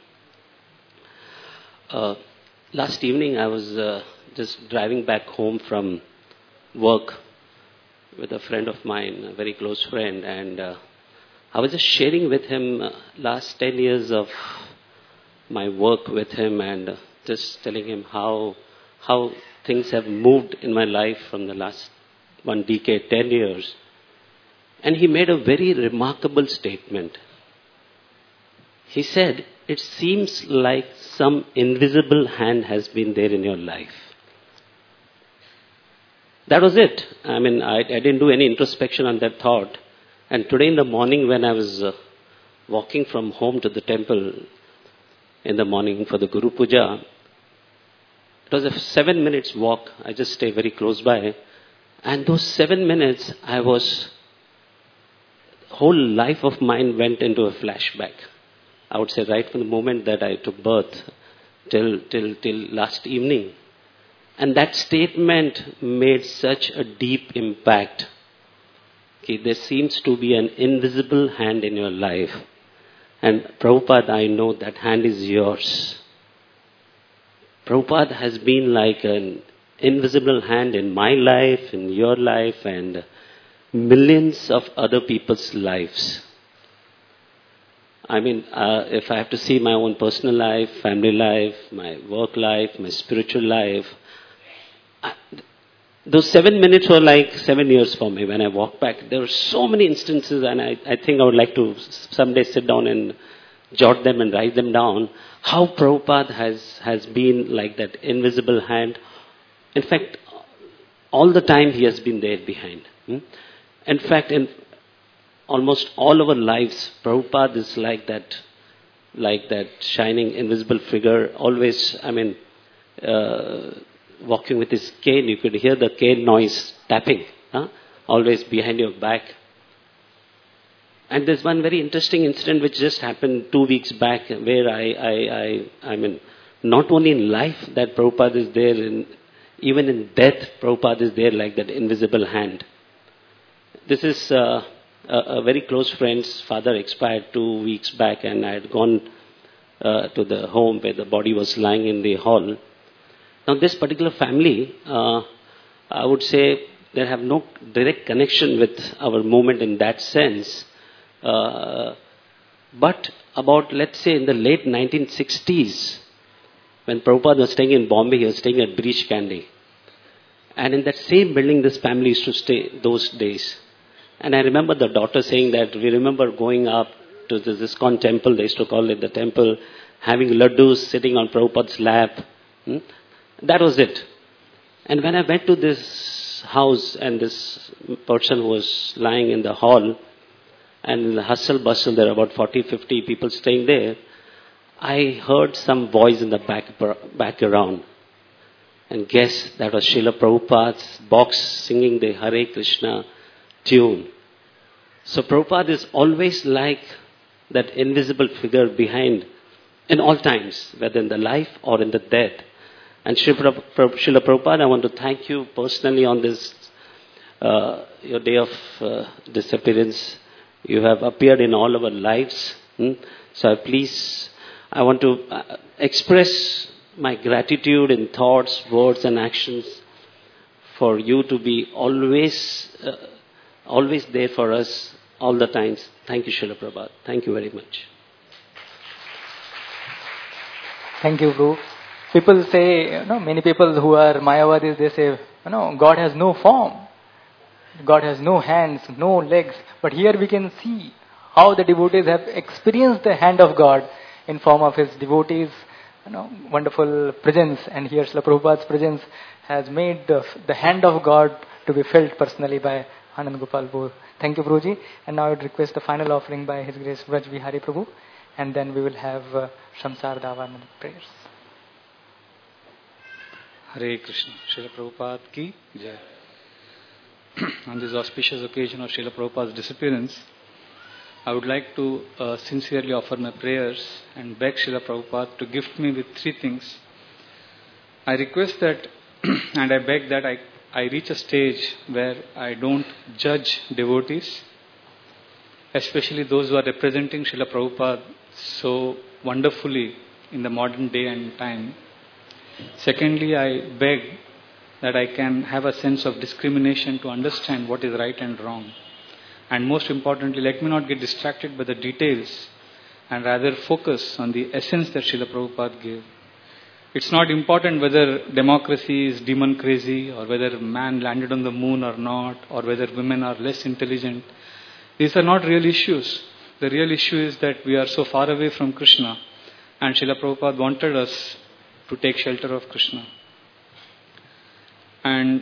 uh, last evening I was uh, just driving back home from work with a friend of mine, a very close friend, and uh, I was just sharing with him uh, last ten years of my work with him and uh, just telling him how how things have moved in my life from the last one decade, ten years. And he made a very remarkable statement. He said, it seems like some invisible hand has been there in your life. That was it. I mean, I, I didn't do any introspection on that thought. And today in the morning when I was uh, walking from home to the temple in the morning for the Guru Puja, it was a seven minutes walk. I just stay very close by. And those seven minutes, I was, whole life of mine went into a flashback. I would say right from the moment that I took birth till, till, till last evening. And that statement made such a deep impact. Okay, there seems to be an invisible hand in your life. And Prabhupada, I know that hand is yours. Prabhupada has been like an invisible hand in my life, in your life, and millions of other people's lives. I mean, uh, if I have to see my own personal life, family life, my work life, my spiritual life, I, those seven minutes were like seven years for me when I walked back. There were so many instances, and I, I think I would like to someday sit down and jot them and write them down, how Prabhupada has, has been like that invisible hand. In fact, all the time he has been there behind. Hmm? In fact, in almost all our lives, Prabhupada is like that, like that shining invisible figure, always, I mean, uh, walking with his cane. You could hear the cane noise tapping, huh? Always behind your back. And there's one very interesting incident which just happened two weeks back where I, I, I, I mean, not only in life that Prabhupada is there, in, even in death, Prabhupada is there like that invisible hand. This is uh, a, a very close friend's father expired two weeks back, and I had gone uh, to the home where the body was lying in the hall. Now this particular family, uh, I would say they have no direct connection with our movement in that sense. Uh, but about, let's say, in the late nineteen sixties, when Prabhupada was staying in Bombay, he was staying at Breach Candy. And in that same building, this family used to stay those days. And I remember the daughter saying that we remember going up to the ISKCON temple, they used to call it the temple, having laddus sitting on Prabhupada's lap. Hmm? That was it. And when I went to this house and this person who was lying in the hall, and in the hustle bustle, there are about forty, fifty people staying there, I heard some voice in the back, background. And guess that was Srila Prabhupada's box singing the Hare Krishna tune. So Prabhupada is always like that invisible figure behind in all times, whether in the life or in the death. And Srila Prabhupada, I want to thank you personally on this, uh, your day of uh, disappearance. You have appeared in all our lives. Hmm? So please, I want to uh, express my gratitude in thoughts, words and actions for you to be always, uh, always there for us all the times. Thank you, Srila Prabhupada. Thank you very much. Thank you, Prabhu. People say, you know, many people who are Mayavadis, they say, you know, God has no form. God has no hands, no legs. But here we can see how the devotees have experienced the hand of God in form of his devotees, you know, wonderful presence. And here Srila Prabhupada's presence has made the, the hand of God to be felt personally by Anand Gopal Bose. Thank you, Prabhuji. And now I would request the final offering by His Grace Vraj Vihari Prabhu. And then we will have uh, Shamsar Davan prayers. Hare Krishna. Srila Prabhupada ki jai. On this auspicious occasion of Srila Prabhupada's disappearance, I would like to uh, sincerely offer my prayers and beg Srila Prabhupada to gift me with three things. I request that and I beg that I, I reach a stage where I don't judge devotees, especially those who are representing Srila Prabhupada so wonderfully in the modern day and time. Secondly, I beg that I can have a sense of discrimination to understand what is right and wrong. And most importantly, let me not get distracted by the details and rather focus on the essence that Srila Prabhupada gave. It's not important whether democracy is demon crazy or whether man landed on the moon or not or whether women are less intelligent. These are not real issues. The real issue is that we are so far away from Krishna and Srila Prabhupada wanted us to take shelter of Krishna. And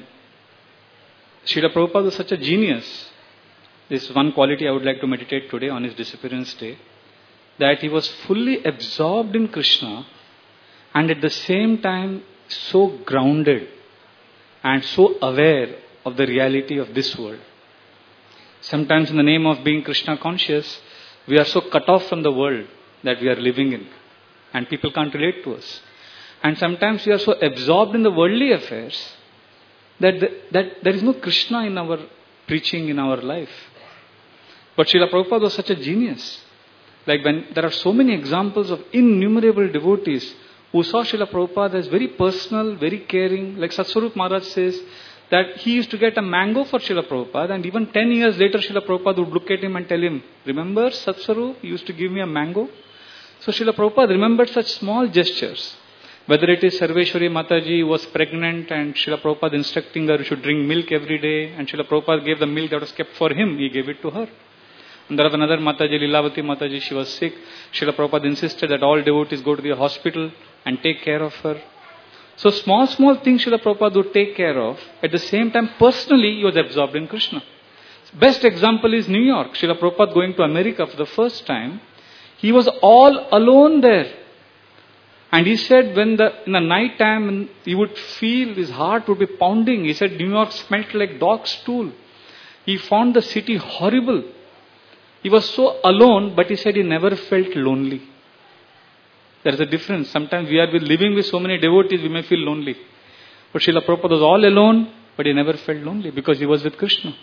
Srila Prabhupada was such a genius. This is one quality I would like to meditate today on his disappearance day. That he was fully absorbed in Krishna and at the same time so grounded and so aware of the reality of this world. Sometimes in the name of being Krishna conscious, we are so cut off from the world that we are living in and people can't relate to us. And sometimes we are so absorbed in the worldly affairs that, the, that there is no Krishna in our preaching, in our life. But Srila Prabhupada was such a genius. Like when there are so many examples of innumerable devotees who saw Srila Prabhupada as very personal, very caring. Like Satsvarup Maharaj says that he used to get a mango for Srila Prabhupada and even ten years later Srila Prabhupada would look at him and tell him, remember Satsvarup, you used to give me a mango? So Srila Prabhupada remembered such small gestures. Whether it is Sarveshwari Mataji who was pregnant and Srila Prabhupada instructing her to drink milk every day and Srila Prabhupada gave the milk that was kept for him, he gave it to her. And there was another Mataji, Lilavati Mataji, she was sick. Srila Prabhupada insisted that all devotees go to the hospital and take care of her. So small, small things Srila Prabhupada would take care of. At the same time, personally, he was absorbed in Krishna. Best example is New York. Srila Prabhupada going to America for the first time. He was all alone there. And he said when the, in the night time, he would feel his heart would be pounding. He said New York smelt like dog stool. He found the city horrible. He was so alone, but he said he never felt lonely. There is a difference. Sometimes we are living with so many devotees, we may feel lonely. But Srila Prabhupada was all alone, but he never felt lonely because he was with Krishna.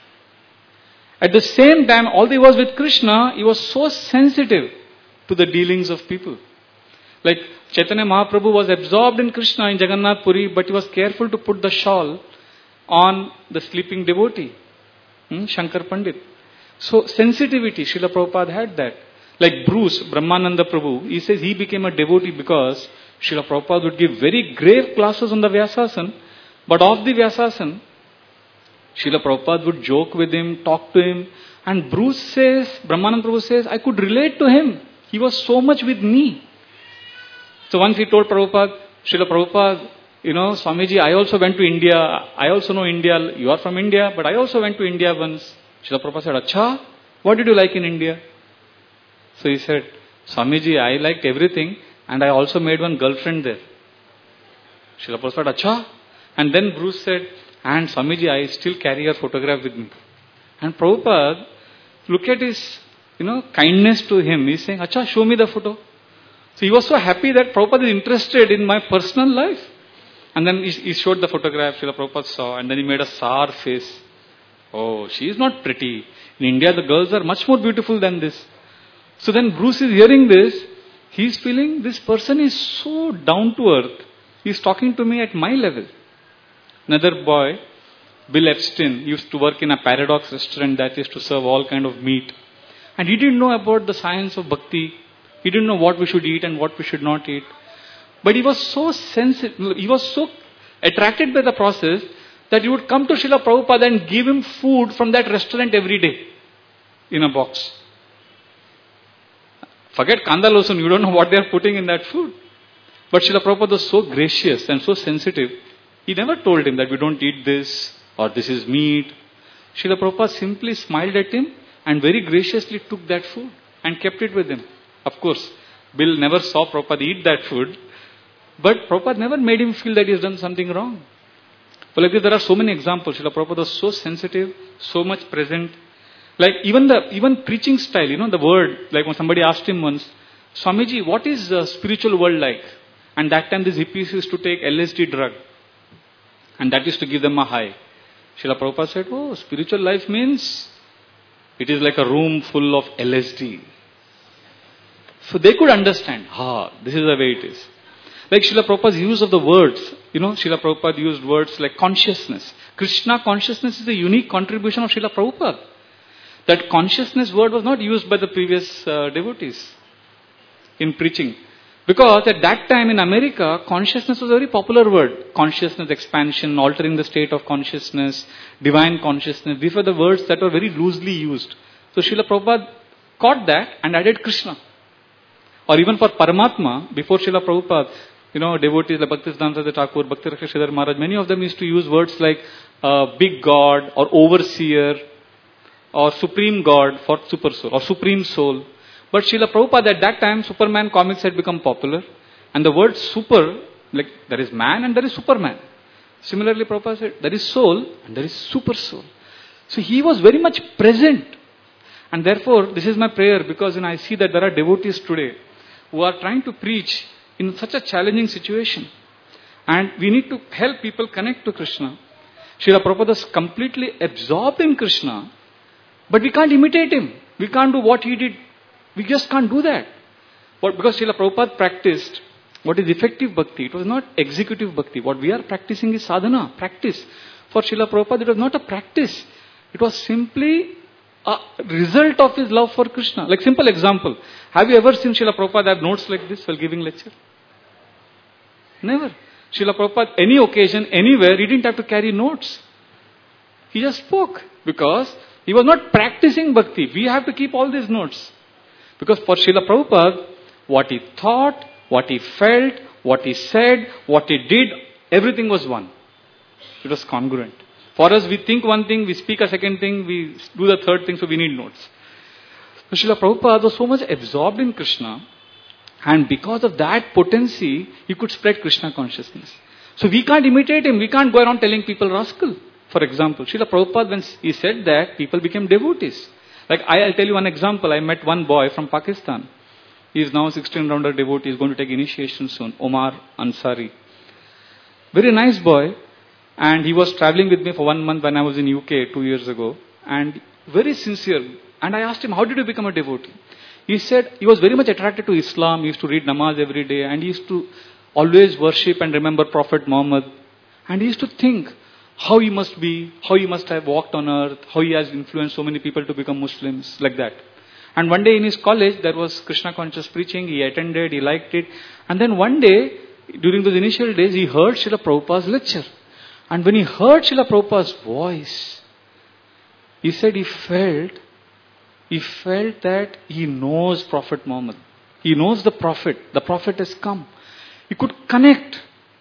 At the same time, although he was with Krishna, he was so sensitive to the dealings of people. Like Chaitanya Mahaprabhu was absorbed in Krishna in Jagannath Puri, but he was careful to put the shawl on the sleeping devotee, hmm? Shankar Pandit. So sensitivity, Srila Prabhupada had that. Like Bruce, Brahmananda Prabhu, he says he became a devotee because Srila Prabhupada would give very grave classes on the Vyasasana, but off the Vyasasana, Srila Prabhupada would joke with him, talk to him, and Bruce says, Brahmananda Prabhu says, I could relate to him. He was so much with me. So once he told Prabhupada, Srila Prabhupada, you know, Swamiji, I also went to India. I also know India. You are from India, but I also went to India once. Srila Prabhupada said, Acha, what did you like in India? So he said, Swamiji, I liked everything and I also made one girlfriend there. Srila Prabhupada said, Acha. And then Bruce said, and Swamiji, I still carry your photograph with me. And Prabhupada, look at his, you know, kindness to him. He's saying, Acha, show me the photo. So he was so happy that Prabhupada is interested in my personal life. And then he, he showed the photograph, Srila Prabhupada saw, and then he made a sour face. Oh, she is not pretty. In India, the girls are much more beautiful than this. So then Bruce is hearing this. He's feeling this person is so down to earth. He's talking to me at my level. Another boy, Bill Epstein, used to work in a Paradox restaurant that used to serve all kind of meat. And he didn't know about the science of bhakti. He didn't know what we should eat and what we should not eat. But he was so sensitive, he was so attracted by the process that he would come to Srila Prabhupada and give him food from that restaurant every day in a box. Forget Kanda Losun, you don't know what they are putting in that food. But Srila Prabhupada was so gracious and so sensitive. He never told him that we don't eat this or this is meat. Srila Prabhupada simply smiled at him and very graciously took that food and kept it with him. Of course, Bill never saw Prabhupada eat that food, but Prabhupada never made him feel that he has done something wrong. But like this, there are so many examples. Srila Prabhupada was so sensitive, so much present. Like even the even preaching style, you know, the word, like when somebody asked him once, Swamiji, what is the spiritual world like? And that time these hippies used to take L S D drug. And that used to give them a high. Srila Prabhupada said, oh, spiritual life means it is like a room full of L S D. So they could understand, ah, this is the way it is. Like Srila Prabhupada's use of the words, you know, Srila Prabhupada used words like consciousness. Krishna consciousness is a unique contribution of Srila Prabhupada. that consciousness word was not used by the previous uh, devotees in preaching. Because at that time in America, consciousness was a very popular word. Consciousness expansion, altering the state of consciousness, divine consciousness. These were the words that were very loosely used. So Srila Prabhupada caught that and added Krishna. Or even for Paramatma, before Srila Prabhupada, you know, devotees like Bhaktisiddhanta Thakur, Bhakti Rakshak Sridhar Maharaj, many of them used to use words like uh, big God or overseer or supreme God for super soul or supreme soul. But Srila Prabhupada at that time, Superman comics had become popular. And the word super, like there is man and there is Superman. Similarly, Prabhupada said, there is soul and there is super soul. So he was very much present. And therefore, this is my prayer, because when I see that there are devotees today who are trying to preach in such a challenging situation. And we need to help people connect to Krishna. Srila Prabhupada is completely absorbed in Krishna. But we can't imitate him. We can't do what he did. We just can't do that. But because Srila Prabhupada practiced what is effective bhakti, it was not executive bhakti. What we are practicing is sadhana, practice. For Srila Prabhupada, it was not a practice. It was simply a result of his love for Krishna. Like simple example. Have you ever seen Srila Prabhupada have notes like this while giving lecture? Never. Srila Prabhupada, any occasion, anywhere, he didn't have to carry notes. He just spoke because he was not practicing bhakti. We have to keep all these notes. Because for Srila Prabhupada, what he thought, what he felt, what he said, what he did, everything was one. It was congruent. For us, we think one thing, we speak a second thing, we do the third thing, so we need notes. So Srila Prabhupada was so much absorbed in Krishna, and because of that potency, he could spread Krishna consciousness. So we can't imitate him, we can't go around telling people rascal. For example, Srila Prabhupada, when he said that, people became devotees. Like, I'll tell you one example. I met one boy from Pakistan. He is now sixteen rounder devotee. He is going to take initiation soon. Omar Ansari. Very nice boy. And he was traveling with me for one month when I was in U K two years ago. And very sincere. And I asked him, how did you become a devotee? He said he was very much attracted to Islam. He used to read namaz every day. And he used to always worship and remember Prophet Muhammad. And he used to think how he must be, how he must have walked on earth, how he has influenced so many people to become Muslims, like that. And one day in his college, there was Krishna conscious preaching. He attended, he liked it. And then one day, during those initial days, he heard Srila Prabhupada's lecture. And when he heard Srila Prabhupada's voice, he said he felt, he felt that he knows Prophet Muhammad. He knows the Prophet. The Prophet has come. He could connect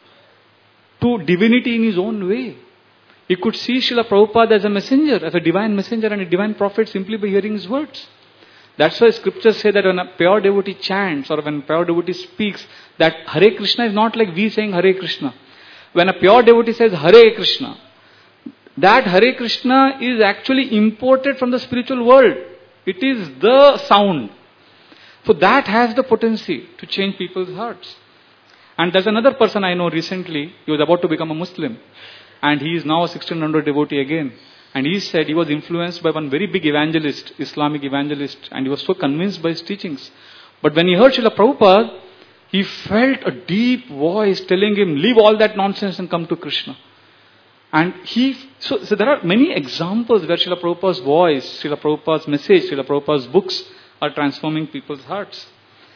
to divinity in his own way. He could see Srila Prabhupada as a messenger, as a divine messenger and a divine prophet simply by hearing his words. That's why scriptures say that when a pure devotee chants or when a pure devotee speaks, that Hare Krishna is not like we saying Hare Krishna. When a pure devotee says Hare Krishna, that Hare Krishna is actually imported from the spiritual world. It is the sound. So that has the potency to change people's hearts. And there's another person I know recently, he was about to become a Muslim. And he is now a sixteen hundred devotee again. And he said he was influenced by one very big evangelist, Islamic evangelist. And he was so convinced by his teachings. But when he heard Srila Prabhupada, he felt a deep voice telling him, leave all that nonsense and come to Krishna. And he, so, so there are many examples where Srila Prabhupada's voice, Srila Prabhupada's message, Srila Prabhupada's books are transforming people's hearts.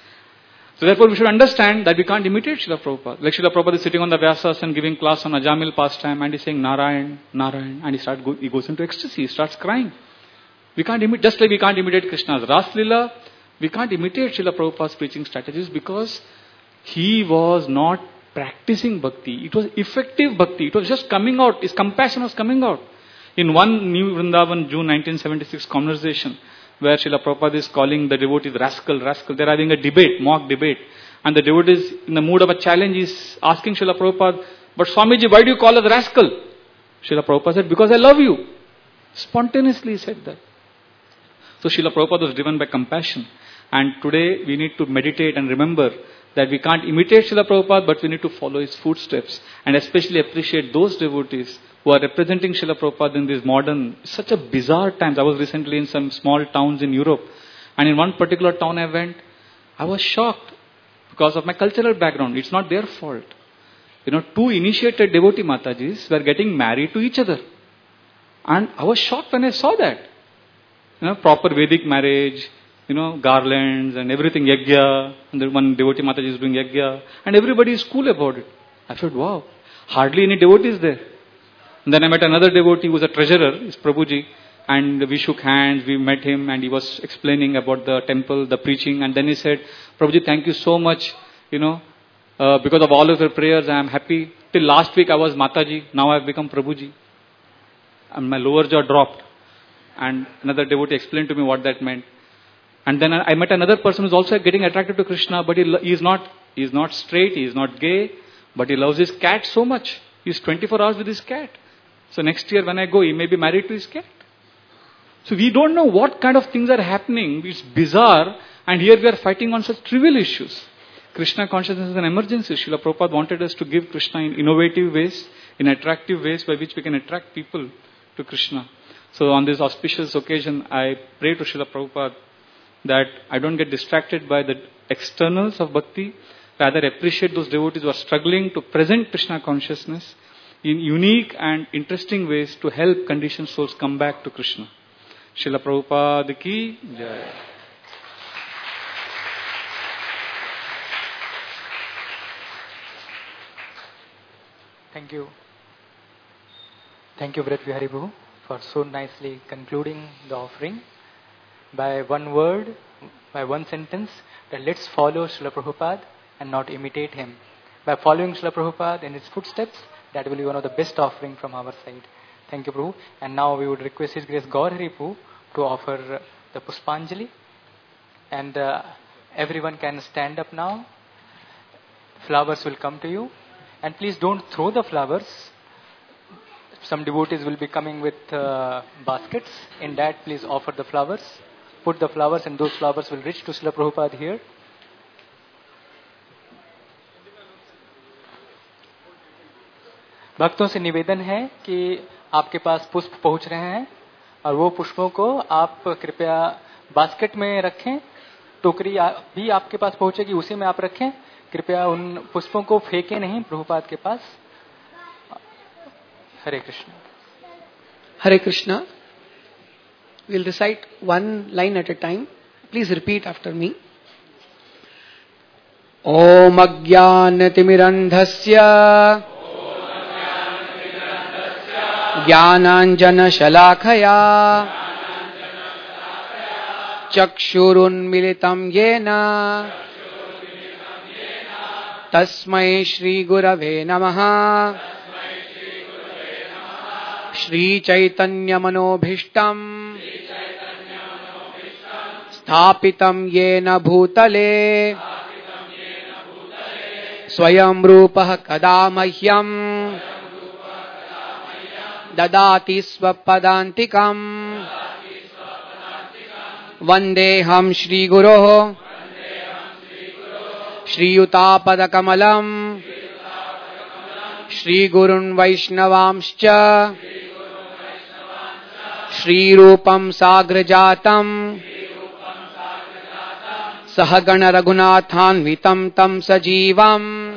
So therefore we should understand that we can't imitate Srila Prabhupada. Like Srila Prabhupada is sitting on the Vyasas and giving class on Ajamil pastime and he's saying Narayan, Narayan, and he start go, he goes into ecstasy, he starts crying. We can't imitate, just like we can't imitate Krishna's Ras Lila, we can't imitate Srila Prabhupada's preaching strategies because he was not practicing bhakti. It was effective bhakti. It was just coming out, his compassion was coming out. In one New Vrindavan, June nineteen seventy-six conversation, where Srila Prabhupada is calling the devotees rascal, rascal. They're having a debate, mock debate. And the devotees, in the mood of a challenge, is asking Srila Prabhupada, but Swamiji, why do you call us rascal? Srila Prabhupada said, because I love you. Spontaneously he said that. So Srila Prabhupada was driven by compassion. And today we need to meditate and remember that we can't imitate Srila Prabhupada, but we need to follow his footsteps. And especially appreciate those devotees who are representing Srila Prabhupada in these modern, such a bizarre times. I was recently in some small towns in Europe. And in one particular town I went, I was shocked because of my cultural background. It's not their fault. You know, two initiated devotee Matajis were getting married to each other. And I was shocked when I saw that. you know, proper Vedic marriage, you know, garlands and everything, yajna, and then one devotee Mataji is doing yajna, and everybody is cool about it. I thought, wow, hardly any devotees there. And then I met another devotee who was a treasurer, is Prabhuji, and we shook hands, we met him, and he was explaining about the temple, the preaching, and then he said, Prabhuji, thank you so much, you know, uh, because of all of your prayers, I am happy. Till last week I was Mataji, now I have become Prabhuji. And my lower jaw dropped. And another devotee explained to me what that meant. And then I met another person who is also getting attracted to Krishna, but he, he is not he is not straight, he is not gay, but he loves his cat so much. He is twenty-four hours with his cat. So next year when I go, he may be married to his cat. So we don't know what kind of things are happening. It's bizarre. And here we are fighting on such trivial issues. Krishna consciousness is an emergency. Srila Prabhupada wanted us to give Krishna in innovative ways, in attractive ways by which we can attract people to Krishna. So on this auspicious occasion, I pray to Srila Prabhupada that I don't get distracted by the externals of bhakti, rather appreciate those devotees who are struggling to present Krishna consciousness in unique and interesting ways to help conditioned souls come back to Krishna. Srila Prabhupada ki jai. Thank you. Thank you, Braj Bihari Prabhu, for so nicely concluding the offering by one word, by one sentence, that let's follow Srila Prabhupada and not imitate him. By following Srila Prabhupada in his footsteps, that will be one of the best offering from our side. Thank you, Prabhu. And now we would request His Grace Gaur Hari Prabhu to offer the Puspanjali. And uh, everyone can stand up now. Flowers will come to you. And please don't throw the flowers. Some devotees will be coming with uh, baskets. In that, please offer the flowers. Put the flowers, and those flowers will reach to Srila Prabhupada here. भक्तों से निवेदन है कि आपके पास पुष्प पहुंच रहे हैं और वो पुष्पों को आप कृपया बास्केट में रखें. टोकरी भी आपके पास पहुंचेगी, उसी में आप रखें. कृपया उन पुष्पों को फेंके नहीं प्रभुपाद के पास. हरे Krishna. Hare Krishna. We'll recite one line at a time. Please repeat after me. Om Ajnanatimirandhasya Jnananjana Shalakaya Chakshurunmilitam Yena Tasmai Shri Gurave Namaha Shri Chaitanya Manobhishtam Sthapitam Yena Bhutale Swayam Rupah Kadamahyam Dadati Swapadantikam Vandeham Shri Guroho Shri Yutapadakamalam Shri Gurun Vaishnavamscha Shri Rupam Sagrajatam Sahagana Raghunathanvitam Tam Sajivam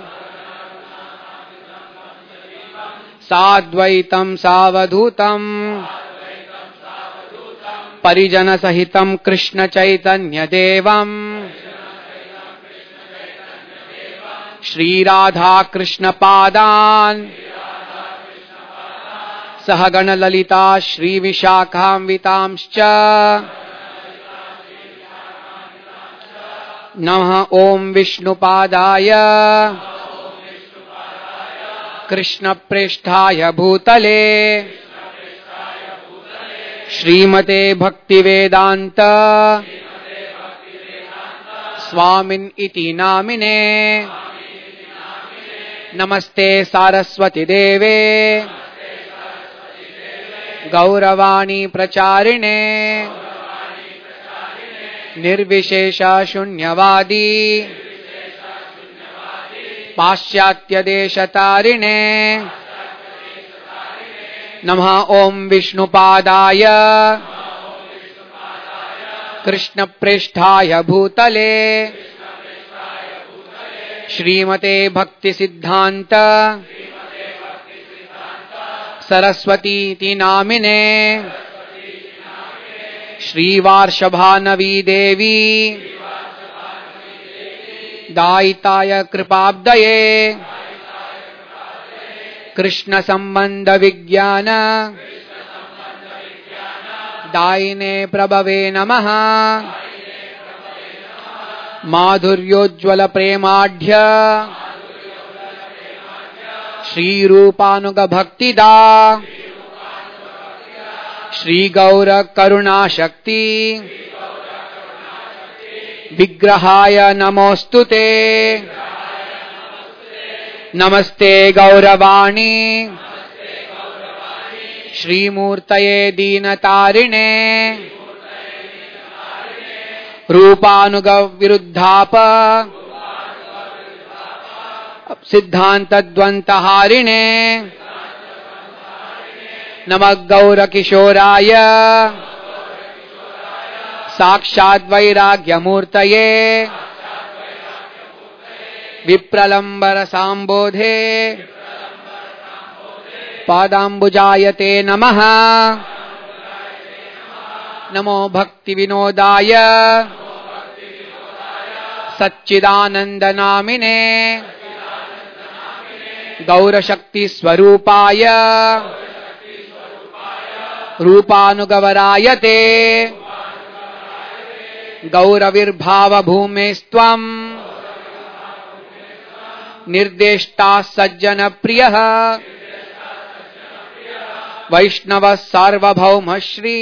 Sadvaitam Savadhutam Parijana Sahitam Krishna Chaitanya Devam Shri Radha Krishna Padan Sahagana Lalita Shri Vishakham Vitamscha Namaha Om Vishnu Padaya Krishna Presthaya Bhutale Srimate Bhakti Vedanta Swamin Iti Namine Namaste Saraswati Deve Gauravani Pracharine Nirvishesha Shunyavadi Paschatya Deshatarine Namaha Om Vishnu Padaya Krishna Presthaya Bhutale Srimate Bhakti Siddhanta Saraswati Ti Namine श्रीवार्षभानवी देवी दायिताय कृपाब्दये कृष्ण संबंध विज्ञान दायिने प्रभवे नमः। माधुर्योज्वल प्रेमाढ्य श्रीरूपानुग भक्तिदा श्री गौर करुणा शक्ति विग्रहाय नमोस्तुते। नमस्ते गौरवाणी श्रीमूर्तये दीनतारिणे रूपानुग विरुद्धाप सिद्धांत द्वंतहारिणे नमः गौर किशोराय साक्षात् वैराग्यमूर्तये विप्रलंबर सांबोधे पादाम्बुजायते नमः। नमो भक्ति विनोदाय सच्चिदानंद नामिने गौरशक्ति स्वरूपाय रूपानुगवरायते गौरविर्भाव भूमेस्त्वं निर्देष्टा सज्जन प्रियः वैष्णव सार्वभौम श्री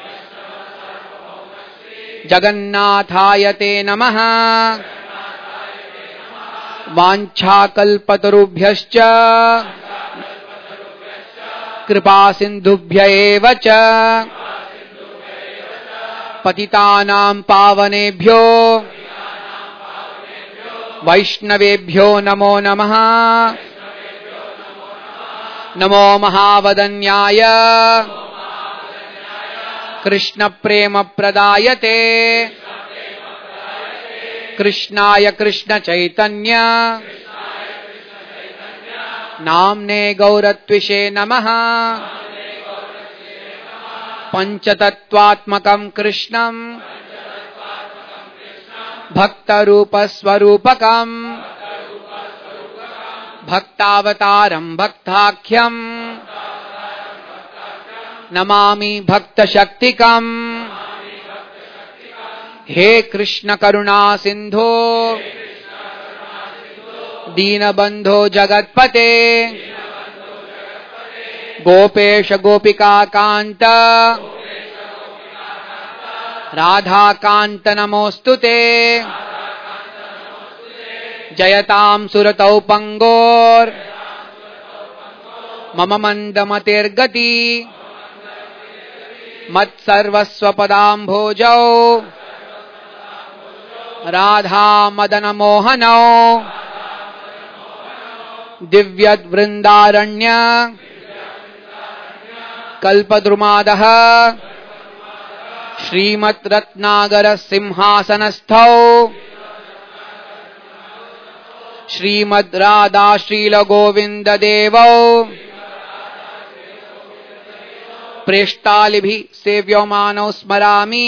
जगन्नाथायते नमः। वाञ्छाकल्पतरुभ्यश्च कृपा सिन्धुभ्य एव च पतितानां पावनेभ्यो वैष्णवेभ्यो नमो नमः। नमो महावदन्याय कृष्ण प्रेम प्रदायते कृष्णाय कृष्ण चैतन्य नाम्ने गौरत्विषे नमः। पंचतत्वात्मकं कृष्णं भक्तरूपस्वरूपकं भक्तावतारं भक्ताख्यं नमामि भक्तशक्तिकम्। हे कृष्ण करुणा सिंधो दीनबंधो जगत्पते गोपेश गोपिका कांत राधा कांत नमोस्तुते। जयतां सुरतौ पंगोर मम मंदमतिर्गति मत्सर्वस्व पदाम्भोजौ राधा मदन मोहनौ दिव्यवृंदारण्य कल्पद्रुमादः श्रीमद्रत्नागर सिंहासनस्थौ श्रीमद् राधा श्रील गोविंद देवौ प्रेष्टालिभिः सेव्यमानौ स्मरामि।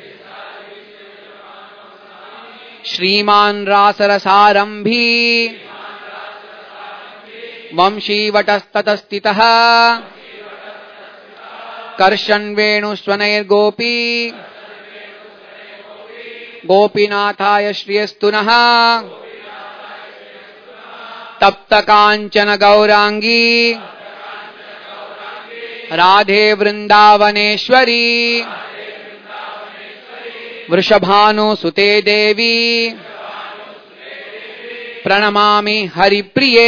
श्रीमान् रासरसारंभी वंशीवटस्ततस्थितः कर्षन् वेणुस्वनैर्गोपी गोपीनाथाय श्रियस्तु नः। तप्त कांचन गौरांगी राधे वृंदावनेश्वरी वृषभानुसुते देवी प्रणमामि हरिप्रिये।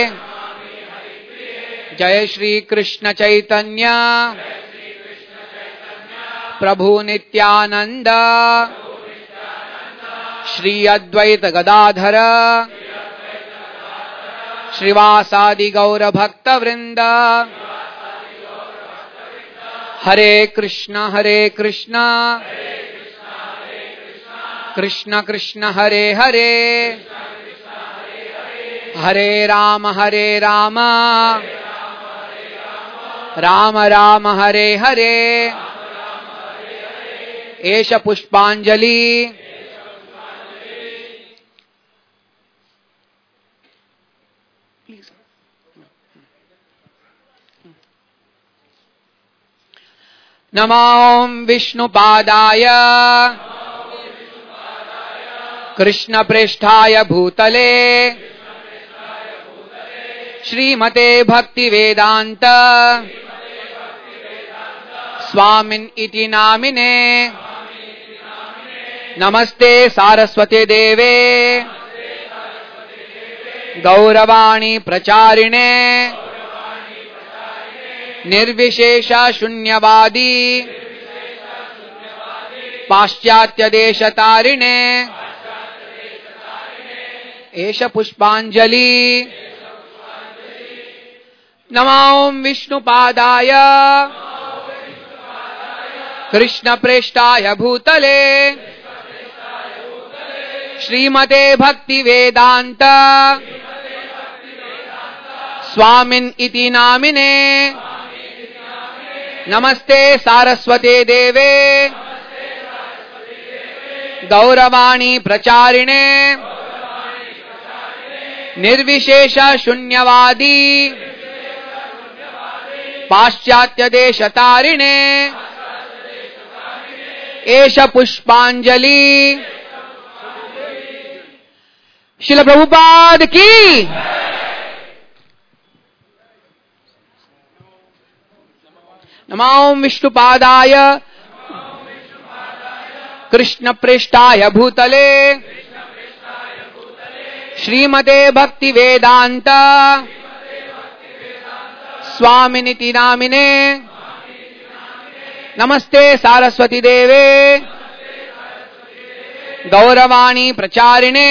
जय श्री कृष्ण चैतन्य प्रभु नित्यानंद श्री अद्वैत गदाधर श्रीवासादि गौर भक्त वृंद। हरे कृष्ण हरे कृष्ण कृष्ण कृष्ण हरे हरे हरे राम हरे राम राम राम हरे हरे एष पुष्पांजलि नमो विष्णुपादाय कृष्णप्रेष्ठाय भूतले श्रीमते भक्तिवेदांत स्वामिन् इति नामिने नमस्ते सारस्वते देवे गौरवाणी प्रचारिणे निर्विशेष शून्यवादी पाश्चात्य देशतारिणे एष पुष्पांजलि नमो विष्णुपादाय कृष्णप्रेष्ठाय भूतले श्रीमते भक्तिवेदांत स्वामिन् इति नामिने नमस्ते सारस्वते देवे गौरवाणी प्रचारिणे निर्विशेष शून्यवादी पाश्चात्य देशतारिणे एष पुष्पांजलि श्रील प्रभुपाद की नमो विष्णुपादाय कृष्णप्रेष्ठाय भूतले श्रीमते भक्तिवेदांत स्वामिनिति नामिने नमस्ते सारस्वती देवे गौरवाणी प्रचारिणे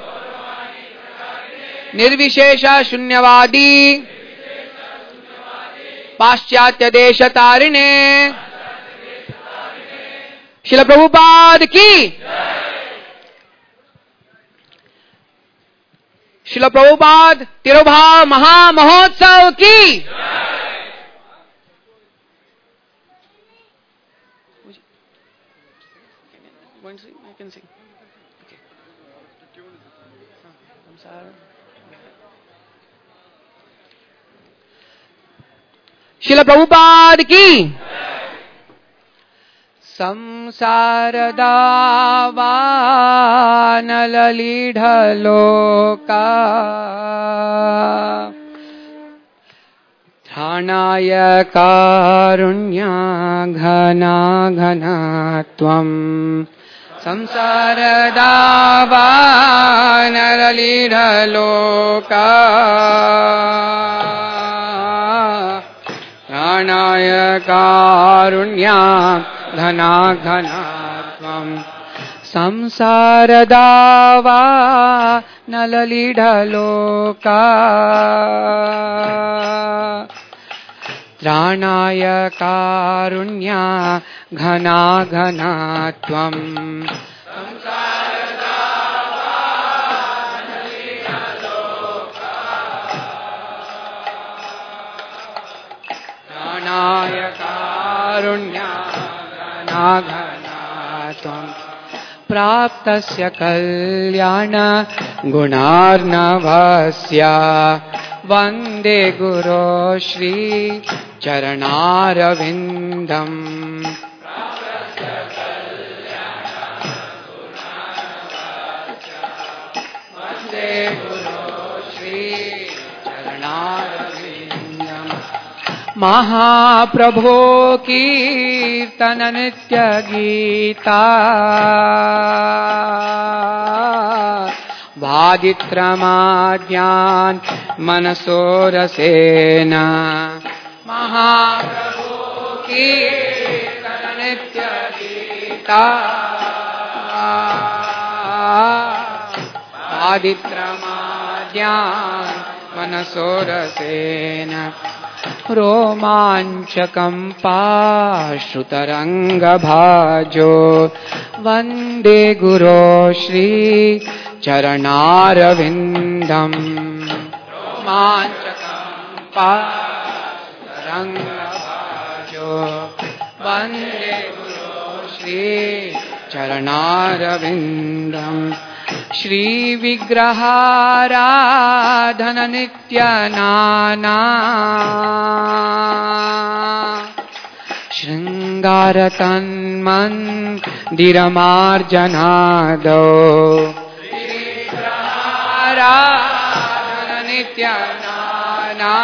निर्विशेष शून्यवादी पाश्चात्य देशतारिणे श्रील प्रभुपाद की श्रील प्रभुपाद तिरुभाव महामहोत्सव की श्रील प्रभुपाद की संसार दावानललीढलोका ध्यानाय कारुण्या घना घना त्वम् संसार दावानललीढलोका ध्यानाय कारुण्या घना घना त्वम् संसार दावानललीढलोका त्राणाय कारुण्या घना घना त्वम् त्राणाय कारुण्या घना घना त्वम् प्राप्तस्य कल्याण गुणार्णवस्य वन्दे गुरो श्री चरणारविन्दम् वन्दे गुरो श्री चरणारविन्दम् महाप्रभो कीर्तन नित्य गीता वादित्रमाद्यान् मनसो रसेन महाप्रभो कीर्तन नित्य गीता वादित्रमाद्यान् मनसो रसेन रोमाञ्चकम्पाश्रुतरङ्गभाजो वन्दे गुरो श्री चरणारविन्दम् रोमाञ्चकम्पाश्रुतरङ्गभाजो वन्दे गुरो श्रीचरणारविन्दम् श्रीविग्रहाराधन नित्यनाना शृङ्गारतन्मन्दिरमार्जनादौ श्रीविग्रहाराधन नित्यनाना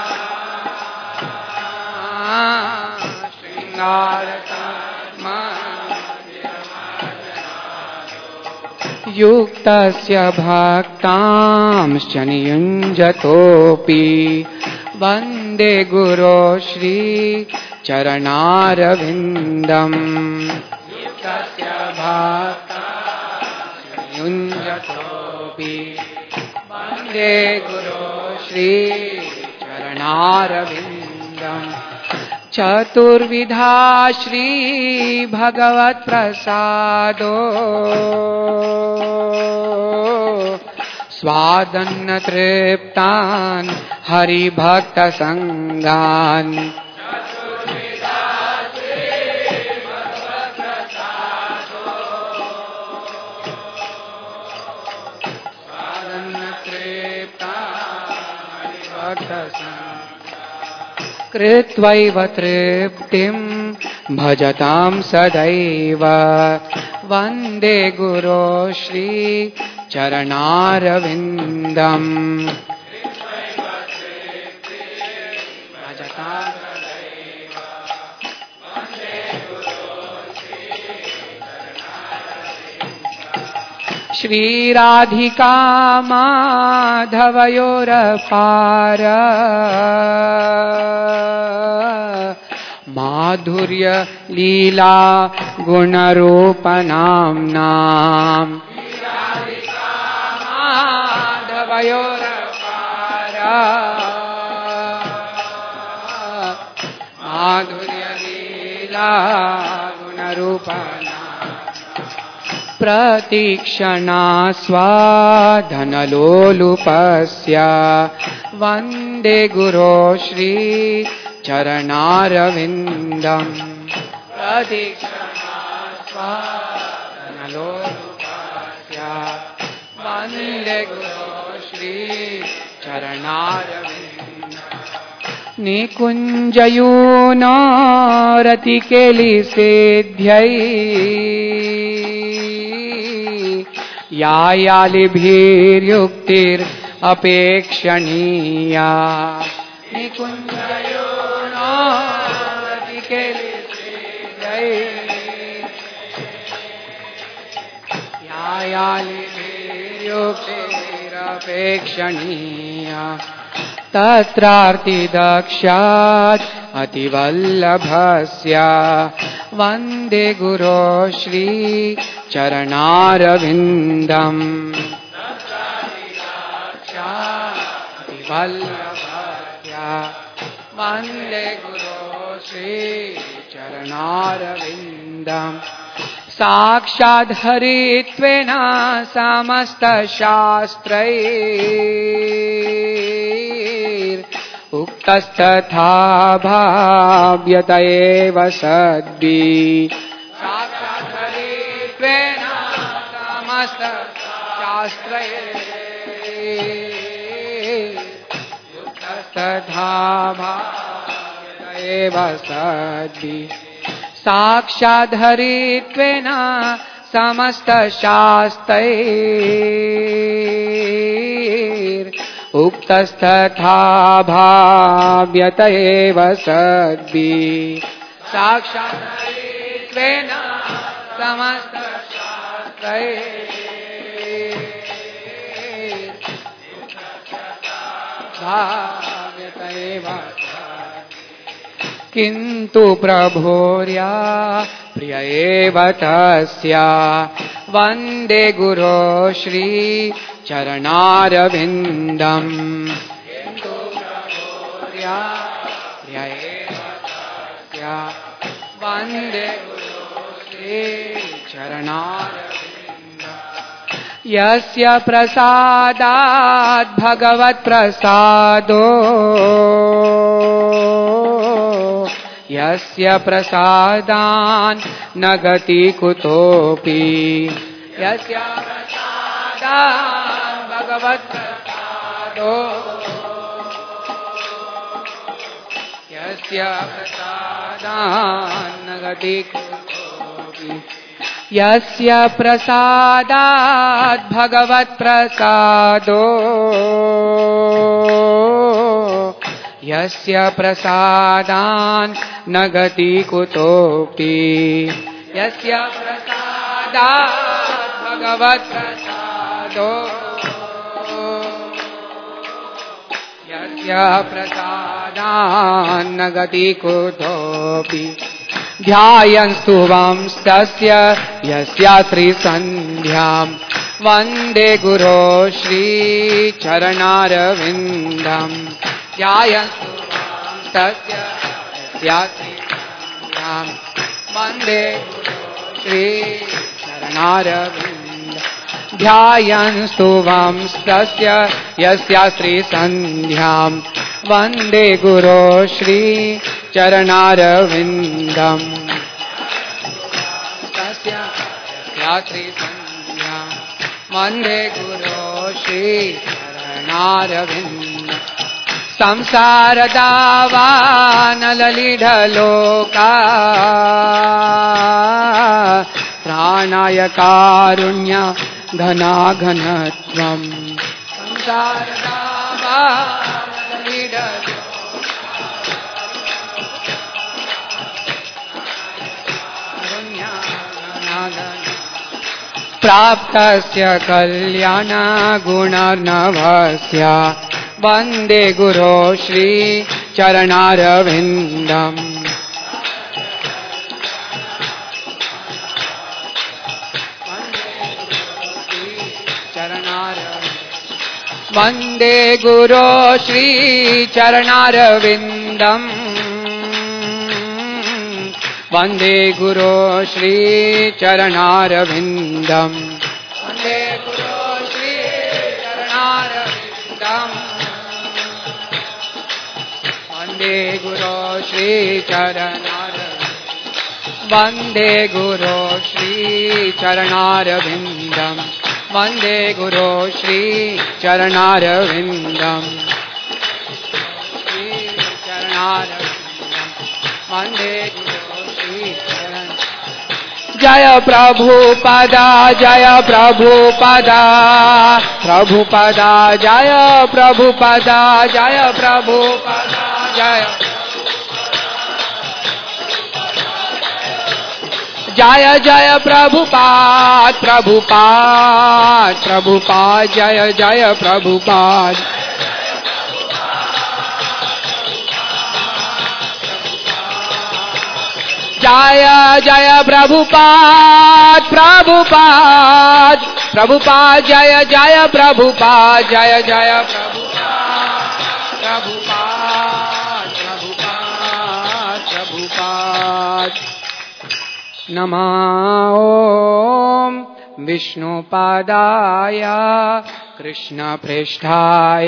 युक्तस्य भक्तांश्च नियुञ्जतोऽपि वन्दे गुरो श्रीचरणारविन्दम् युक्तस्य भक्तांश्च नियुञ्जतोऽपि वन्दे गुरो श्रीचरणारविन्दम् चतुर्विधा श्री भगवत्प्रसादो स्वादन्न तृप्तान् हरिभक्तसङ्गान् स्वादन्न तृप्तान् हरिभक्तसङ्गान् कृत्वैव तृप्तिं भजतां सदैव वन्दे गुरो श्रीचरणारविन्दम् भजतां सदैव वन्दे गुरो श्रीचरणारविन्दम् श्रीराधिका माधवयोरपार माधुर्य लीला गुणरूपनाम्नाम् माधवयोरपार माधुर्य लीला गुणरूपनाम् प्रतीक्षणा स्वाधनलोलुपस्य वन्दे गुरो श्री चरणारविन्दम् प्रतीक्षणा स्वाधनलोलुपस्य वन्दे गुरो श्री चरणारविन्दम् निकुञ्जयूनो रतिकेलिसेध्यै यायालिभिर्युक्तिरपेक्षणीया निकुञ्जयोनो रतिकेलिसेध्यै यायालिभिर्युक्तिरपेक्षणीया तत्रार्तिदक्षात् अतिवल्लभस्य वन्दे गुरो श्री चरणारविन्दम् अतिवल्लभस्य वन्दे गुरो श्री चरणारविन्दम् साक्षात् हरित्वेन समस्तशास्त्रैः उक्तस्तथा भाव्यत एव सद्भिः साक्षात् हरित्वेन समस्तशास्त्रैः उक्तस्तथा भाव्यत एव सद्भिः साक्षात् हरित्वेन समस्तशास्त्रैः उक्तस्तथा भाव्यत एव सद्भिः साक्षात् हरित्वेन समस्तशास्त्रैः भाव्यत एव किन्तु प्रभोर्या प्रिय एव तस्य वन्दे गुरो श्री चरणारविन्दम् किन्तु प्रभोर्या प्रिय एव तस्य वन्दे गुरो श्री चरणारविन्दम् यस्य प्रसादात् भगवत्प्रसादो यस्य प्रसादान् न गति कुतोऽपि यस्य प्रसादान् भगवत्प्रसादो यस्य प्रसादान् न गति कुतोऽपि यस्य प्रसादात् भगवत्प्रसादो यस्य प्रसादान् न गति कुतोऽपि यस्य प्रसादात् भगवत्प्रसादो यस्य प्रसादान् न गति कुतोऽपि ध्यायन्तु वंस्तस्य यस्य श्रीसन्ध्यां वन्दे गुरो श्रीचरणारविन्दम् ध्यायन्तु वंस्तस्य यस्य श्रीसन्ध्यां वन्दे श्रीचरणारविन्दम् ध्यायन्तु वंस्तस्य यस्य श्रीसन्ध्यां वन्दे गुरो श्रीचरणारविन्दम् तस्य श्रीसन्ध्यां वन्दे गुरो श्रीचरणारविन्दम् संसारदावानललिढलोका त्राणाय कारुण्य घनाघनत्वम् प्राप्तस्य कल्याण गुणार्णवस्य वन्दे गुरो श्री चरणारविन्दम् वन्दे गुरो श्री चरणारविन्दम् वन्दे गुरो श्री चरणारविन्दम् वन्दे गुरो श्री चरणारविन्दम् वन्दे गुरो श्री चरणारविन्दम् वन्दे गुरो श्री चरणारविन्दम् वन्दे गुरो श्री चरणारविन्दम् श्री चरणारविन्दम् वन्दे गुरो श्री चरण जय प्रभुपदा जय प्रभुपदा प्रभुपदा जय प्रभुपदा जय प्रभुपदा जय जय जय प्रभुपाद प्रभुपाद प्रभुपाद जय जय प्रभुपाद जय जय प्रभुपाद प्रभुपाद प्रभुपाद जय जय प्रभुपाद जय जय प्रभुपाद प्रभुपाद प्रभुपाद प्रभुपाद नमः ॐ विष्णुपादाय कृष्णप्रेष्ठाय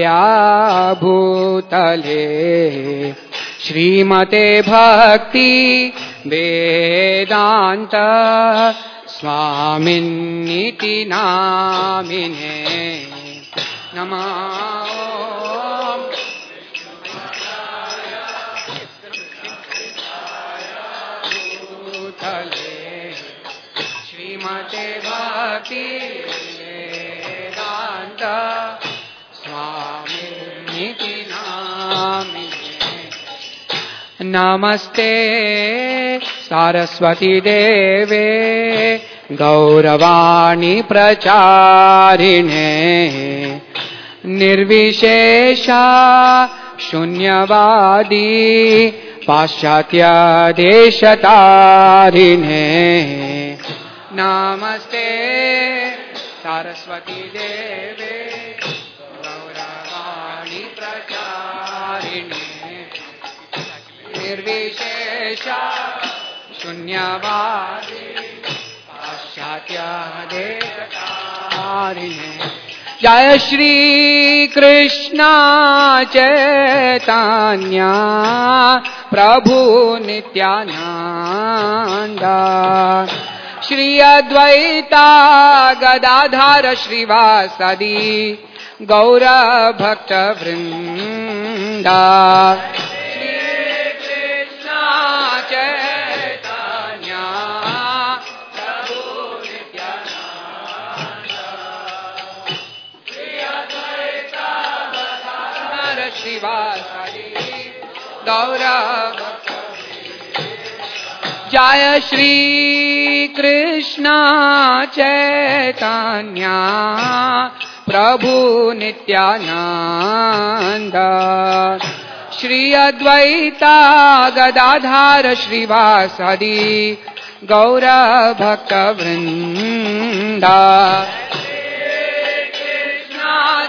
भूतले श्रीमते भक्ति वेदान्त स्वामिन्निति नामिने नमः ॐ श्रीमते भक्ति वेदान्त स्वामिन्निति नामिने नमस्ते सारस्वती देवे गौरवाणी प्रचारिणे निर्विशेषा शून्यवादी पाश्चात्य देशतारिणे नमस्ते सारस्वती देवे गौरवाणी प्रचारिणे निर्विशेषा शून्यवादी पाश्चात्य देशतारिणे जय श्री कृष्ण चैतन्य प्रभु नित्यानंद श्री अद्वैता गदाधर श्रीवासदि गौर भक्त वृंद श्री कृष्ण चैतन्य प्रभु नित्यानंद श्री अद्वैता गदाधर श्रीवासदि गौर भक्त जय श्री कृष्ण चैतन्य प्रभु नित्यानंद श्री अद्वैता गदाधर श्रीवासदि गौर भक्त वृंद कृष्ण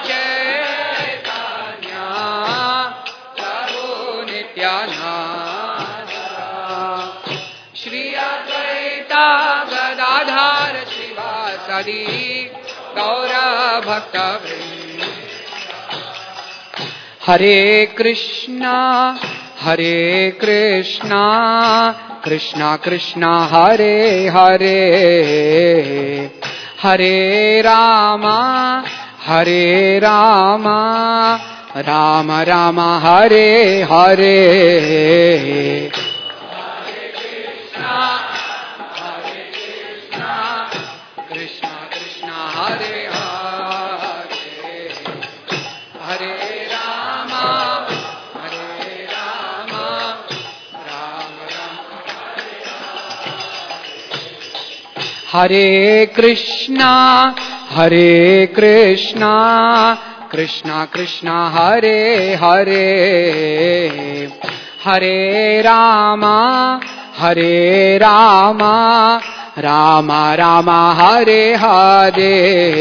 चैतन्य प्रभु नित्यानंद श्री अद्वैता गदाधर श्रीवासदि गौर भक्त वृंद हरे कृष्णा हरे कृष्णा कृष्णा कृष्णा हरे हरे हरे रामा हरे रामा राम राम हरे हरे हरे कृष्णा हरे कृष्णा कृष्णा कृष्णा हरे हरे हरे रामा हरे रामा राम राम हरे हरे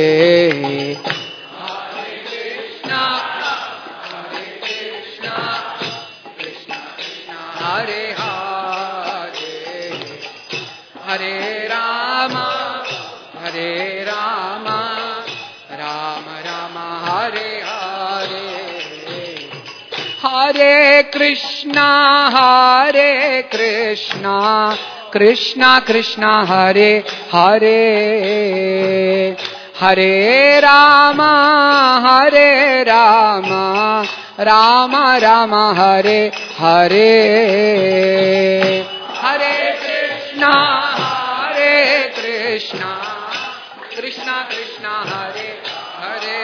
हरे कृष्णा हरे कृष्णा कृष्णा कृष्णा हरे हरे हरे रामा हरे रामा राम राम हरे हरे हरे कृष्णा हरे कृष्णा कृष्णा कृष्णा हरे हरे हरे रामा हरे रामा राम राम हरे हरे हरे कृष्णा हरे कृष्णा कृष्णा कृष्णा हरे हरे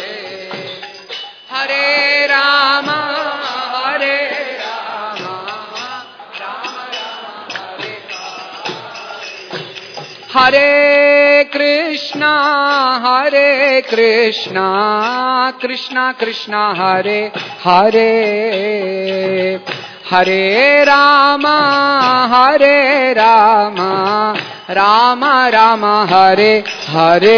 हरे रामा हरे रामा राम राम हरे हरे कृष्णा हरे कृष्णा कृष्णा कृष्णा हरे हरे हरे रामा हरे रामा राम राम हरे हरे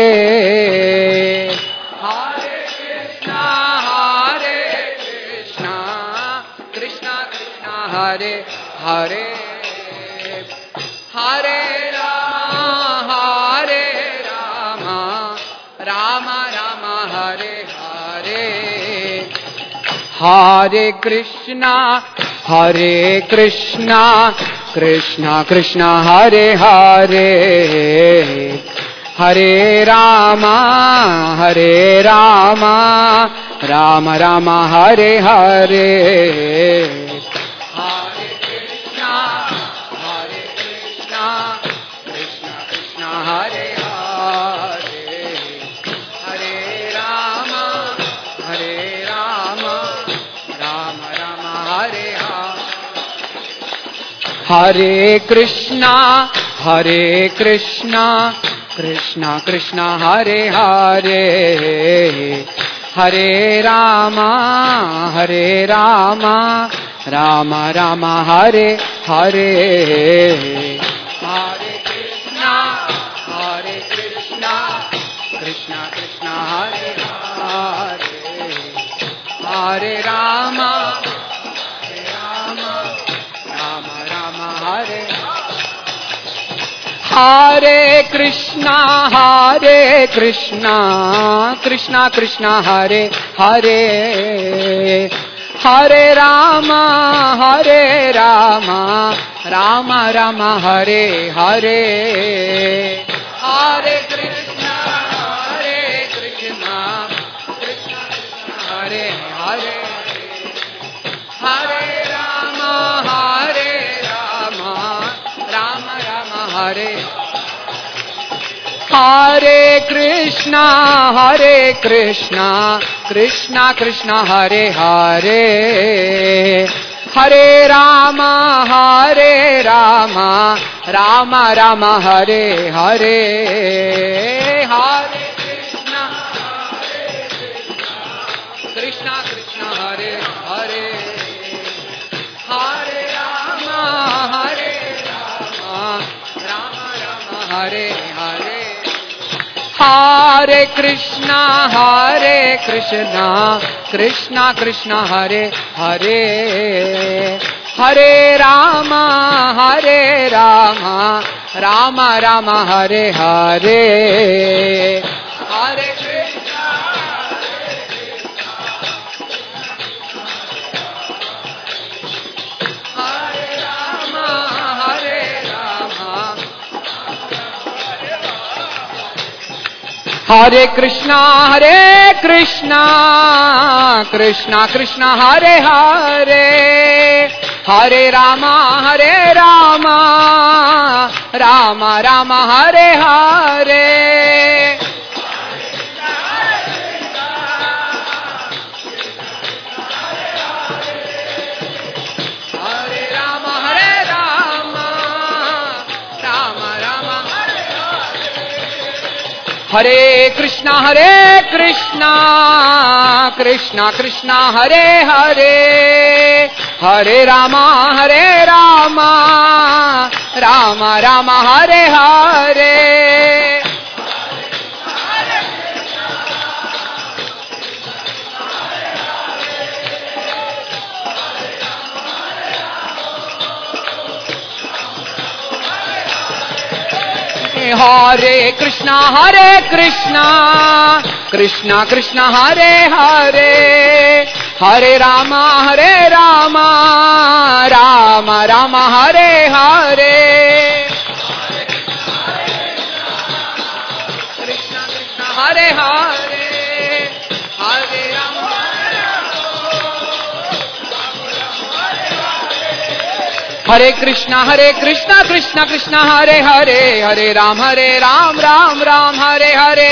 हरे कृष्णा हरे कृष्णा कृष्णा कृष्णा हरे हरे हरे राम हरे राम राम राम हरे हरे हरे कृष्णा हरे कृष्णा कृष्णा कृष्णा हरे हरे हरे रामा हरे रामा राम राम हरे हरे हरे कृष्णा हरे कृष्णा कृष्णा कृष्णा हरे हरे हरे रामा हरे रामा राम राम हरे हरे कृष्णा हरे कृष्णा कृष्णा कृष्णा हरे हरे हरे रामा हरे रामा राम राम हरे हरे हरे कृष्णा हरे कृष्णा कृष्णा कृष्णा हरे हरे हरे रामा हरे रामा राम राम हरे हरे कृष्णा हरे Krishna Krishna Krishna Hare Hare Hare Rama, Hare Rama, Rama Rama, Hare Hare. Hare Krishna, Hare Krishna, Krishna Krishna, Hare Hare. Hare Rama, Hare Rama, Rama Rama, Hare. Hare Krishna, Hare Krishna, Krishna Krishna, Hare Hare. Hare Rama, Hare Rama, Rama Rama, Hare Hare. Hare Krishna, Krishna Krishna, Hare Hare. Hare Rama, Hare Rama, Rama Rama, Hare Hare. Hare Krishna, Hare Krishna, Krishna Krishna, Hare Hare. Hare Rama, Hare Rama, Rama Rama, Hare Hare. Hare Krishna, Hare Rama, Hare Rama. Hare Krishna, Hare Krishna, Krishna Krishna, Hare Hare. Hare Rama, Hare Rama, Rama Rama, Hare Hare. Hare Rama, Hare Rama, Rama Rama, Hare Hare. Hare Krishna, Hare Krishna, Krishna Krishna, Hare Hare. Hare Rama, Hare Rama, Rama Rama, Hare Hare. Hare Krishna, Hare Krishna, Krishna Krishna, Hare Hare. Hare Rama, Hare Rama, Rama Rama, Hare Hare. Krishna Krishna, Hare Hare. Hare Rama, Hare Krishna, Hare Krishna, Krishna Krishna, Hare Hare. Hare Ram, Hare Ram, Ram Ram, Hare Hare.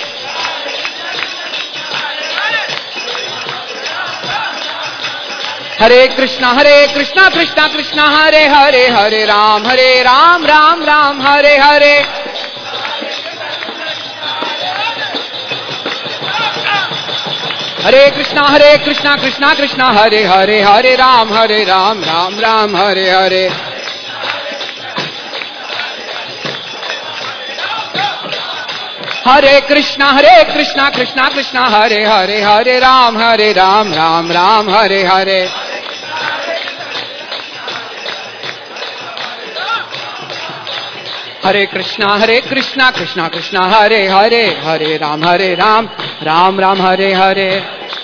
Hare Krishna, Hare Krishna, Krishna Krishna, Hare Hare. Hare Ram, Hare Ram, Ram Ram, Hare Hare. Hare Krishna, Hare Krishna, Krishna Krishna, Hare Hare. Hare Ram, Hare Ram, Ram Ram, Hare Hare. Hare Krishna, Hare Krishna, Krishna Krishna, Hare Hare. Hare Ram, Hare Ram, Ram Ram, Hare Hare. Hare Krishna, Hare Krishna, Krishna Krishna, Hare Hare. Hare Ram, Hare Ram, Ram Ram, Hare Hare.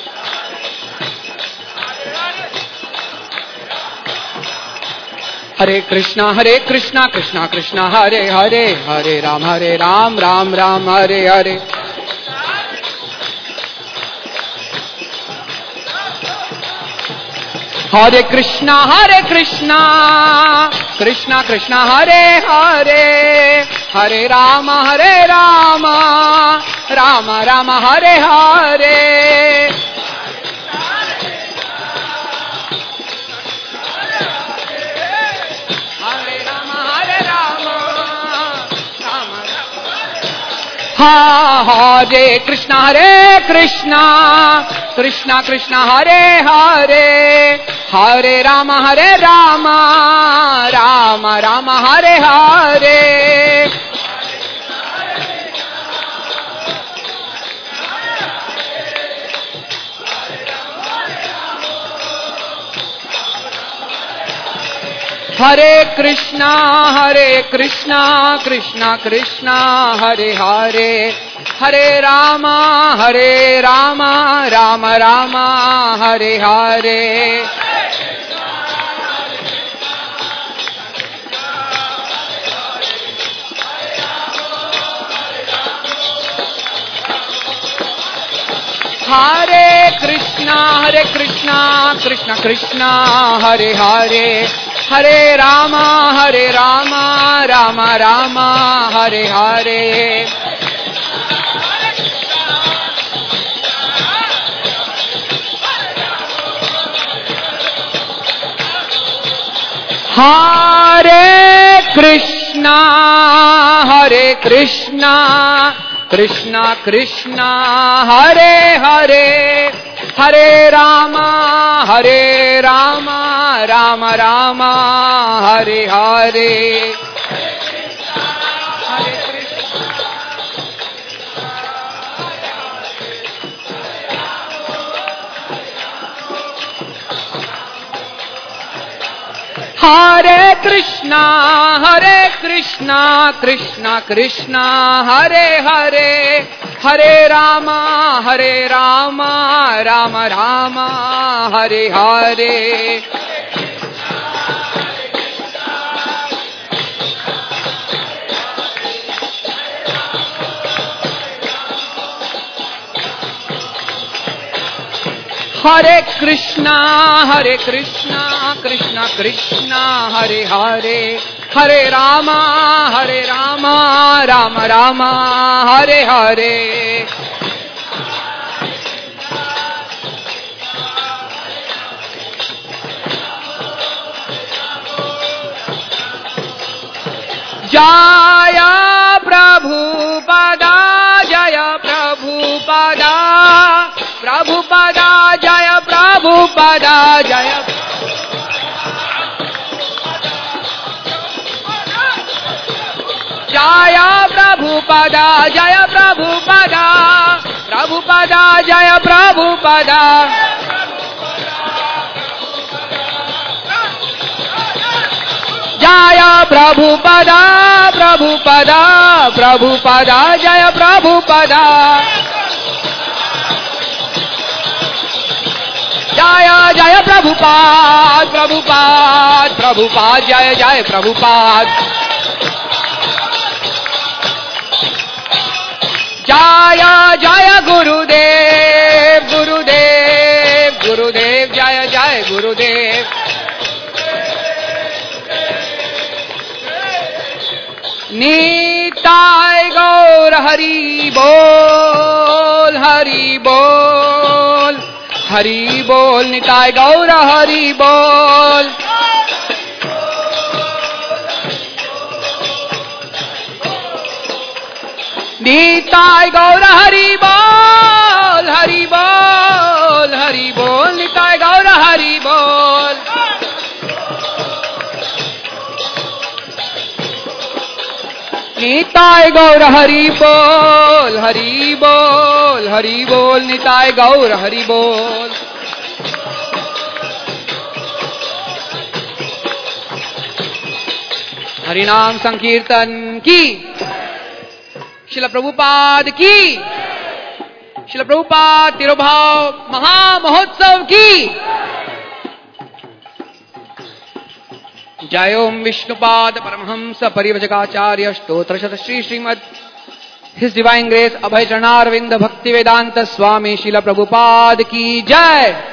Hare Krishna, Hare Krishna, Krishna Krishna, Hare Hare. Hare Ram, Hare Ram, Ram Ram, Hare Hare. Hare Krishna, Hare Krishna, Krishna Krishna, Hare Hare. Hare Rama, Hare Rama, Rama Rama, Hare Hare. Hare Krishna, Hare Krishna, Krishna Krishna, Hare Hare. Hare Rama, Hare Rama, Rama Rama, Hare Hare. Hare Krishna, Hare Krishna, Krishna Krishna, Hare Hare. Hare Rama, Hare Rama, Rama Rama, Hare Hare. Hare Krishna, Hare Krishna, Krishna Krishna, Hare Hare. Hare Rama, Hare Rama, Rama Rama, Hare Hare. Hare Krishna, Hare Krishna, Krishna Krishna, Hare Hare. Hare Rama, Hare Rama, Rama Rama, Hare Hare. Hare Krishna, Hare Krishna, Krishna Krishna, Hare Hare. Hare Rama, Hare Rama, Rama Rama, Hare Hare. Hare Krishna, Hare Krishna, Krishna Krishna, Hare Hare. Hare Rama, Hare Rama, Rama Rama, Hare Hare. Jaya Prabhupada, Jaya Prabhupada, Prabhupada, Jaya Prabhupada, Jaya Jaya Prabhupada, Jaya Prabhupada, Prabhupada, Jaya Prabhupada. Jaya Prabhupada, Prabhupada, Prabhupada, Jaya Prabhupada. Jaya Jaya Prabhupada, Prabhupada, Prabhupada, Jaya Jaya Prabhupada. Jaya Jaya Gurudev, Gurudev, Gurudev, Jaya Jaya Gurudev. Nitai Gaur Hari Bol, Hari Bol, Hari Bol, Nitai Gaur Hari Bol. Nitai Gaur Hari Bol, Hari Bol, Hari Bol, Nitai Gaur Hari Bol. Nitai Gaur Hari Bol, Hari Bol, Hari Bol, Nitai Gaur Hari Bol. Hari Naam Sankirtan ki, Srila Prabhupada ki, Srila Prabhupada Tirobhav Maha Mahotsav ki. Jayom Vishnupad Paramhamsa Parivajagacharya Stotra Shata Shri Srimad His Divine Grace Abhay Charanarvinda Bhakti Vedanta Swami Srila Prabhupada ki Jai.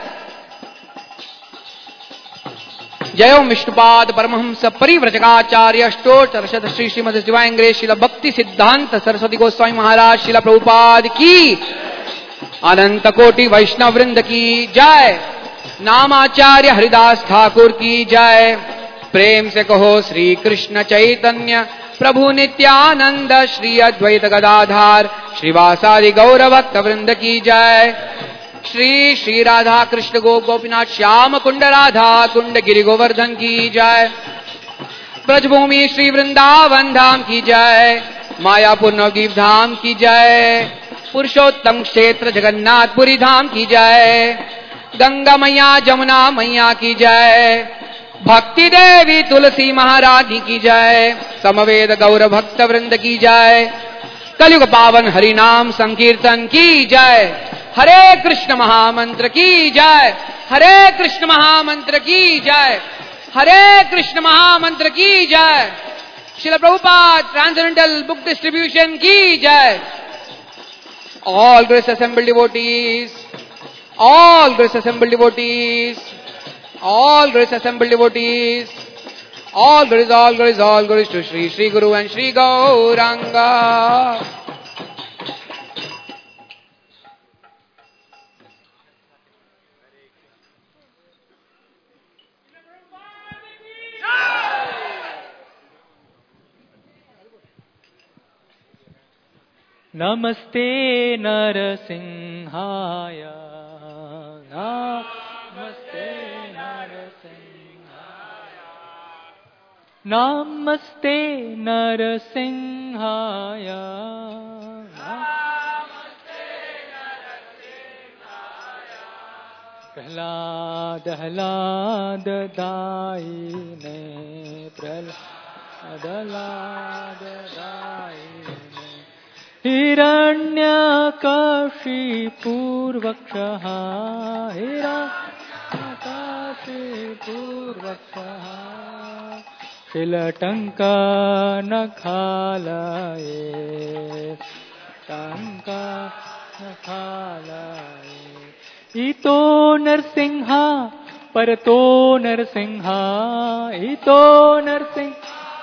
Jayom Vishnupad Paramhamsa Parivajagacharya Stotra Shata Shri Srimad His Divine Grace Srila Bhakti Siddhanta Saraswati Goswami Maharaj Srila Prabhupada ki. Ananta Koti Vaishnav Vrinda ki Jai. Namacharya Haridas Thakur ki Jai. प्रेम से कहो श्री कृष्ण चैतन्य प्रभु नित्यानंद श्री अद्वैत गदाधार श्रीवासादि गौर भक्त वृंद की जय। श्री श्री राधा कृष्ण गो गोपीनाथ श्याम कुंड राधा कुंड गिरि गोवर्धन की जय। ब्रजभूमि श्री वृंदावन धाम की जय। मायापुर नवदीप धाम की जय। पुरुषोत्तम क्षेत्र जगन्नाथपुरी धाम की जय। गंगा मैया जमुना मैया की जय। भक्ति देवी तुलसी महारानी की जय। समवेद गौर भक्त वृंद की जय। कलयुग पावन हरि नाम संकीर्तन की जय। हरे कृष्ण महामंत्र की जय। हरे कृष्ण महामंत्र की जय। हरे कृष्ण महामंत्र की जय। Srila Prabhupada transcendental book distribution की जय। All grace assembled devotees, all grace assembled devotees, all grace assembled devotees, all glories, all glories, all glories to Shri Shri Guru and Shri Gauranga. नमस्ते नरसिंहाय, नमस्ते नरसिंहाय, नमस्ते नरसिंहाय, नमस्ते नरसिंहाय, प्रहलाद प्रहलाद दायिने, प्रहलाद दायिने, हिरण्यकशिपूर्वक्षः, हिरण्यकशिपूर्वक्षः, शिलटङ्कनखालये, टङ्कनखालये, इतो नरसिंह परतो नरसिंह, इतो नरसिंह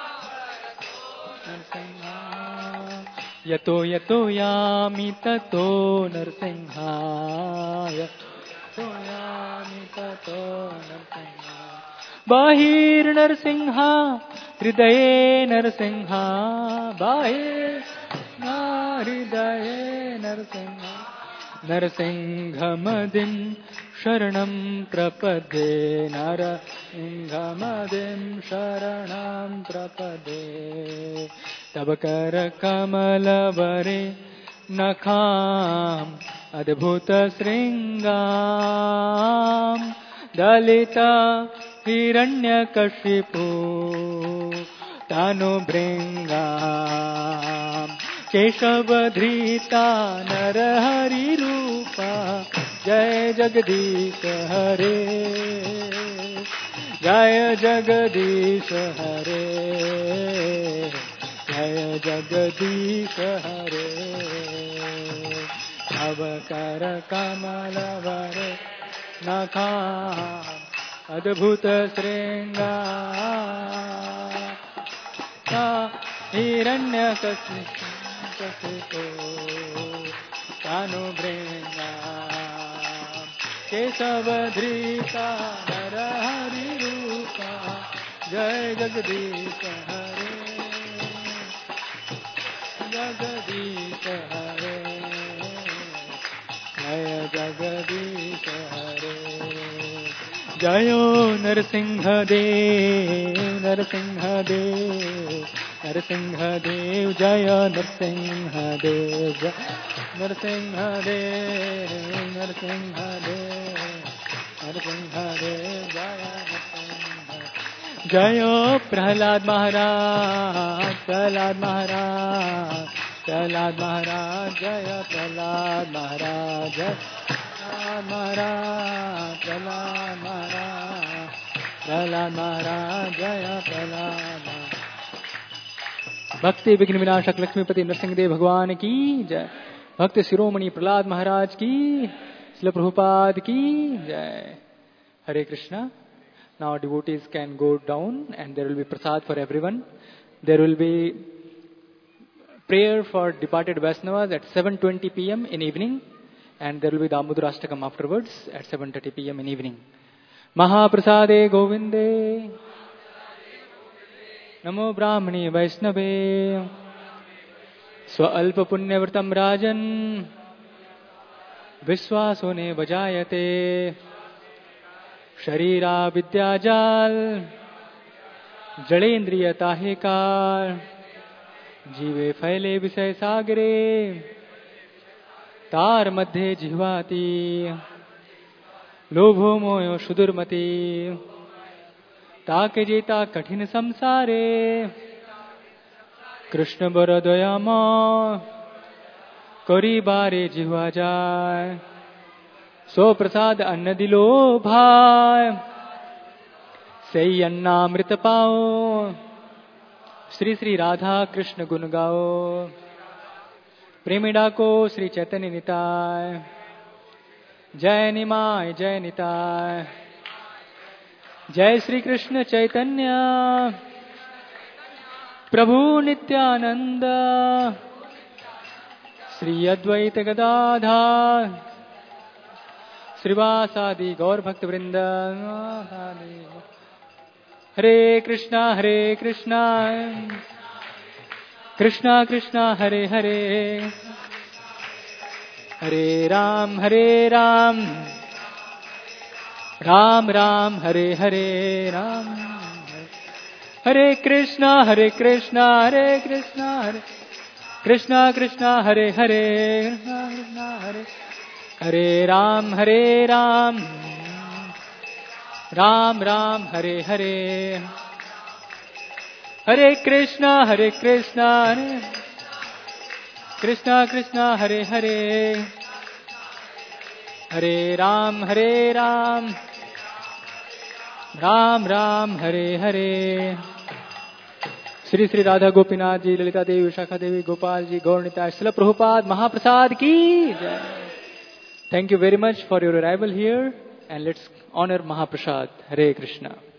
नरसिंह, यतो यतो यामि ततो नरसिंहाय, यतो यामि ततो नरसिंह, बाहिर्नरसिंह हृदये नरसिंह, बाहिर्हृदये नरसिंह, नरसिंहमदिं शरणं प्रपद्ये, नरसिंहमदिं शरणं प्रपद्ये, तब कर कमलवरे नखाम् अद्भुत श्रृंगाम, दलिता हिरण्यकशिपु तानुभृङ्गाम्, केशवधृता नरहरि रूपा, जय जगदीश हरे, जय जगदीश हरे, जय जगदीश हरे, तव कर कमलवरे नखाम् अद्भुत श्रृंगार, हिरण्यकशिपो तानुभृङ्गाम्, केशवधृता नरहरि रूपा, जय जगदीश हरे, जगदीश हरे, जय जगदीश हरे, जयो नरसिंह देव, नरसिंह देव, नरसिंह देव, जय नरसिंह देव, नरसिंह देव, नरसिंह देव, नरसिंह देव, जय नरसिंह, जयो प्रहलाद महाराज, प्रहलाद महाराज, प्रहलाद महाराज, जय प्रहलाद महाराज, प्रहलाद महाराज, प्रहलाद महाराज, प्रहलाद महाराज, जय प्रहलाद, भक्ति विघ्न विनाशक लक्ष्मीपति नरसिंहदेव भगवान की जय, भक्त शिरोमणि प्रहलाद महाराज की, श्रील प्रभुपाद की जय। हरे Krishna. Now devotees can go down and there will be prasad for everyone. There will be prayer for departed Vaishnavas at seven twenty p m in evening, and there will be Damodara-ashtakam afterwards at seven thirty p m in evening. Mahaprasade Govinde, Namo Brahmani Vaishnave, Swa-alpa punyavritam rajan, Vishwasone vajayate, शरीरा विद्याजाल, जड़ेन्द्रिय ताहे काल, जीवे फैले विषय सागरे, तार मध्य जिह्वाति, लोभो मोयो सुदुर्मति, ताके जेता कठिन संसारे, कृष्ण बर दयामा करी बारे जिह्वा जाय सो प्रसाद अन्न दिलो भाय सही अन्नामृत पाओ श्री श्री राधा कृष्ण गुण गाओ प्रेमी डाको श्री चैतन्य निताय जय निमाय जय निताय जय श्री कृष्ण चैतन्य प्रभु नित्यानंद श्री अद्वैत गदाधर श्रीवासादि गौर भक्त वृंद हरे कृष्णा हरे कृष्णा कृष्णा कृष्णा हरे हरे हरे राम हरे राम राम राम हरे हरे राम हरे कृष्णा हरे कृष्णा हरे कृष्णा हरे कृष्णा कृष्णा हरे हरे कृष्णा कृष्णा हरे हरे राम हरे राम राम राम हरे हरे हरे कृष्णा हरे कृष्णा हरे कृष्णा कृष्णा हरे हरे हरे राम हरे राम राम राम हरे हरे श्री श्री राधा गोपीनाथ जी, ललिता देवी, विशाखा देवी, गोपाल जी, गौरनिताय, श्रील प्रभुपाद महाप्रसाद की जय. Thank you very much for your arrival here, and let's honor Mahaprasad. Hare Krishna.